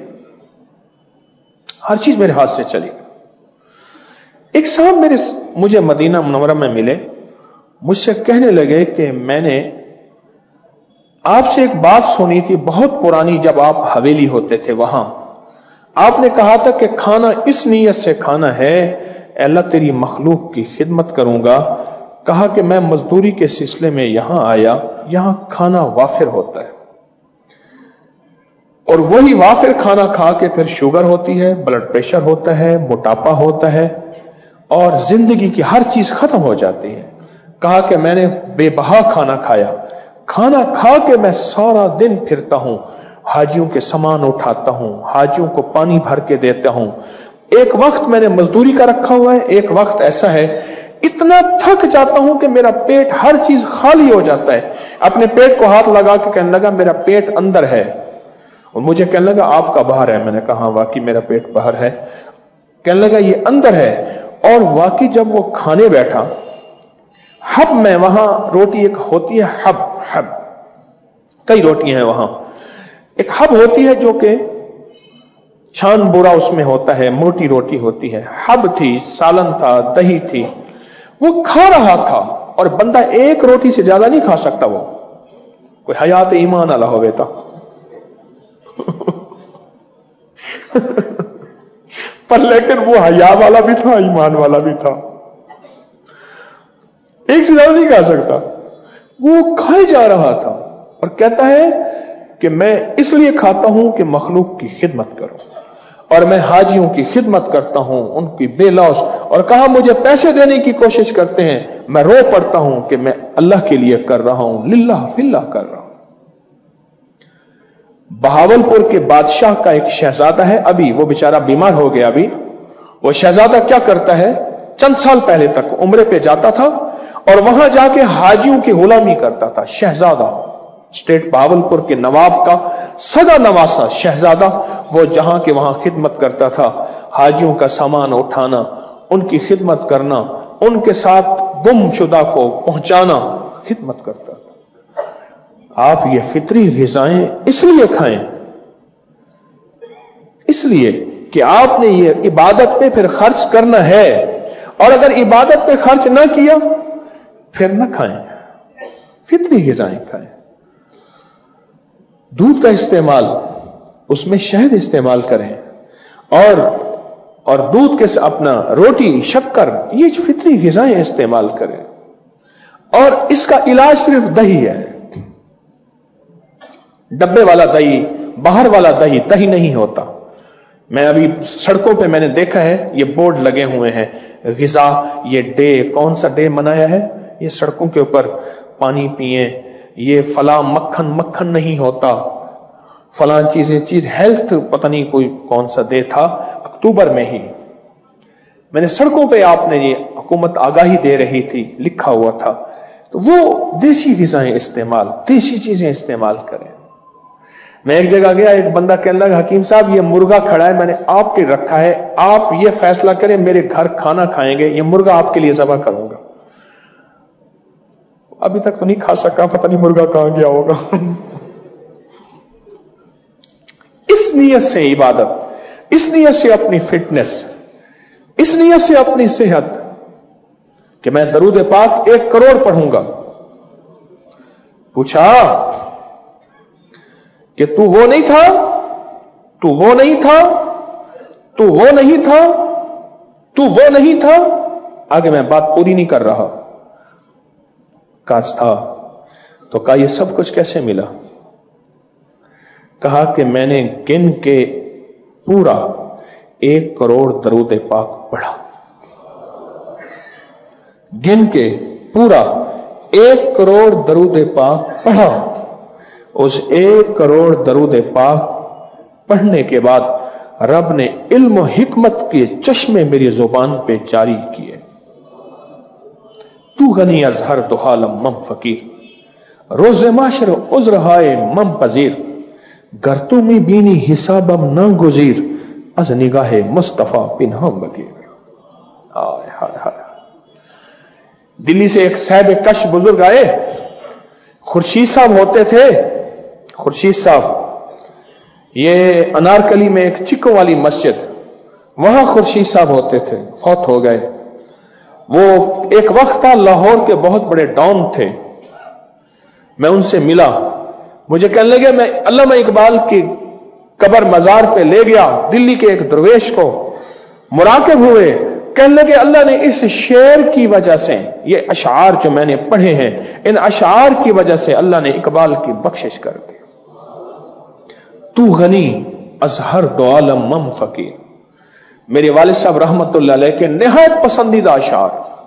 ہر چیز میرے ہاتھ سے چلی گئی۔ ایک صاحب میرے مجھے مدینہ منورہ میں ملے، مجھ سے کہنے لگے کہ میں نے آپ سے ایک بات سنی تھی بہت پرانی، جب آپ حویلی ہوتے تھے وہاں آپ نے کہا تھا کہ کھانا اس نیت سے کھانا ہے اے اللہ تیری مخلوق کی خدمت کروں گا۔ کہا کہ میں مزدوری کے سلسلے میں یہاں آیا، یہاں کھانا وافر ہوتا ہے اور وہی وافر کھانا کھا کے پھر شوگر ہوتی ہے، بلڈ پریشر ہوتا ہے، موٹاپا ہوتا ہے اور زندگی کی ہر چیز ختم ہو جاتی ہے۔ کہا کہ میں نے بے بہا کھانا کھایا، کھانا کھا کے میں سارا دن پھرتا ہوں، حاجیوں کے سامان اٹھاتا ہوں، حاجیوں کو پانی بھر کے دیتا ہوں، ایک وقت میں نے مزدوری کا رکھا ہوا ہے، ایک وقت ایسا ہے اتنا تھک جاتا ہوں کہ میرا پیٹ ہر چیز خالی ہو جاتا ہے۔ اپنے پیٹ کو ہاتھ لگا کے کہنے لگا میرا پیٹ اندر ہے، اور مجھے کہنے لگا آپ کا باہر ہے۔ میں نے کہا واقعی میرا پیٹ باہر ہے۔ کہنے لگا یہ اندر ہے، اور واقعی جب وہ کھانے بیٹھا، حب میں وہاں روٹی ایک ہوتی ہے، حب حب کئی روٹیاں ہیں وہاں، ایک حب ہوتی ہے جو کہ چھان بورا اس میں ہوتا ہے، موٹی روٹی ہوتی ہے، حب تھی، سالن تھا، دہی تھی، وہ کھا رہا تھا، اور بندہ ایک روٹی سے زیادہ نہیں کھا سکتا، وہ کوئی حیات ایمان اللہ ہو بیتا پر لیکن وہ حیا والا بھی تھا، ایمان والا بھی تھا، ایک سے زیادہ نہیں کھا سکتا، وہ کھائے جا رہا تھا اور کہتا ہے کہ میں اس لیے کھاتا ہوں کہ مخلوق کی خدمت کروں، اور میں حاجیوں کی خدمت کرتا ہوں، ان کی بے لوث، اور کہا مجھے پیسے دینے کی کوشش کرتے ہیں، میں رو پڑتا ہوں کہ میں اللہ کے لیے کر رہا ہوں، للہ فی اللہ کر رہا ہوں۔ بہاول پور کے بادشاہ کا ایک شہزادہ ہے، ابھی وہ بیچارہ بیمار ہو گیا، ابھی وہ شہزادہ کیا کرتا ہے، چند سال پہلے تک عمرے پہ جاتا تھا اور وہاں جا کے حاجیوں کی غلامی کرتا تھا۔ شہزادہ اسٹیٹ بہاول پور کے نواب کا سگا نواسا شہزادہ، وہ جہاں کے وہاں خدمت کرتا تھا، حاجیوں کا سامان اٹھانا، ان کی خدمت کرنا، ان کے ساتھ گم شدہ کو پہنچانا، خدمت کرتا تھا۔ آپ یہ فطری غذائیں اس لیے کھائیں، اس لیے کہ آپ نے یہ عبادت پہ پھر خرچ کرنا ہے، اور اگر عبادت پہ خرچ نہ کیا پھر نہ کھائیں، فطری غذائیں کھائیں۔ دودھ کا استعمال، اس میں شہد استعمال کریں، اور اور دودھ کے اپنا روٹی، شکر، یہ فطری غذائیں استعمال کریں، اور اس کا علاج صرف دہی ہے۔ ڈبے والا دہی، باہر والا دہی دہی نہیں ہوتا۔ میں ابھی سڑکوں پہ میں نے دیکھا ہے یہ بورڈ لگے ہوئے ہیں، غذا، یہ ڈے کون سا ڈے منایا ہے، یہ سڑکوں کے اوپر پانی پئیں، یہ فلاں مکھن مکھن نہیں ہوتا، فلاں چیزیں چیز ہیلتھ پتہ نہیں کوئی کون سا دے تھا اکتوبر میں ہی میں نے سڑکوں پہ آپ نے یہ حکومت آگاہی دے رہی تھی لکھا ہوا تھا، تو وہ دیسی غذائیں استعمال، دیسی چیزیں استعمال کریں۔ میں ایک جگہ گیا، ایک بندہ کہنے لگا حکیم صاحب یہ مرغا کھڑا ہے، میں نے آپ کے رکھا ہے، آپ یہ فیصلہ کریں میرے گھر کھانا کھائیں گے، یہ مرغا آپ کے لیے ذبح کروں گا۔ ابھی تک تو نہیں کھا سکا، پتہ نہیں مرغا کہاں گیا ہوگا۔ اس نیت سے عبادت، اس نیت سے اپنی فٹنس، اس نیت سے اپنی صحت کہ میں درود پاک ایک کروڑ پڑھوں گا۔ پوچھا کہ تو وہ نہیں تھا، تو وہ نہیں تھا، تو وہ نہیں تھا، تو وہ نہیں تھا، آگے میں بات پوری نہیں کر رہا۔ کاش تھا، تو کہا یہ سب کچھ کیسے ملا؟ کہا کہ میں نے گن کے پورا ایک کروڑ درود پاک پڑھا، گن کے پورا ایک کروڑ درود پاک پڑھا۔ اس ایک کروڑ درود پاک پڑھنے کے بعد رب نے علم و حکمت کے چشمے میری زبان پہ جاری کیے۔ تو غنی از ہر دو عالم مم فقیر، روز معاشر عذر ہائے مم پذیر، گر تو می بینی حسابم نہ گزیر، از نگاہ مصطفیٰ پنہاں بگیر۔ آئے ہائے ہائے۔ دلی سے ایک صاحب کش بزرگ آئے، خورشید صاحب ہوتے تھے، خورشید صاحب یہ انارکلی میں ایک چکو والی مسجد، وہاں خورشید صاحب ہوتے تھے، فوت ہو گئے۔ وہ ایک وقت تھا لاہور کے بہت بڑے ڈان تھے، میں ان سے ملا، مجھے کہنے لگے میں علامہ اقبال کی قبر مزار پہ لے گیا، دلی کے ایک درویش کو مراقب ہوئے، کہنے لگے اللہ نے اس شعر کی وجہ سے، یہ اشعار جو میں نے پڑھے ہیں، ان اشعار کی وجہ سے اللہ نے اقبال کی بخشش کر دی۔ تو غنی از ہر دو عالم مم فقیر، میرے والد صاحب رحمت اللہ علیہ کے نہایت پسندیدہ اشعار۔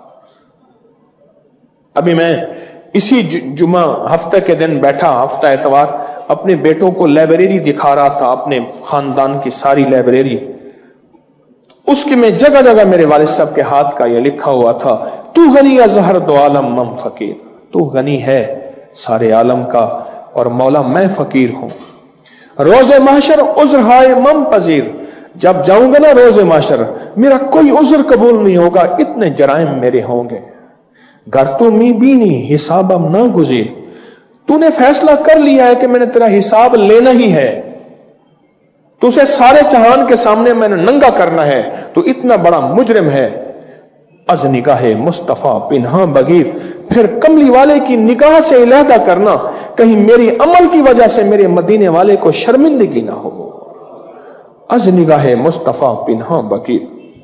ابھی میں اسی جمعہ ہفتہ کے دن بیٹھا، ہفتہ اتوار، اپنے بیٹوں کو لائبریری دکھا رہا تھا، اپنے خاندان کی ساری لائبریری، اس کے میں جگہ جگہ میرے والد صاحب کے ہاتھ کا یہ لکھا ہوا تھا، تو غنی از ہر دو عالم مم فقیر، تو غنی ہے سارے عالم کا اور مولا میں فقیر ہوں۔ روز محشر عذر ہائے مم پذیر، جب جاؤں گا نا روز محشر میرا کوئی عذر قبول نہیں ہوگا، اتنے جرائم میرے ہوں گے۔ گر تو می بینی حسابم نہ گزیر، تو نے فیصلہ کر لیا ہے کہ میں نے تیرا حساب لینا ہی ہے، تو اسے سارے جہان کے سامنے میں نے ننگا کرنا ہے، تو اتنا بڑا مجرم ہے۔ از نگاہ مصطفیٰ پنہاں بگیر، پھر کملی والے کی نگاہ سے علیحدہ کرنا، کہیں میری عمل کی وجہ سے میرے مدینے والے کو شرمندگی نہ ہو۔ از نگاہ مصطفیٰ پنہاں بگیر،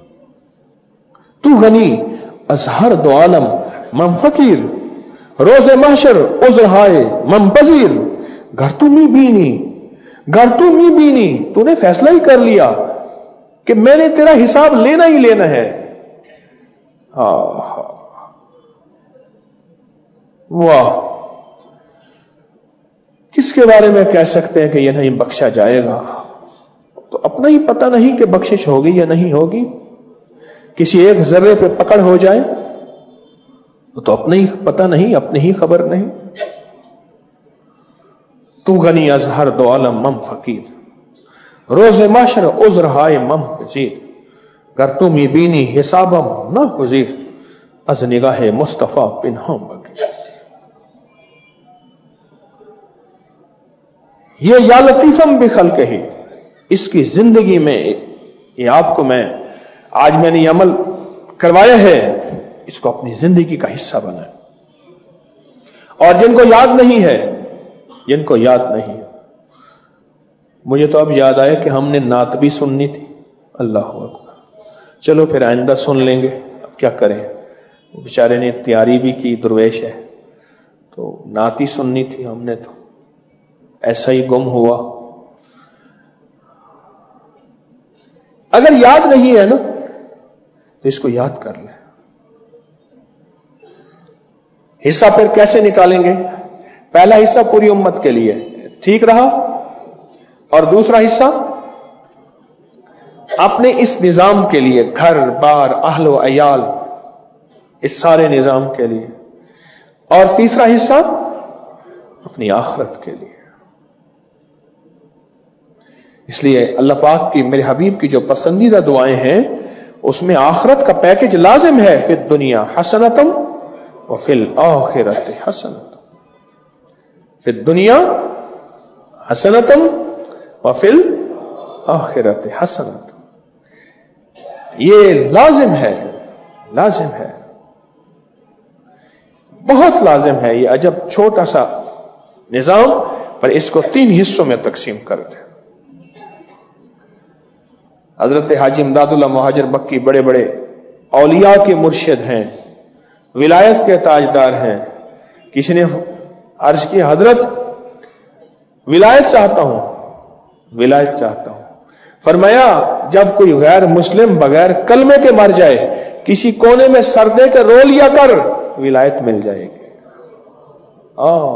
تو غنی از ہر دو عالم مم فقیر، روز محشر عذر ہائے مم پذیر، گر تو می بینی، گر تو می بینی، تو نے فیصلہ ہی کر لیا کہ میں نے تیرا حساب لینا ہی لینا ہے۔ واہ، کس کے بارے میں کہہ سکتے ہیں کہ یہ نہیں بخشا جائے گا؟ تو اپنا ہی پتہ نہیں کہ بخشش ہوگی یا نہیں ہوگی، کسی ایک ذرے پہ پکڑ ہو جائے تو اپنا ہی پتہ نہیں، اپنی ہی خبر نہیں۔ تو غنی از ہر دو عالم مم فقیر، روز معاشر عذر ہائے مم پذیر، گر تو می بینی حسابم نہ گزیر، از نگاہ مصطفیٰ پنہاں بگیر۔ یہ یا لطیفم بخلقہ، اس کی زندگی میں یہ آپ کو میں آج میں نے یہ عمل کروایا ہے، اس کو اپنی زندگی کا حصہ بنائیں۔ اور جن کو یاد نہیں ہے، جن کو یاد نہیں ہے، مجھے تو اب یاد آیا کہ ہم نے نعت بھی سننی تھی، اللہ اکبر، چلو پھر آئندہ سن لیں گے، اب کیا کریں، بیچارے نے تیاری بھی کی، درویش ہے، تو نعت ہی سننی تھی ہم نے، تو ایسا ہی گم ہوا۔ اگر یاد نہیں ہے نا تو اس کو یاد کر لیں۔ حصہ پھر کیسے نکالیں گے؟ پہلا حصہ پوری امت کے لیے ٹھیک رہا، اور دوسرا حصہ اپنے اس نظام کے لیے، گھر بار اہل و عیال، اس سارے نظام کے لیے، اور تیسرا حصہ اپنی آخرت کے لیے۔ اس لیے اللہ پاک کی، میرے حبیب کی جو پسندیدہ دعائیں ہیں اس میں آخرت کا پیکج لازم ہے، فی الدنیا حسنتم وفی الآخرۃ حسنتم، فی الدنیا حسنتم وفی الآخرۃ حسنتم، یہ لازم ہے، لازم ہے، بہت لازم ہے۔ یہ عجب چھوٹا سا نظام، پر اس کو تین حصوں میں تقسیم کر دیں۔ حضرت حاجی امداد اللہ مہاجر مکی بڑے بڑے اولیاء کے مرشد ہیں، ولایت کے تاجدار ہیں۔ کسی نے عرض کی حضرت ولایت چاہتا ہوں، ولایت چاہتا ہوں۔ فرمایا جب کوئی غیر مسلم بغیر کلمے کے مر جائے، کسی کونے میں سر دے کے رو لیا کر، ولایت مل جائے گی۔ آہ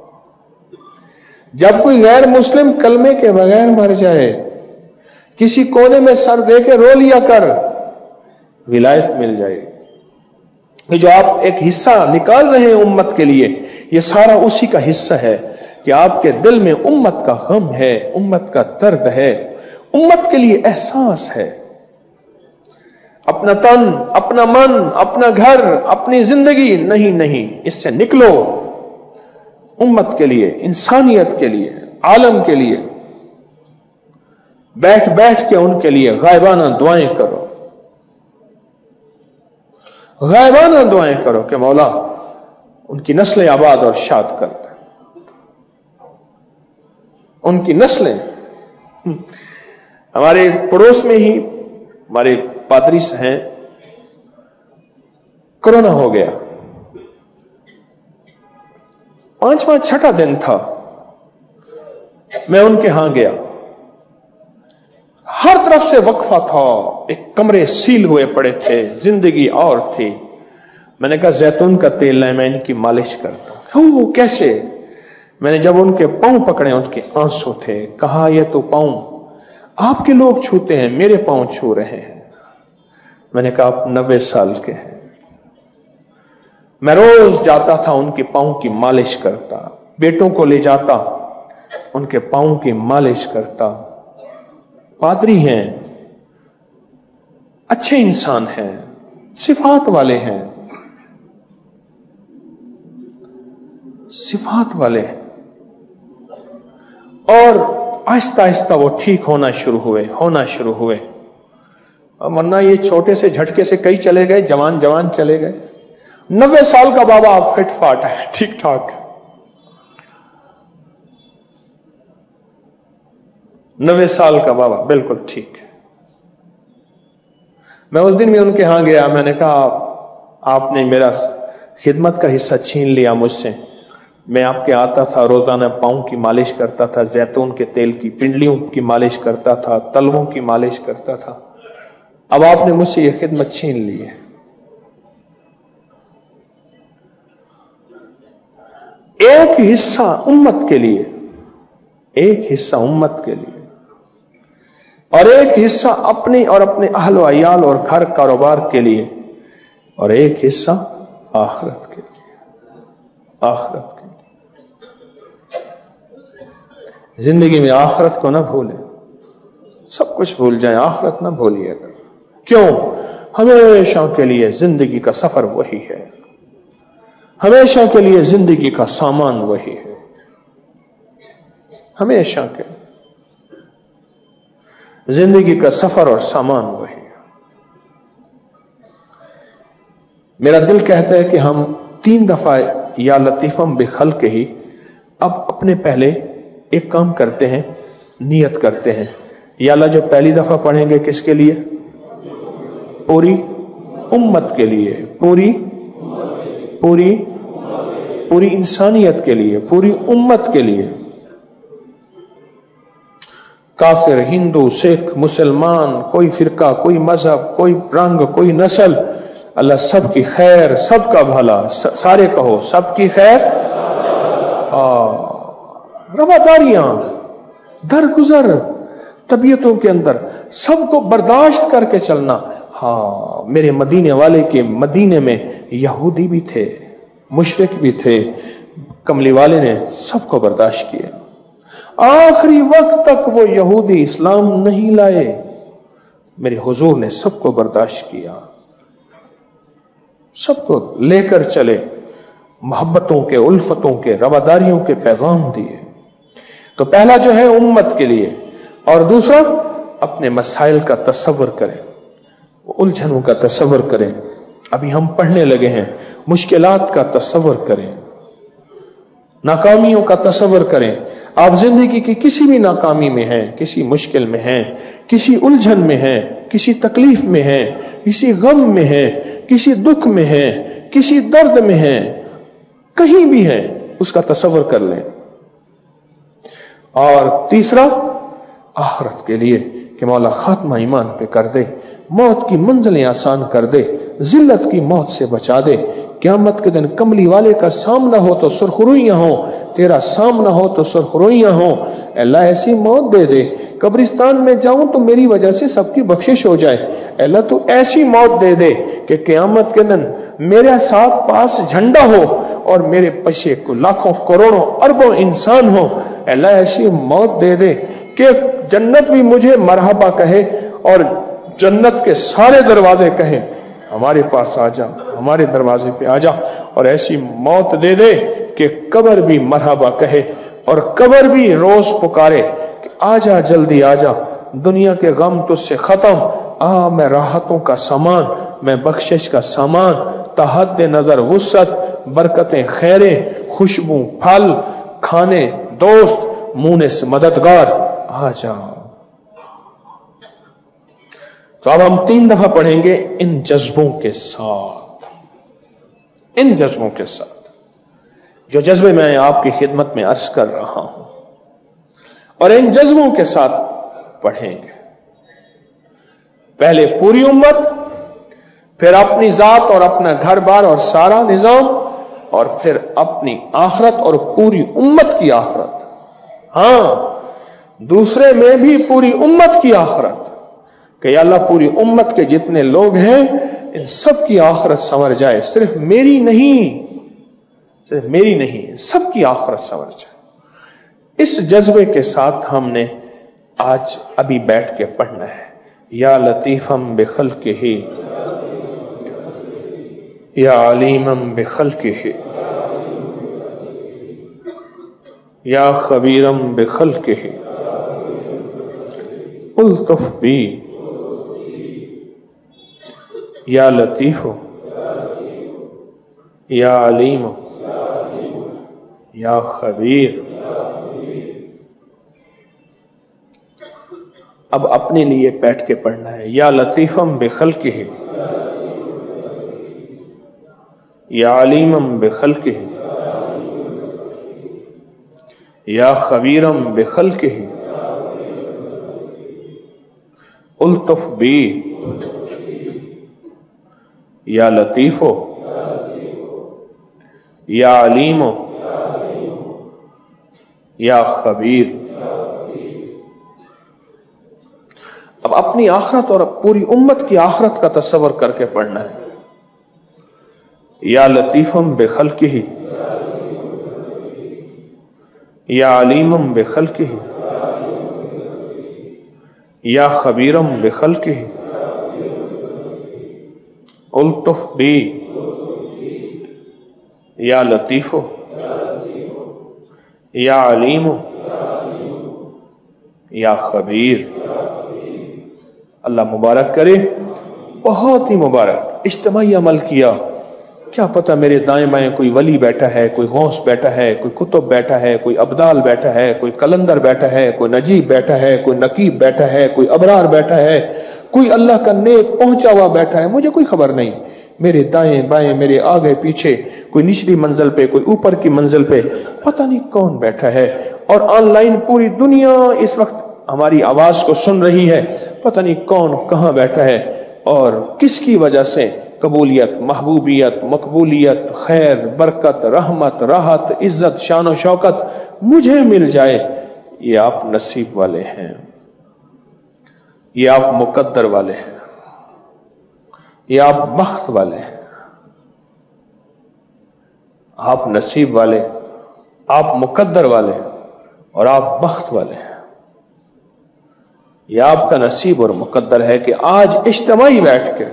جب کوئی غیر مسلم کلمے کے بغیر مر جائے، کسی کونے میں سر دے کے رو لیا کر، ولایت مل جائے گی۔ یہ جو آپ ایک حصہ نکال رہے ہیں امت کے لیے، یہ سارا اسی کا حصہ ہے کہ آپ کے دل میں امت کا غم ہے، امت کا درد ہے، امت کے لیے احساس ہے۔ اپنا تن، اپنا من، اپنا گھر، اپنی زندگی نہیں نہیں، اس سے نکلو، امت کے لیے، انسانیت کے لیے، عالم کے لیے بیٹھ بیٹھ کے ان کے لیے غائبانہ دعائیں کرو، غائبانہ دعائیں کرو کہ مولا ان کی نسلیں آباد اور شاد کر دے، ان کی نسلیں۔ ہمارے پڑوس میں ہی ہمارے پادری ہیں، کورونا ہو گیا، پانچواں چھٹا دن تھا، میں ان کے ہاں گیا، ہر طرف سے وقفہ تھا، ایک کمرے سیل ہوئے پڑے تھے، زندگی اور تھی۔ میں نے کہا زیتون کا تیل لائے، میں ان کی مالش کرتا ہوں۔ وہ کیسے؟ میں نے جب ان کے پاؤں پکڑے، ان کے آنسو تھے، کہا یہ تو پاؤں آپ کے لوگ چھوتے ہیں، میرے پاؤں چھو رہے ہیں۔ میں نے کہا آپ نوے سال کے ہیں۔ میں روز جاتا تھا، ان کے پاؤں کی مالش کرتا، بیٹوں کو لے جاتا، ان کے پاؤں کی مالش کرتا۔ پادری ہیں، اچھے انسان ہیں، صفات والے ہیں، صفات والے ہیں، اور آہستہ آہستہ وہ ٹھیک ہونا شروع ہوئے ہونا شروع ہوئے ورنہ یہ چھوٹے سے جھٹکے سے کئی چلے گئے، جوان جوان چلے گئے۔ نوے سال کا بابا فٹ فاٹ ہے، ٹھیک ٹھاک، نوے سال کا بابا بالکل ٹھیک ہے۔ میں اس دن بھی ان کے ہاں گیا، میں نے کہا آپ نے میرا خدمت کا حصہ چھین لیا مجھ سے، میں آپ کے آتا تھا، روزانہ پاؤں کی مالش کرتا تھا، زیتون کے تیل کی پنڈلیوں کی مالش کرتا تھا، تلووں کی مالش کرتا تھا، اب آپ نے مجھ سے یہ خدمت چھین لی ہے۔ ایک حصہ امت کے لیے، ایک حصہ امت کے لیے، اور ایک حصہ اپنی اور اپنے اہل و عیال اور گھر کاروبار کے لیے، اور ایک حصہ آخرت کے لیے، آخرت کے لیے۔ زندگی میں آخرت کو نہ بھولیں، سب کچھ بھول جائیں، آخرت نہ بھولیے گا۔ کیوں؟ ہمیشہ کے لیے زندگی کا سفر وہی ہے، ہمیشہ کے لیے زندگی کا سامان وہی ہے، ہمیشہ کے زندگی کا سفر اور سامان وہی ہے۔ میرا دل کہتا ہے کہ ہم تین دفعہ یا لطیفم بخلق ہی اب اپنے پہلے ایک کام کرتے ہیں، نیت کرتے ہیں، یا اللہ جو پہلی دفعہ پڑھیں گے کس کے لیے؟ پوری امت کے لیے، پوری پوری پوری انسانیت کے لیے، پوری امت کے لیے۔ کافر، ہندو، سکھ، مسلمان، کوئی فرقہ، کوئی مذہب، کوئی رنگ، کوئی نسل، اللہ سب کی خیر، سب کا بھلا، سارے کہو سب کی خیر، رواداریاں درگزر طبیعتوں کے اندر سب کو برداشت کر کے چلنا. ہاں میرے مدینے والے کے مدینے میں یہودی بھی تھے، مشرک بھی تھے، کملی والے نے سب کو برداشت کیا. آخری وقت تک وہ یہودی اسلام نہیں لائے، میرے حضور نے سب کو برداشت کیا، سب کو لے کر چلے، محبتوں کے، الفتوں کے، رواداریوں کے پیغام دیے. تو پہلا جو ہے امت کے لیے، اور دوسرا اپنے مسائل کا تصور کریں، الجھنوں کا تصور کریں. ابھی ہم پڑھنے لگے ہیں، مشکلات کا تصور کریں، ناکامیوں کا تصور کریں. آپ زندگی کی کسی بھی ناکامی میں ہیں، کسی مشکل میں ہیں، کسی الجھن میں ہیں، کسی تکلیف میں ہیں، کسی غم میں ہیں، کسی دکھ میں ہیں، کسی درد میں ہیں، کہیں بھی ہیں، اس کا تصور کر لیں. اور تیسرا آخرت کے لیے کہ مولا خاتمہ ایمان پہ کر دے، موت کی منزلیں آسان کر دے، ذلت کی موت سے بچا دے. قیامت کے دن کملی والے کا سامنا ہو تو سرخرویاں ہوں، تیرا سامنا ہو تو سرخرویاں ہوں. اللہ ایسی موت دے دے، قبرستان میں جاؤں تو میری وجہ سے سب کی بخشش ہو جائے. اللہ تو ایسی موت دے دے کہ قیامت کے دن میرے ساتھ پاس جھنڈا ہو اور میرے پیچھے کو لاکھوں کروڑوں اربوں انسان ہو. اللہ ایسی موت دے دے کہ جنت بھی مجھے مرحبا کہے اور جنت کے سارے دروازے کہیں ہمارے پاس آ جا، ہمارے دروازے پہ آ جا. اور ایسی موت دے دے کہ قبر بھی مرحبا کہے اور قبر بھی روز پکارے کہ آ جا، جلدی آ جا، دنیا کے غم تجھ سے ختم، آ میں راحتوں کا سامان، میں بخشش کا سامان، تحد نظر وسعت، برکتیں خیریں، خوشبو پھل، کھانے دوست، مونے سے مددگار، آ جا. تو اب ہم تین دفعہ پڑھیں گے ان جذبوں کے ساتھ، ان جذبوں کے ساتھ جو جذبے میں آپ کی خدمت میں عرض کر رہا ہوں، اور ان جذبوں کے ساتھ پڑھیں گے. پہلے پوری امت، پھر اپنی ذات اور اپنا گھر بار اور سارا نظام، اور پھر اپنی آخرت اور پوری امت کی آخرت. ہاں دوسرے میں بھی پوری امت کی آخرت کہ یا اللہ پوری امت کے جتنے لوگ ہیں ان سب کی آخرت سنور جائے، صرف میری نہیں، صرف میری نہیں، سب کی آخرت سنور جائے. اس جذبے کے ساتھ ہم نے آج ابھی بیٹھ کے پڑھنا ہے. یا لطیفم بخلقہ یا علیمم بخلقہ یا خبیرم بخلقہ الطف بی یا لطیف یا علیم یا خبیر. اب اپنے لیے بیٹھ کے پڑھنا ہے. یا لطیفم بخلقہ یا علیمم بخلقہ یا خبیرم بخلقہ الطف بی یا لطیف یا علیم یا خبیر. اب اپنی آخرت اور پوری امت کی آخرت کا تصور کر کے پڑھنا ہے. یا لطیفم بخلقہ یا علیمم بخلقہ یا خبیرم بخلقہ الطف بی یا لطیف یا علیم یا خبیر. اللہ مبارک کرے، بہت ہی مبارک. اجتماعی عمل کیا، کیا پتہ میرے دائیں بائیں کوئی ولی بیٹھا ہے، کوئی غوث بیٹھا ہے، کوئی کتب بیٹھا ہے، کوئی ابدال بیٹھا ہے، کوئی کلندر بیٹھا ہے، کوئی نجیب بیٹھا ہے، کوئی نقیب بیٹھا ہے، کوئی ابرار بیٹھا ہے، کوئی اللہ کا نیک پہنچا ہوا بیٹھا ہے. مجھے کوئی خبر نہیں، میرے دائیں بائیں، میرے آگے پیچھے، کوئی نچلی منزل پہ، کوئی اوپر کی منزل پہ، پتہ نہیں کون بیٹھا ہے. اور آن لائن پوری دنیا اس وقت ہماری آواز کو سن رہی ہے، پتہ نہیں کون کہاں بیٹھا ہے اور کس کی وجہ سے قبولیت، محبوبیت، مقبولیت، خیر، برکت، رحمت، راحت، عزت، شان و شوکت مجھے مل جائے، یہ آپ نصیب والے ہیں، یہ آپ مقدر والے ہیں، یہ آپ بخت والے ہیں، آپ نصیب والے، آپ مقدر والے اور آپ بخت والے ہیں۔ یہ آپ کا نصیب اور مقدر ہے کہ آج اجتماعی بیٹھ کے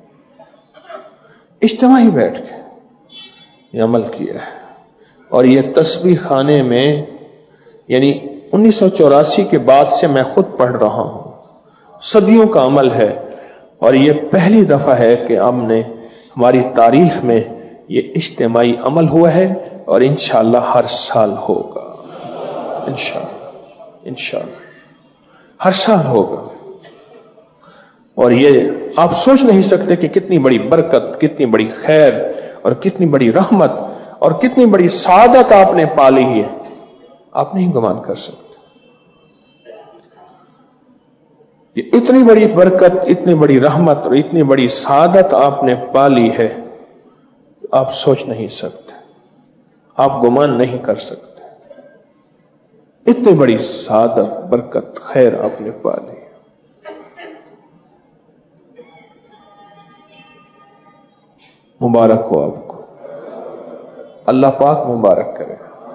اجتماعی بیٹھ کے یہ عمل کیا ہے، اور یہ تسبیح خانے میں یعنی انیس سو چوراسی کے بعد سے میں خود پڑھ رہا ہوں، صدیوں کا عمل ہے، اور یہ پہلی دفعہ ہے کہ ہم نے ہماری تاریخ میں یہ اجتماعی عمل ہوا ہے، اور انشاءاللہ ہر سال ہوگا، انشاءاللہ انشاءاللہ ہر سال ہوگا۔ اور یہ آپ سوچ نہیں سکتے کہ کتنی بڑی برکت، کتنی بڑی خیر اور کتنی بڑی رحمت اور کتنی بڑی سعادت آپ نے پالی ہے، آپ نہیں گمان کر سکتے۔ یہ اتنی بڑی برکت، اتنی بڑی رحمت اور اتنی بڑی سعادت آپ نے پالی ہے، آپ سوچ نہیں سکتے، آپ گمان نہیں کر سکتے، اتنی بڑی سعادت، برکت، خیر آپ نے پالی۔ مبارک ہو آپ کو، اللہ پاک مبارک کرے،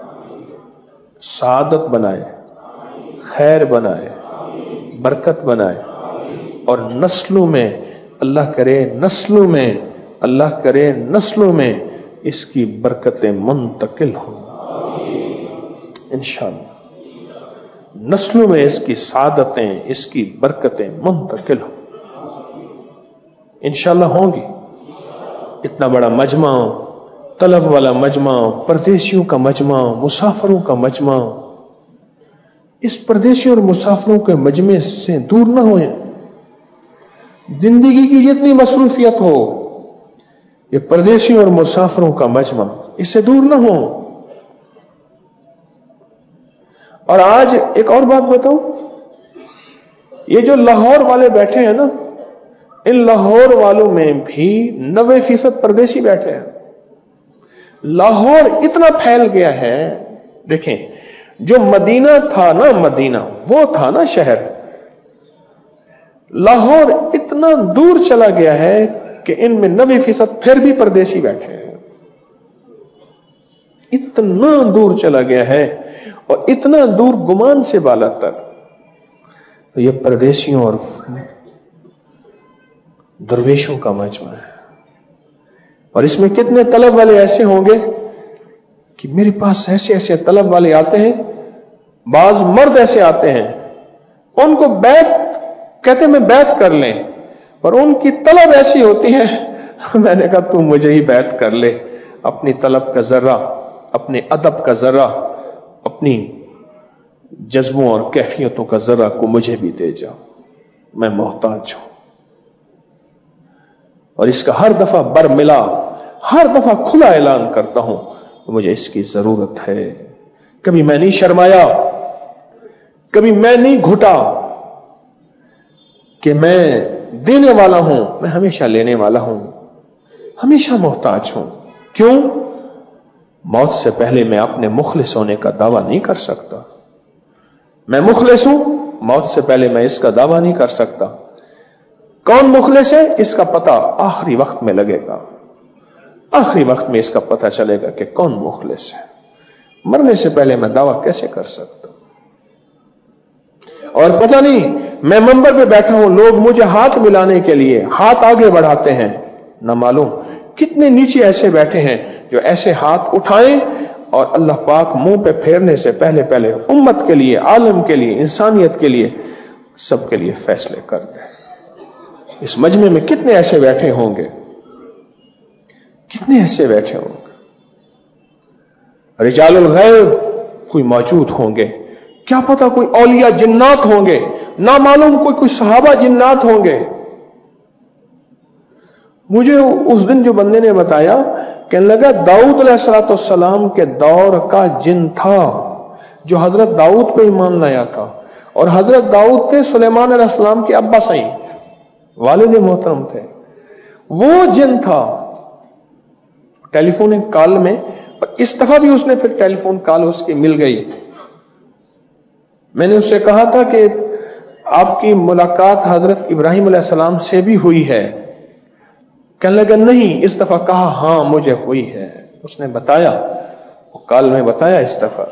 سعادت بنائے، خیر بنائے، برکت بنائے، اور نسلوں میں اللہ کرے نسلوں میں اللہ کرے نسلوں میں اس کی برکتیں منتقل ہوں انشاءاللہ، نسلوں میں اس کی سعادتیں، اس کی برکتیں منتقل ہوں انشاءاللہ، ہوں گی۔ اتنا بڑا مجمع، طلب والا مجمع، پردیسیوں کا مجمع، مسافروں کا مجمع، اس پردیسیوں اور مسافروں کے مجمع سے دور نہ ہوئے، زندگی کی جتنی مصروفیت ہو، یہ پردیسیوں اور مسافروں کا مجمع، اس سے دور نہ ہو۔ اور آج ایک اور بات بتاؤں، یہ جو لاہور والے بیٹھے ہیں نا، ان لاہور والوں میں بھی نوے فیصد پردیسی بیٹھے ہیں۔ لاہور اتنا پھیل گیا ہے، دیکھیں جو مدینہ تھا نا، مدینہ وہ تھا نا شہر، لاہور اتنا دور چلا گیا ہے کہ ان میں نوے فیصد پھر بھی پردیسی بیٹھے ہیں، اتنا دور چلا گیا ہے، اور اتنا دور گمان سے بالا تر، تو یہ پردیسیوں اور درویشوں کا مجمع ہے۔ اور اس میں کتنے طلب والے ایسے ہوں گے کہ میرے پاس ایسے ایسے طلب والے آتے ہیں، بعض مرد ایسے آتے ہیں، ان کو بیعت کہتے میں بیعت کر لیں، اور ان کی طلب ایسی ہوتی ہے، میں نے کہا تو مجھے ہی بیعت کر لے، اپنی طلب کا ذرہ، اپنے ادب کا ذرہ، اپنی جذبوں اور کیفیتوں کا ذرہ کو مجھے بھی دے جاؤ، میں محتاج ہوں۔ اور اس کا ہر دفعہ بر ملا، ہر دفعہ کھلا اعلان کرتا ہوں کہ مجھے اس کی ضرورت ہے۔ کبھی میں نہیں شرمایا، کبھی میں نہیں گھٹا کہ میں دینے والا ہوں، میں ہمیشہ لینے والا ہوں، ہمیشہ محتاج ہوں۔ کیوں؟ موت سے پہلے میں اپنے مخلص ہونے کا دعویٰ نہیں کر سکتا، میں مخلص ہوں، موت سے پہلے میں اس کا دعویٰ نہیں کر سکتا۔ کون مخلص ہے اس کا پتہ آخری وقت میں لگے گا، آخری وقت میں اس کا پتہ چلے گا کہ کون مخلص ہے، مرنے سے پہلے میں دعویٰ کیسے کر سکتا؟ اور پتہ نہیں، میں منبر پہ بیٹھا ہوں، لوگ مجھے ہاتھ ملانے کے لیے ہاتھ آگے بڑھاتے ہیں، نہ معلوم کتنے نیچے ایسے بیٹھے ہیں جو ایسے ہاتھ اٹھائیں اور اللہ پاک منہ پہ پھیرنے سے پہلے پہلے امت کے لیے، عالم کے لیے، انسانیت کے لیے، سب کے لیے فیصلے کر دیں۔ اس مجمع میں کتنے ایسے بیٹھے ہوں گے، کتنے ایسے بیٹھے ہوں گے، رجال الغیب کوئی موجود ہوں گے، کیا پتا کوئی اولیاء جنات ہوں گے، نہ معلوم کوئی کوئی صحابہ جنات ہوں گے۔ مجھے اس دن جو بندے نے بتایا، کہنے لگا داؤد علیہ الصلوۃ والسلام کے دور کا جن تھا جو حضرت داؤد پہ ایمان لایا تھا، اور حضرت داؤد تھے سلیمان علیہ السلام کے ابا سعید، والد محترم تھے، وہ جن تھا ٹیلی فون کال میں، اور اس دفعہ بھی اس نے پھر ٹیلی فون کال اس کی مل گئی. میں نے اس سے کہا تھا کہ آپ کی ملاقات حضرت ابراہیم علیہ السلام سے بھی ہوئی ہے. کہنے لگا نہیں. اس دفعہ کہا ہاں مجھے ہوئی ہے. اس نے بتایا، وہ کال میں بتایا. اس دفعہ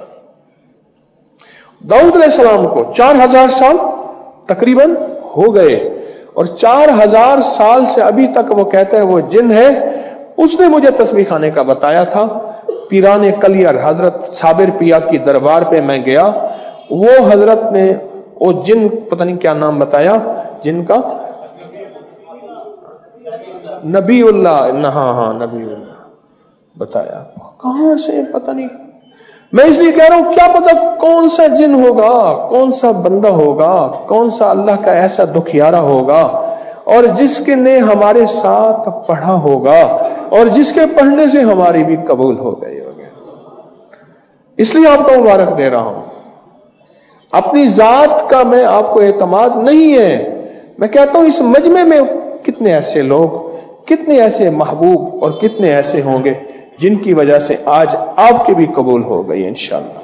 داؤد علیہ السلام کو چار ہزار سال تقریباً ہو گئے، اور چار ہزار سال سے ابھی تک وہ کہتے ہیں وہ جن ہے. اس نے مجھے تسبیح خانے کا بتایا تھا. پیران کلیر حضرت صابر پیا کی دربار پہ میں گیا، وہ حضرت نے وہ جن پتہ نہیں کیا نام بتایا جن کا، نبی اللہ، ہاں ہاں نبی اللہ بتایا. کہاں سے پتہ نہیں. میں اس لیے کہہ رہا ہوں کیا پتہ کون سا جن ہوگا، کون سا بندہ ہوگا، کون سا اللہ کا ایسا دکھیارا ہوگا، اور جس کے نے ہمارے ساتھ پڑھا ہوگا، اور جس کے پڑھنے سے ہماری بھی قبول ہو گئی ہوگی. اس لیے آپ کو مبارک دے رہا ہوں. اپنی ذات کا میں آپ کو اعتماد نہیں ہے. میں کہتا ہوں اس مجمع میں کتنے ایسے لوگ، کتنے ایسے محبوب، اور کتنے ایسے ہوں گے جن کی وجہ سے آج آپ کی بھی قبول ہو گئی انشاءاللہ.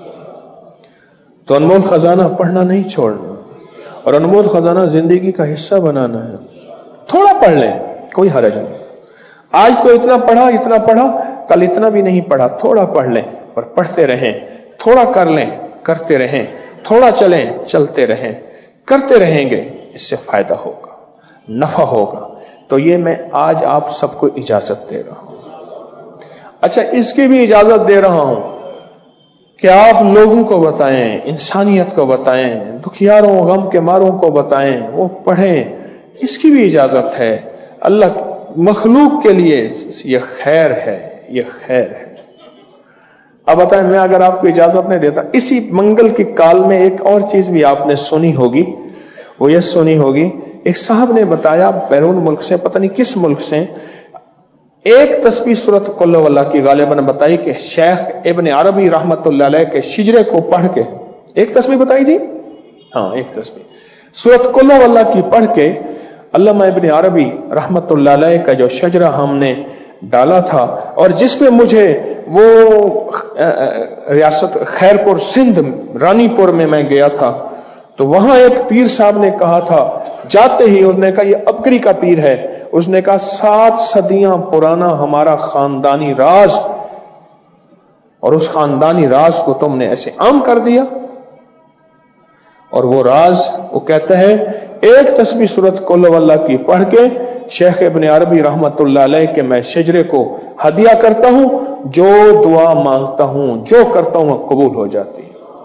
تو انمول خزانہ پڑھنا نہیں چھوڑنا، اور انمول خزانہ زندگی کا حصہ بنانا ہے. تھوڑا پڑھ لیں، کوئی حرج نہیں. آج تو اتنا پڑھا اتنا پڑھا، کل اتنا بھی نہیں پڑھا. تھوڑا پڑھ لیں اور پڑھتے رہیں. تھوڑا کر لیں، کرتے رہیں. تھوڑا چلیں، چلتے رہیں. کرتے رہیں گے، اس سے فائدہ ہوگا، نفع ہوگا. تو یہ میں آج آپ سب کو اجازت دے رہا ہوں. اچھا اس کی بھی اجازت دے رہا ہوں کہ آپ لوگوں کو بتائیں، انسانیت کو بتائیں، دکھیاروں غم کے ماروں کو بتائیں، وہ پڑھیں. اس کی بھی اجازت ہے. اللہ مخلوق کے لیے یہ خیر ہے، یہ خیر ہے. اب بتائیں میں اگر آپ کو اجازت نہیں دیتا. اسی منگل کی کال میں ایک اور چیز بھی آپ نے سنی ہوگی. وہ یہ سنی ہوگی ایک صاحب نے بتایا بیرون ملک سے، پتہ نہیں کس ملک سے، ایک تسبیح سورۃ قل واللہ کی غالباً بتائی کہ شیخ ابن عربی رحمت اللہ علیہ کے شجرے کو پڑھ کے ایک تسبیح بتائی جی، ہاں ایک تسبیح سورۃ قل واللہ کی پڑھ کے علامہ ابن عربی رحمت اللہ علیہ کا جو شجرہ ہم نے ڈالا تھا، اور جس پہ مجھے وہ ریاست خیرپور سندھ رانی پور میں میں گیا تھا، تو وہاں ایک پیر صاحب نے کہا تھا جاتے ہی، اس نے کہا یہ ابکری کا پیر ہے، اس نے کہا سات صدیاں پرانا ہمارا خاندانی راز، اور اس خاندانی راز کو تم نے ایسے عام کر دیا. اور وہ راز وہ کہتا ہے ایک تسبیح سورۃ قل واللہ کی پڑھ کے شیخ ابن عربی رحمت اللہ علیہ کے میں شجرے کو ہدیہ کرتا ہوں، جو دعا مانگتا ہوں، جو کرتا ہوں قبول ہو جاتی.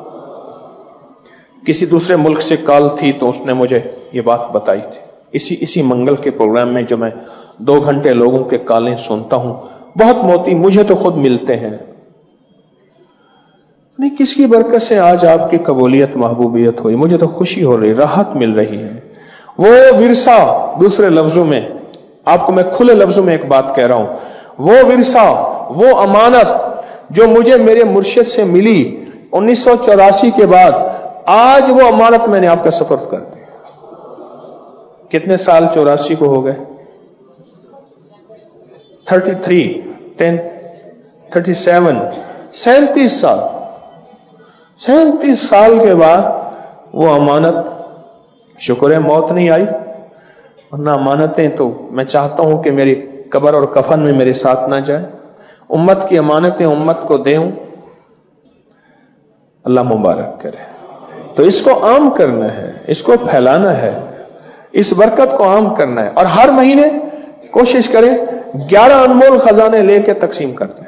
کسی دوسرے ملک سے کال تھی تو اس نے مجھے یہ بات بتائی تھی. اسی اسی منگل کے پروگرام میں جو میں دو گھنٹے لوگوں کے کالیں سنتا ہوں، بہت موتی مجھے تو خود ملتے ہیں. نہیں کس کی برکت سے آج آپ کی قبولیت محبوبیت ہوئی، مجھے تو خوشی ہو رہی، راحت مل رہی ہے. وہ ورثہ، دوسرے لفظوں میں آپ کو میں کھلے لفظوں میں ایک بات کہہ رہا ہوں، وہ ورثہ، وہ امانت جو مجھے میرے مرشد سے ملی انیس سو چوراسی کے بعد، آج وہ امانت میں نے آپ کا سپرد کر دی. کتنے سال چوراسی کو ہو گئے؟ Thirty three ten thirty seven سینتیس سال. سینتیس سال کے بعد وہ امانت، شکر ہے موت نہیں آئی، ورنہ امانتیں تو میں چاہتا ہوں کہ میری قبر اور کفن میں میرے ساتھ نہ جائے. امت کی امانتیں امت کو دیں، اللہ مبارک کرے. تو اس کو عام کرنا ہے، اس کو پھیلانا ہے، اس برکت کو عام کرنا ہے. اور ہر مہینے کوشش کریں گیارہ انمول خزانے لے کے تقسیم کر دیں.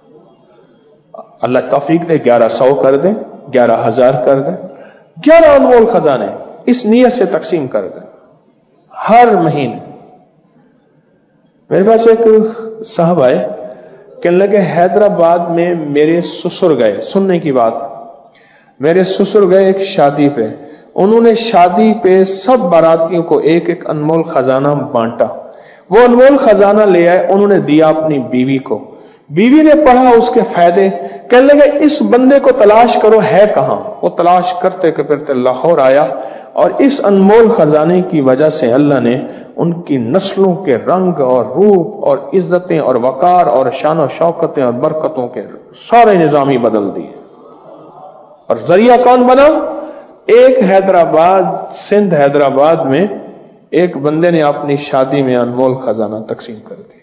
اللہ توفیق دے، گیارہ سو کر دیں، گیارہ ہزار کر دیں، گیارہ انمول خزانے اس نیت سے تقسیم کر دیں ہر مہینے. میرے پاس ایک صاحب آئے، کہنے لگے حیدرآباد میں میرے سسر گئے، سننے کی بات، میرے سسر گئے ایک شادی پہ، انہوں نے شادی پہ سب باراتیوں کو ایک ایک انمول خزانہ بانٹا. وہ انمول خزانہ لے آئے، انہوں نے دیا اپنی بیوی کو. بیوی نے پڑھا اس کے فائدے، کہنے لگے اس بندے کو تلاش کرو ہے کہاں. وہ تلاش کرتے کرتے لاہور آیا، اور اس انمول خزانے کی وجہ سے اللہ نے ان کی نسلوں کے رنگ اور روپ اور عزتیں اور وقار اور شان و شوکتیں اور برکتوں کے سارے نظام ہی بدل دیے. اور ذریعہ کون بنا؟ ایک حیدرآباد سندھ حیدرآباد میں ایک بندے نے اپنی شادی میں انمول خزانہ تقسیم کر دیا.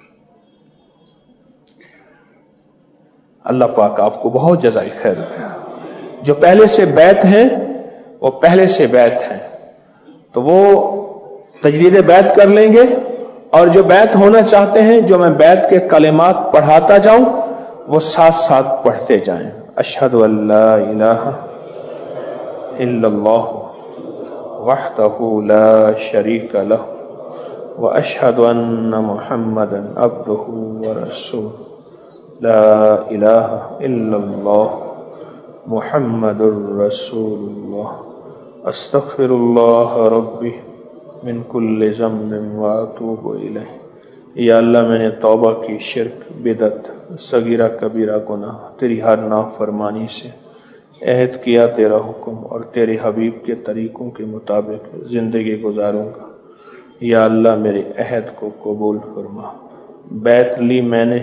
اللہ پاک آپ کو بہت جزائے خیر دے. جو پہلے سے بیت ہیں وہ پہلے سے بیت ہیں تو وہ تجدید بیت کر لیں گے، اور جو بیت ہونا چاہتے ہیں جو میں بیت کے کلمات پڑھاتا جاؤں وہ ساتھ ساتھ پڑھتے جائیں. اشہد ان لا الہ الا اللہ وحدہ لا شریک لہ واشہد ان محمدا عبدہ ورسولہ. لا الہ الا اللہ محمد الرسول اللہ. استغفر اللہ ربی من کل ذنب واتوب الیہ. یا اللہ میں نے توبہ کی شرک، بدعت، صغیرہ کبیرہ گناہ، تیری ہر نافرمانی سے عہد کیا تیرا حکم اور تیرے حبیب کے طریقوں کے مطابق زندگی گزاروں گا. یا اللہ میرے عہد کو قبول فرما. بیت لی میں نے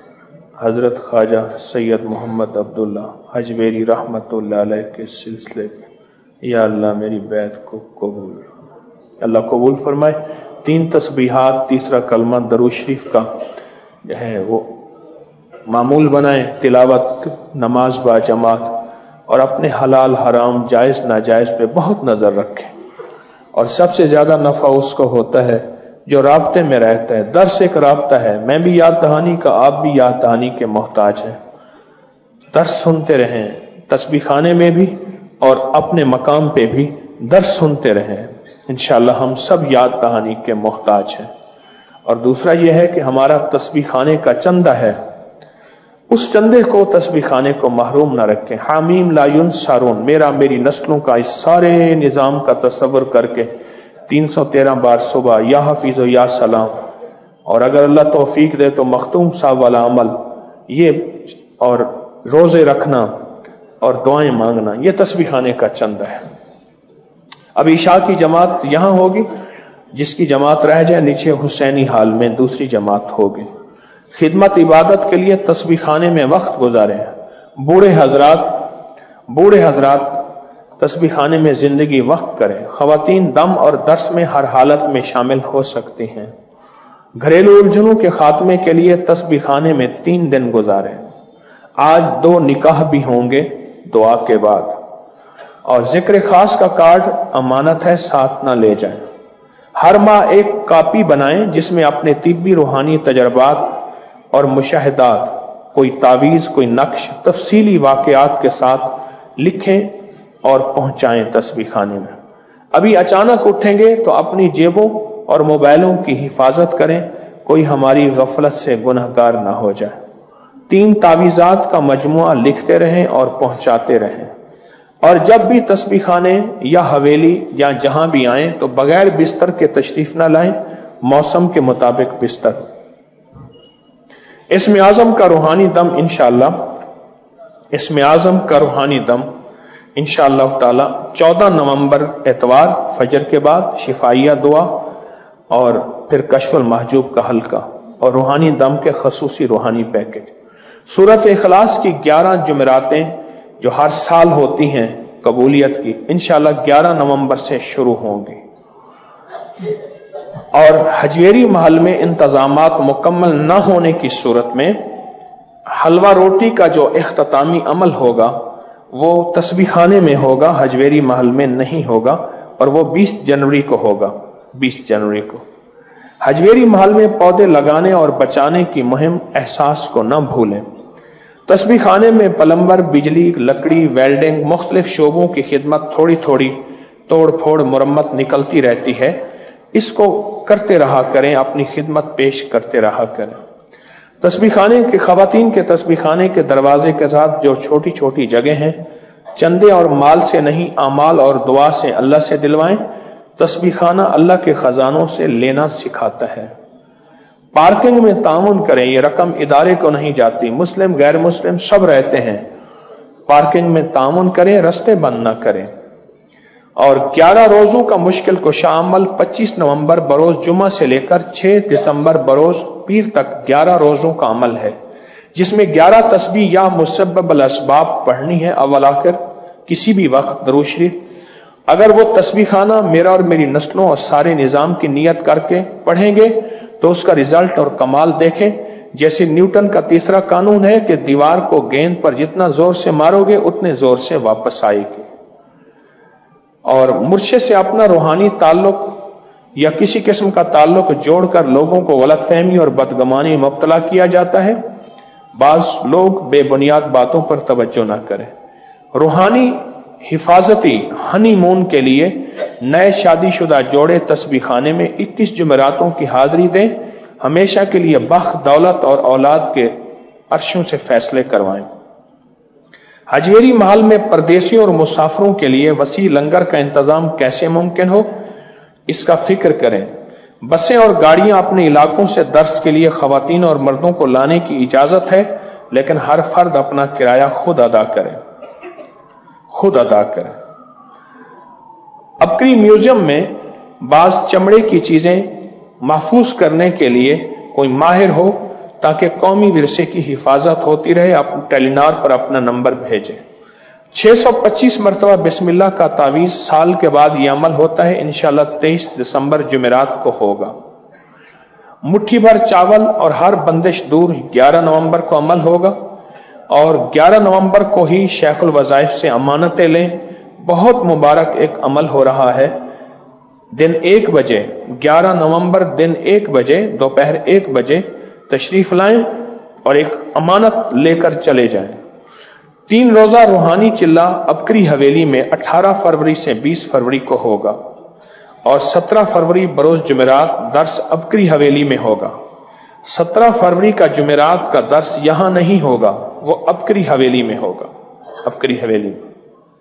حضرت خواجہ سید محمد عبداللہ حجویری رحمت اللہ علیہ کے سلسلے میں. یا اللہ میری بیت کو قبول اللہ قبول فرمائے. تین تسبیحات، تیسرا کلمہ درود شریف کا جو ہے وہ معمول بنائیں، تلاوت نماز با جماعت، اور اپنے حلال حرام جائز ناجائز پہ بہت نظر رکھیں. اور سب سے زیادہ نفع اس کو ہوتا ہے جو رابطے میں رہتا ہے. درس ایک رابطہ ہے. میں بھی یاد دہانی کا، آپ بھی یاد دہانی کے محتاج ہیں. درس سنتے رہیں، تسبیح خانے میں بھی اور اپنے مقام پہ بھی درس سنتے رہیں. انشاءاللہ ہم سب یاد دہانی کے محتاج ہیں. اور دوسرا یہ ہے کہ ہمارا تسبیح خانے کا چندہ ہے، اس چندے کو تسبیح خانے کو محروم نہ رکھیں. حامیم لا ینصرون، میرا میری نسلوں کا اس سارے نظام کا تصور کر کے تین سو تیرہ بار صبح یا حفیظ و یا سلام، اور اگر اللہ توفیق دے تو مختوم صاحب والا عمل یہ، اور روزے رکھنا اور دعائیں مانگنا، یہ تسبیح خانے کا چندہ ہے. اب عشاء کی جماعت یہاں ہوگی، جس کی جماعت رہ جائے نیچے حسینی حال میں دوسری جماعت ہوگی. خدمت عبادت کے لیے تسبیح خانے میں وقت گزارے ہیں. بوڑھے حضرات بوڑھے حضرات تسبیح خانے میں زندگی وقت کریں. خواتین دم اور درس میں ہر حالت میں شامل ہو سکتی ہیں. گھریلو الجھنوں کے خاتمے کے لیے تسبیح خانے میں تین دن گزاریں. آج دو نکاح بھی ہوں گے دعا کے بعد. اور ذکر خاص کا کارڈ امانت ہے، ساتھ نہ لے جائیں. ہر ماہ ایک کاپی بنائیں جس میں اپنے طبی روحانی تجربات اور مشاہدات، کوئی تعویذ، کوئی نقش، تفصیلی واقعات کے ساتھ لکھیں اور پہنچائیں تسبیح خانے میں. ابھی اچانک اٹھیں گے تو اپنی جیبوں اور موبائلوں کی حفاظت کریں، کوئی ہماری غفلت سے گنہگار نہ ہو جائے. تین تعویذات کا مجموعہ لکھتے رہیں اور پہنچاتے رہیں. اور جب بھی تسبیح خانے یا حویلی یا جہاں بھی آئیں تو بغیر بستر کے تشریف نہ لائیں، موسم کے مطابق بستر. اسم اعظم کا روحانی دم انشاءاللہ اسم اعظم کا روحانی دم انشاءاللہ تعالی چودہ نومبر اتوار فجر کے بعد شفائیہ دعا اور پھر کشف المحجوب کا حلقہ اور روحانی دم کے خصوصی روحانی پیکج. سورۃ اخلاص کی گیارہ جمعراتیں جو ہر سال ہوتی ہیں قبولیت کی، انشاءاللہ گیارہ نومبر سے شروع ہوں گی. اور حجویری محل میں انتظامات مکمل نہ ہونے کی صورت میں حلوہ روٹی کا جو اختتامی عمل ہوگا وہ تسبیح خانے میں ہوگا، حجویری محل میں نہیں ہوگا، اور وہ بیس جنوری کو ہوگا. بیس جنوری کو حجویری محل میں پودے لگانے اور بچانے کی مہم احساس کو نہ بھولیں. تسبیح خانے میں پلمبر، بجلی، لکڑی، ویلڈنگ، مختلف شعبوں کی خدمت تھوڑی تھوڑی توڑ پھوڑ مرمت نکلتی رہتی ہے. اس کو کرتے رہا کریں، اپنی خدمت پیش کرتے رہا کریں. تسبیح خانے کے خواتین کے تسبیح خانے کے دروازے کے ساتھ جو چھوٹی چھوٹی جگہ ہیں، چندے اور مال سے نہیں، اعمال اور دعا سے اللہ سے دلوائیں. تسبیح خانہ اللہ کے خزانوں سے لینا سکھاتا ہے. پارکنگ میں تعاون کریں، یہ رقم ادارے کو نہیں جاتی، مسلم غیر مسلم سب رہتے ہیں. پارکنگ میں تعاون کریں، رستے بند نہ کریں. اور گیارہ روزوں کا مشکل کشا عمل پچیس نومبر بروز جمعہ سے لے کر چھ دسمبر بروز پیر تک گیارہ روزوں کا عمل ہے، جس میں گیارہ تسبیح یا مسبب الاسباب پڑھنی ہے اول آخر کسی بھی وقت درود شریف۔ اگر وہ تسبیح خانہ میرا اور میری نسلوں اور سارے نظام کی نیت کر کے پڑھیں گے تو اس کا رزلٹ اور کمال دیکھیں۔ جیسے نیوٹن کا تیسرا قانون ہے کہ دیوار کو گیند پر جتنا زور سے مارو گے اتنے زور سے واپس آئے گی۔ اور مرشد سے اپنا روحانی تعلق یا کسی قسم کا تعلق جوڑ کر لوگوں کو غلط فہمی اور بدگمانی میں مبتلا کیا جاتا ہے۔ بعض لوگ بے بنیاد باتوں پر توجہ نہ کریں۔ روحانی حفاظتی ہنی مون کے لیے نئے شادی شدہ جوڑے تسبیح خانے میں اکیس جمعراتوں کی حاضری دیں، ہمیشہ کے لیے بخت دولت اور اولاد کے عرشوں سے فیصلے کروائیں۔ حجویری محل میں پردیسیوں اور مسافروں کے لیے وسیع لنگر کا انتظام کیسے ممکن ہو، اس کا فکر کریں۔ بسیں اور گاڑیاں اپنے علاقوں سے درس کے لیے خواتین اور مردوں کو لانے کی اجازت ہے، لیکن ہر فرد اپنا کرایہ خود ادا کرے خود ادا کرے ابکری میوزیم میں بعض چمڑے کی چیزیں محفوظ کرنے کے لیے کوئی ماہر ہو تاکہ قومی ورثے کی حفاظت ہوتی رہے۔ اپنے ٹیلینار پر اپنا نمبر بھیجیں۔ چھ سو پچیس مرتبہ بسم اللہ کا تعویذ سال کے بعد یہ عمل ہوتا ہے، انشاءاللہ تیئیس دسمبر جمعرات کو ہوگا۔ مٹھی بھر چاول اور ہر بندش دور گیارہ نومبر کو عمل ہوگا، اور گیارہ نومبر کو ہی شیخ الوظائف سے امانتیں لیں۔ بہت مبارک ایک عمل ہو رہا ہے، دن ایک بجے گیارہ نومبر دن ایک بجے دوپہر ایک بجے تشریف لائیں اور ایک امانت لے کر چلے جائیں۔ تین روزہ روحانی چلہ ابکری حویلی میں اٹھارہ فروری سے بیس فروری کو ہوگا، اور سترہ فروری بروز جمعرات درس ابکری حویلی میں ہوگا۔ سترہ فروری کا جمعرات کا درس یہاں نہیں ہوگا، وہ ابکری حویلی میں ہوگا، ابکری حویلی میں۔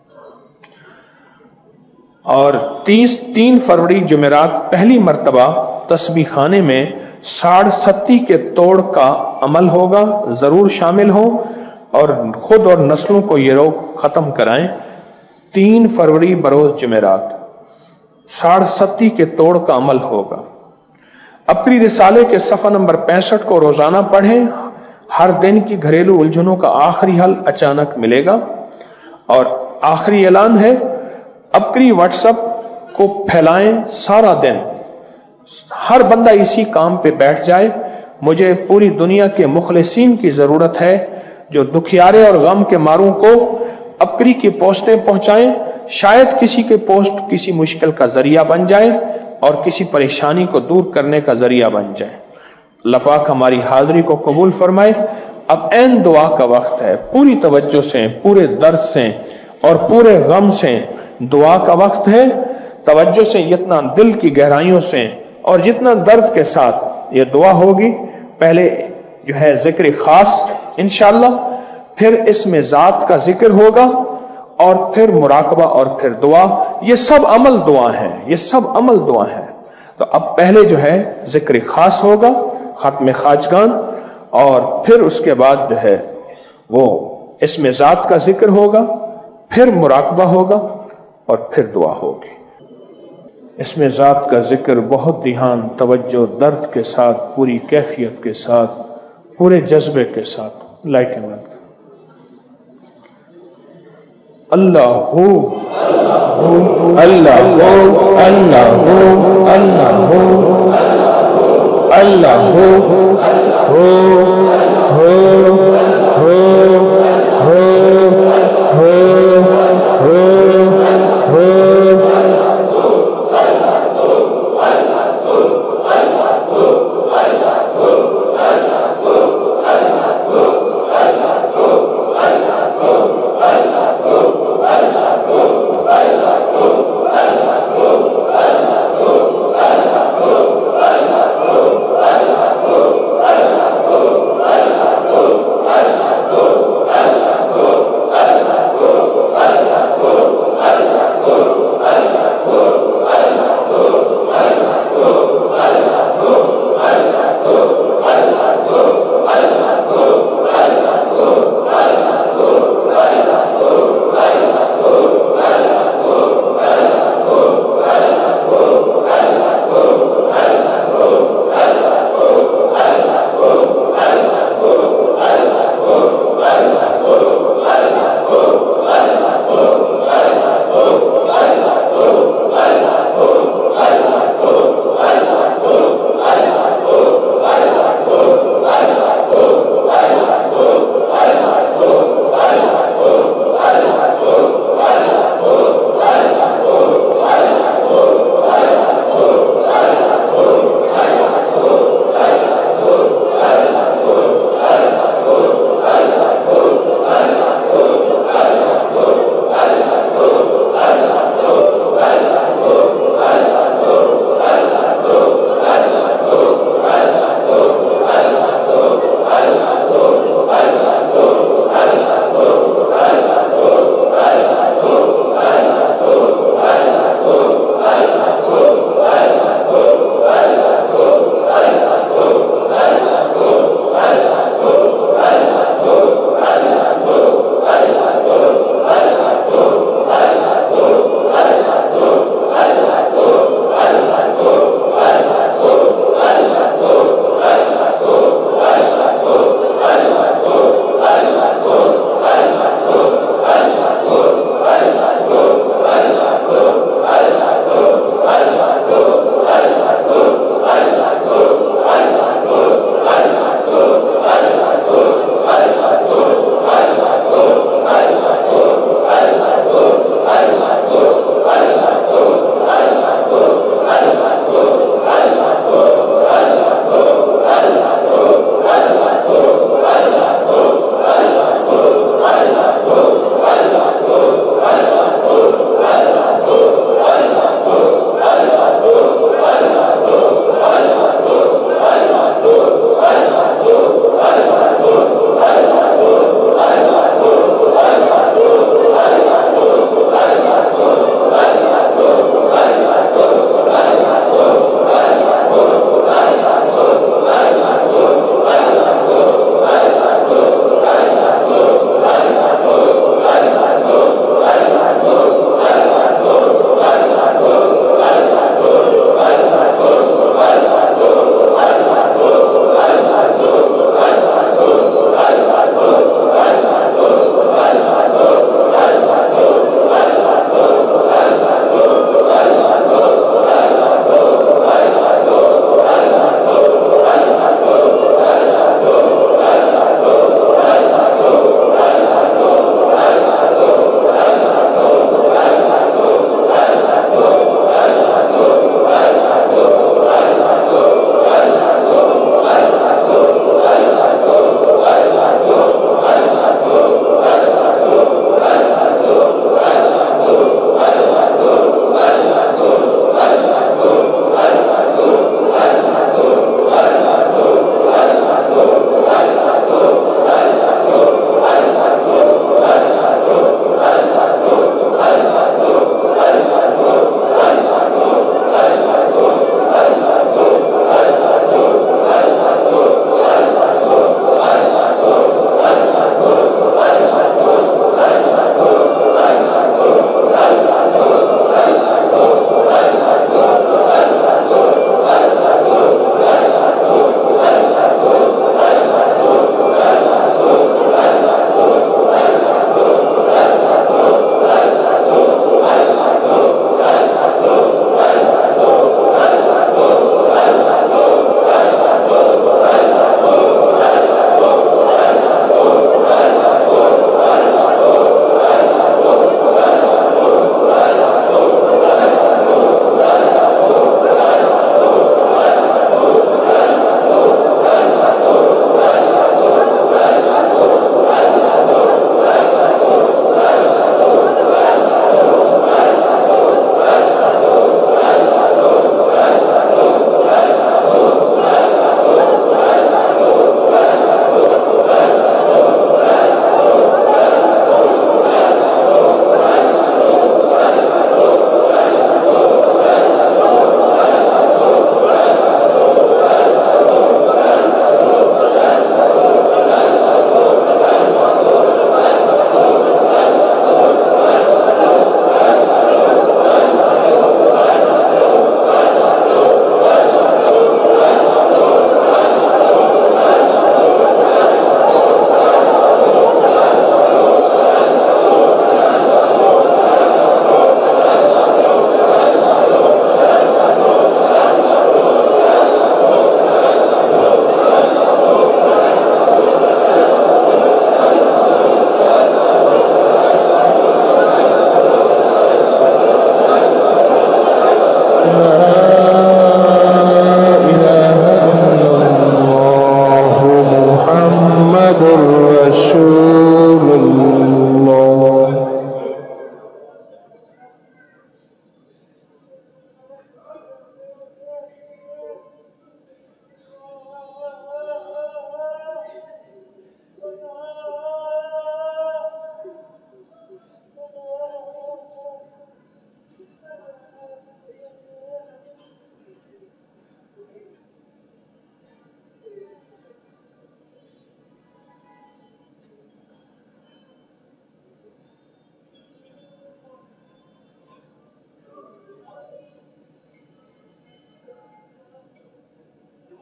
اور تیس تین فروری جمعرات پہلی مرتبہ تسبیح خانے میں ساڑھ ستی کے توڑ کا عمل ہوگا، ضرور شامل ہوں اور خود اور نسلوں کو یہ روگ ختم کرائیں۔ تین فروری بروز جمعرات ساڑھ ستی کے توڑ کا عمل ہوگا۔ ابکری رسالے کے صفحہ نمبر پینسٹھ کو روزانہ پڑھیں، ہر دن کی گھریلو الجھنوں کا آخری حل اچانک ملے گا۔ اور آخری اعلان ہے، ابکری واٹس ایپ کو پھیلائیں سارا دن، ہر بندہ اسی کام پہ بیٹھ جائے۔ مجھے پوری دنیا کے مخلصین کی ضرورت ہے جو دکھیارے اور غم کے ماروں کو ابکری کی پوسٹیں پہنچائیں، شاید کسی کے پوسٹ کسی مشکل کا ذریعہ بن جائے اور کسی پریشانی کو دور کرنے کا ذریعہ بن جائے۔ اللہ پاک ہماری حاضری کو قبول فرمائے۔ اب عین دعا کا وقت ہے، پوری توجہ سے، پورے درد سے اور پورے غم سے دعا کا وقت ہے۔ توجہ سے، اتنا دل کی گہرائیوں سے اور جتنا درد کے ساتھ یہ دعا ہوگی۔ پہلے جو ہے ذکر خاص انشاءاللہ، پھر اس میں ذات کا ذکر ہوگا، اور پھر مراقبہ اور پھر دعا۔ یہ سب عمل دعا ہے، یہ سب عمل دعا ہے۔ تو اب پہلے جو ہے ذکر خاص ہوگا، ختم خواجگان، اور پھر اس کے بعد جو ہے وہ اس میں ذات کا ذکر ہوگا، پھر مراقبہ ہوگا اور پھر دعا ہوگی۔ اس میں ذات کا ذکر بہت دھیان، توجہ، درد کے ساتھ، پوری کیفیت کے ساتھ، پورے جذبے کے ساتھ لائٹیں بند کریں۔ اللہ ہو اللہ ہو اللہ ہو اللہ ہو اللہ ہو Oh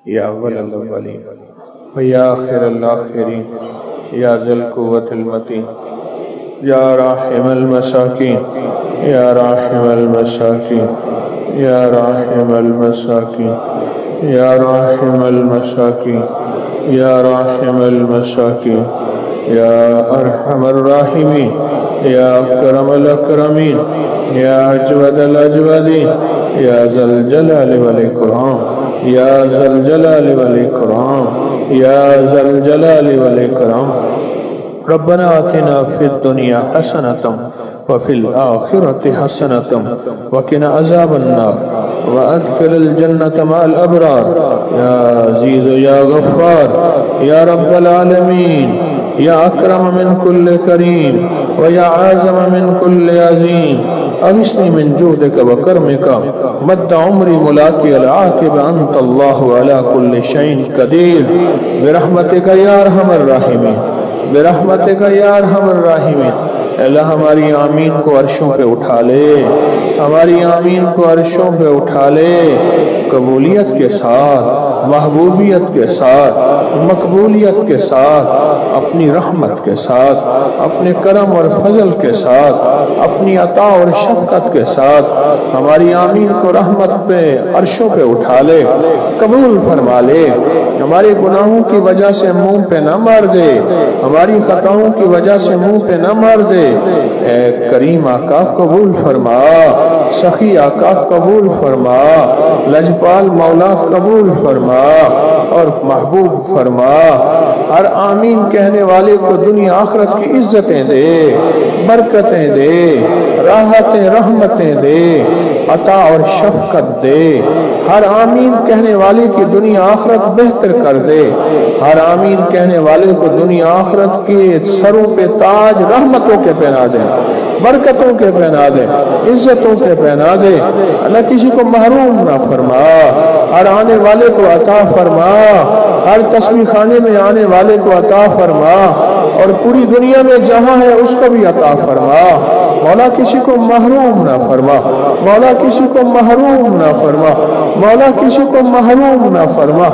یا اول الاولین و یا آخر الاخرین یا ذی القوة المتین یا راحم المساکین یا راحم المساکین یا راحم المساکین یا راحم المساکین یا راحم المساکین یا ارحم الراحمین یا اکرم الاکرمین یا اجود الاجودین یا ذی الجلال والاکرام یا ذی الجلال والاکرام یا ذی الجلال والاکرام ربنا آتنا فی الدنیا حسنة وفي الآخرة حسنة وقنا عذاب النار وأدخل الجنة مع الأبرار يا عزيز يا غفار يا رب العالمين يا أكرم من كل كريم ويا عازم من كل عظيم أغثني من جودك وكرمك مد عمري ملاقي العاقب أنت الله على كل شيء قدير برحمتك يا أرحم الراحمين برحمتك يا أرحم الراحمين اللہ ہماری آمین کو عرشوں پہ اٹھا لے، ہماری آمین کو عرشوں پہ اٹھا لے، قبولیت کے ساتھ، محبوبیت کے ساتھ، مقبولیت کے ساتھ، اپنی رحمت کے ساتھ، اپنے کرم اور فضل کے ساتھ، اپنی عطا اور شفقت کے ساتھ ہماری آمین کو رحمت پہ عرشوں پہ اٹھا لے، قبول فرما لے، ہمارے گناہوں کی وجہ سے منہ پہ نہ مار دے، ہماری خطاؤں کی وجہ سے منہ پہ نہ مار دے، اے کریم آقا قبول فرما، سخی آقا قبول فرما، لجپال مولا قبول فرما اور محبوب فرما، ہر آمین کہنے والے کو دنیا آخرت کی عزتیں دے، برکتیں دے، راحتیں رحمتیں دے، عطا اور شفقت دے، ہر آمین کہنے والے کی دنیا آخرت بہتر کر دے، ہر آمین کہنے والے کو دنیا آخرت کے سروں پہ تاج رحمتوں کے پہنا دے، برکتوں کے پہنا دے، عزتوں کے پہنا دے، اللہ کسی کو محروم نہ فرما، ہر آنے والے کو عطا فرما، ہر تسبیح خانے میں آنے والے کو عطا فرما، اور پوری دنیا میں جہاں ہے اس کو بھی عطا فرما، مولا کسی کو محروم نہ فرما، مولا کسی کو محروم نہ فرما، مولا کسی کو محروم نہ فرما،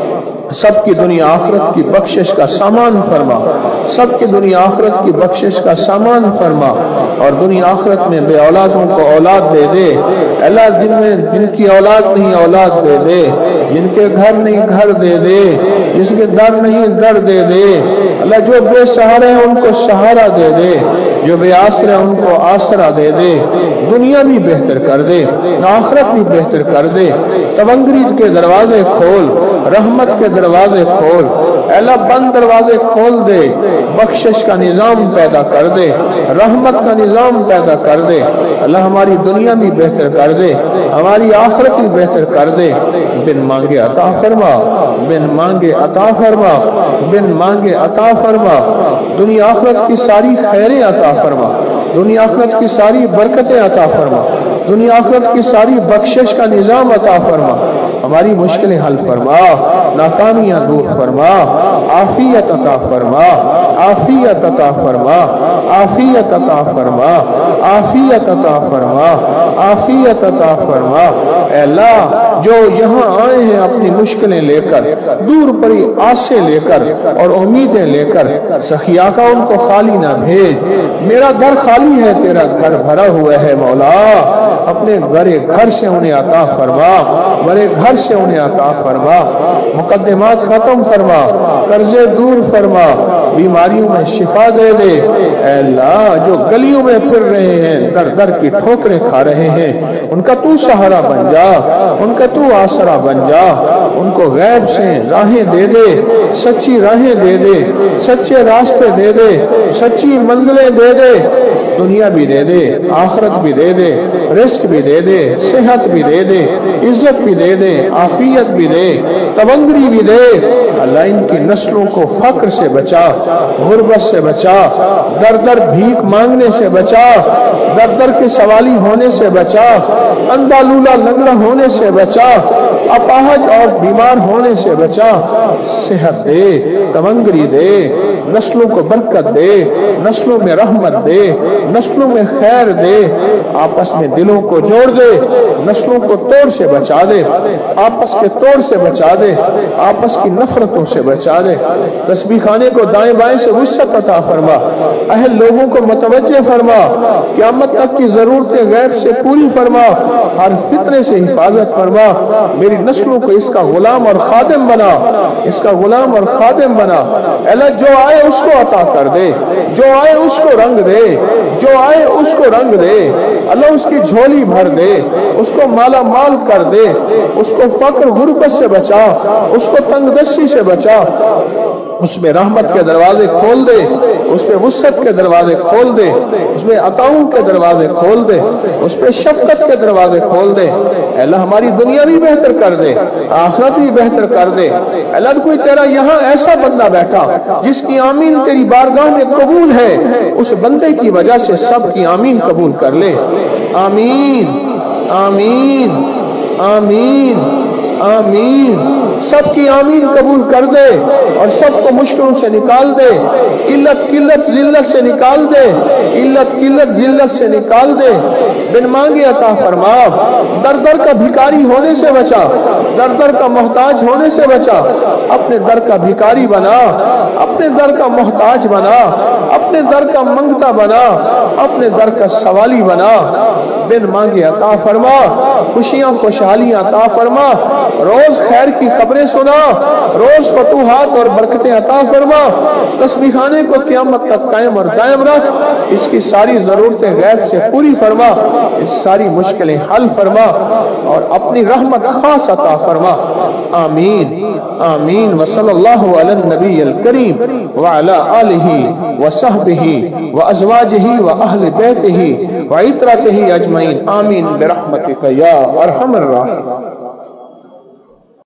سب کی دنیا آخرت کی بخشش کا سامان فرما، سب کی دنیا آخرت کی بخشش کا سامان فرما، اور دنیا آخرت میں بے اولادوں کو اولاد دے دے، اللہ جن میں جن کی اولاد نہیں اولاد دے دے، جن کے گھر نہیں گھر دے دے، جس کے در نہیں در دے دے، اللہ جو بے سہارے ہیں ان کو سہارا دے دے، جو بے آسرے ہیں ان کو آسرا دے دے، دنیا بھی بہتر کر دے، آخرت بھی بہتر کر دے، تونگری کے دروازے کھول، رحمت کے دروازے کھول، اللہ بند دروازے کھول دے، بخشش کا نظام پیدا کر دے، رحمت کا نظام پیدا کر دے، اللہ ہماری دنیا بھی بہتر کر دے، ہماری آخرت بھی بہتر کر دے، بن مانگے عطا فرما، بن مانگے عطا فرما، بن مانگے عطا فرما، دنیا آخرت کی ساری خیریں عطا فرما، دنیا آخرت کی ساری برکتیں عطا فرما، دنیا آخرت کی ساری بخشش کا نظام عطا فرما، ہماری مشکلیں حل فرما، ناکامیاں دور فرما، عافیت عطا فرما، عافیت عطا فرما، عافیت عطا فرما، عافیت عطا فرما، عافیت عطا فرما، اے اللہ جو یہاں آئے ہیں اپنی مشکلیں لے کر، دور پری آسے لے کر اور امیدیں لے کر، سخی آقا ان کو خالی نہ بھیج، میرا در خالی ہے تیرا گھر بھرا ہوا ہے مولا، اپنے بڑے گھر سے انہیں عطا فرما، بڑے گھر سے انہیں عطا فرما، مقدمات ختم فرما، قرضے دور فرما، بیماریوں میں شفا دے دے، اے اللہ جو گلیوں میں پھر رہے ہیں، در در کی ٹھوکریں کھا رہے ہیں، ان کا تو سہارا بن جا، ان کا تو آسرا بن جا، ان کو غیب سے راہیں دے دے، سچی راہیں دے دے، سچے راستے دے دے، سچی منزلیں دے دے، دنیا بھی دے دے، آخرت بھی دے دے، رزق بھی دے دے، صحت بھی دے دے، عزت بھی دے دے، عافیت بھی دے، تونگری بھی دے، اللہ ان کی نسلوں کو فقر سے بچا، غربت سے بچا، در در بھیک مانگنے سے بچا، در در کے سوالی ہونے سے بچا، اندھا لولا لنگڑا ہونے سے بچا، اپاہج اور بیمار ہونے سے بچا، صحت دے، تمنگری دے، نسلوں کو برکت دے، نسلوں میں رحمت دے، نسلوں میں خیر دے، آپس میں دلوں کو جوڑ دے، نسلوں کو توڑ سے بچا دے، آپس کے توڑ سے بچا دے، آپس کی نفرتوں سے بچا دے، تسبیح خانے کو دائیں بائیں سے وسعت عطا فرما، اہل لوگوں کو متوجہ فرما، قیامت تک کی ضرورتیں غیب سے پوری فرما، ہر فتنے سے حفاظت فرما، میری نسلوں کو اس کا غلام اور خادم بنا، اس کا غلام اور خادم بنا، اللہ جو آئے اس کو عطا کر دے، جو آئے اس کو رنگ دے، جو آئے اس کو رنگ دے، اللہ اس کی جھولی بھر دے، اس کو مالا مال کر دے، اس کو فقر غربت سے بچا، اس کو تنگ دستی سے بچا، اس میں رحمت کے دروازے کھول دے، اس پہ وسعت کے دروازے کھول دے، اس میں عطاؤں کے دروازے کھول دے، اس پہ شفقت کے دروازے کھول دے، اللہ ہماری دنیا بھی بہتر کر دے، آخرت بھی بہتر کر دے، اللہ کوئی تیرا یہاں ایسا بندہ بیٹھا جس کی آمین تیری بارگاہ میں قبول ہے، اس بندے کی وجہ سے سب کی آمین قبول کر لے، آمین آمین آمین آمین، سب کی آمین قبول کر دے اور سب کو مشکلوں سے نکال دے، قلت قلت ذلت سے نکال دے، قلت قلت ذلت سے نکال دے، بن مانگے عطا فرما، در در کا بھکاری ہونے سے بچا، در در کا محتاج ہونے سے بچا، اپنے در کا بھکاری بنا، اپنے در کا محتاج بنا، اپنے در کا منگتا بنا، اپنے در کا سوالی بنا، بن مانگے عطا فرما، خوشیاں خوشحالیاں عطا فرما، روز خیر کی خبریں سنا، روز فتوحات اور برکتیں عطا فرما، تسبیح خانے کو قیامت تک قائم اور دائم رکھ، اس کی ساری ضرورتیں غیب سے پوری فرما، اس ساری مشکلیں حل فرما اور اپنی رحمت خاص عطا فرما، آمین آمین، وصلی اللہ علی النبی الکریم وعلی آلہ وصحبہ وازواجہ واہل بیتہ وعترتہ اجمعین، آمین برحمتک یا ارحم الراحمین۔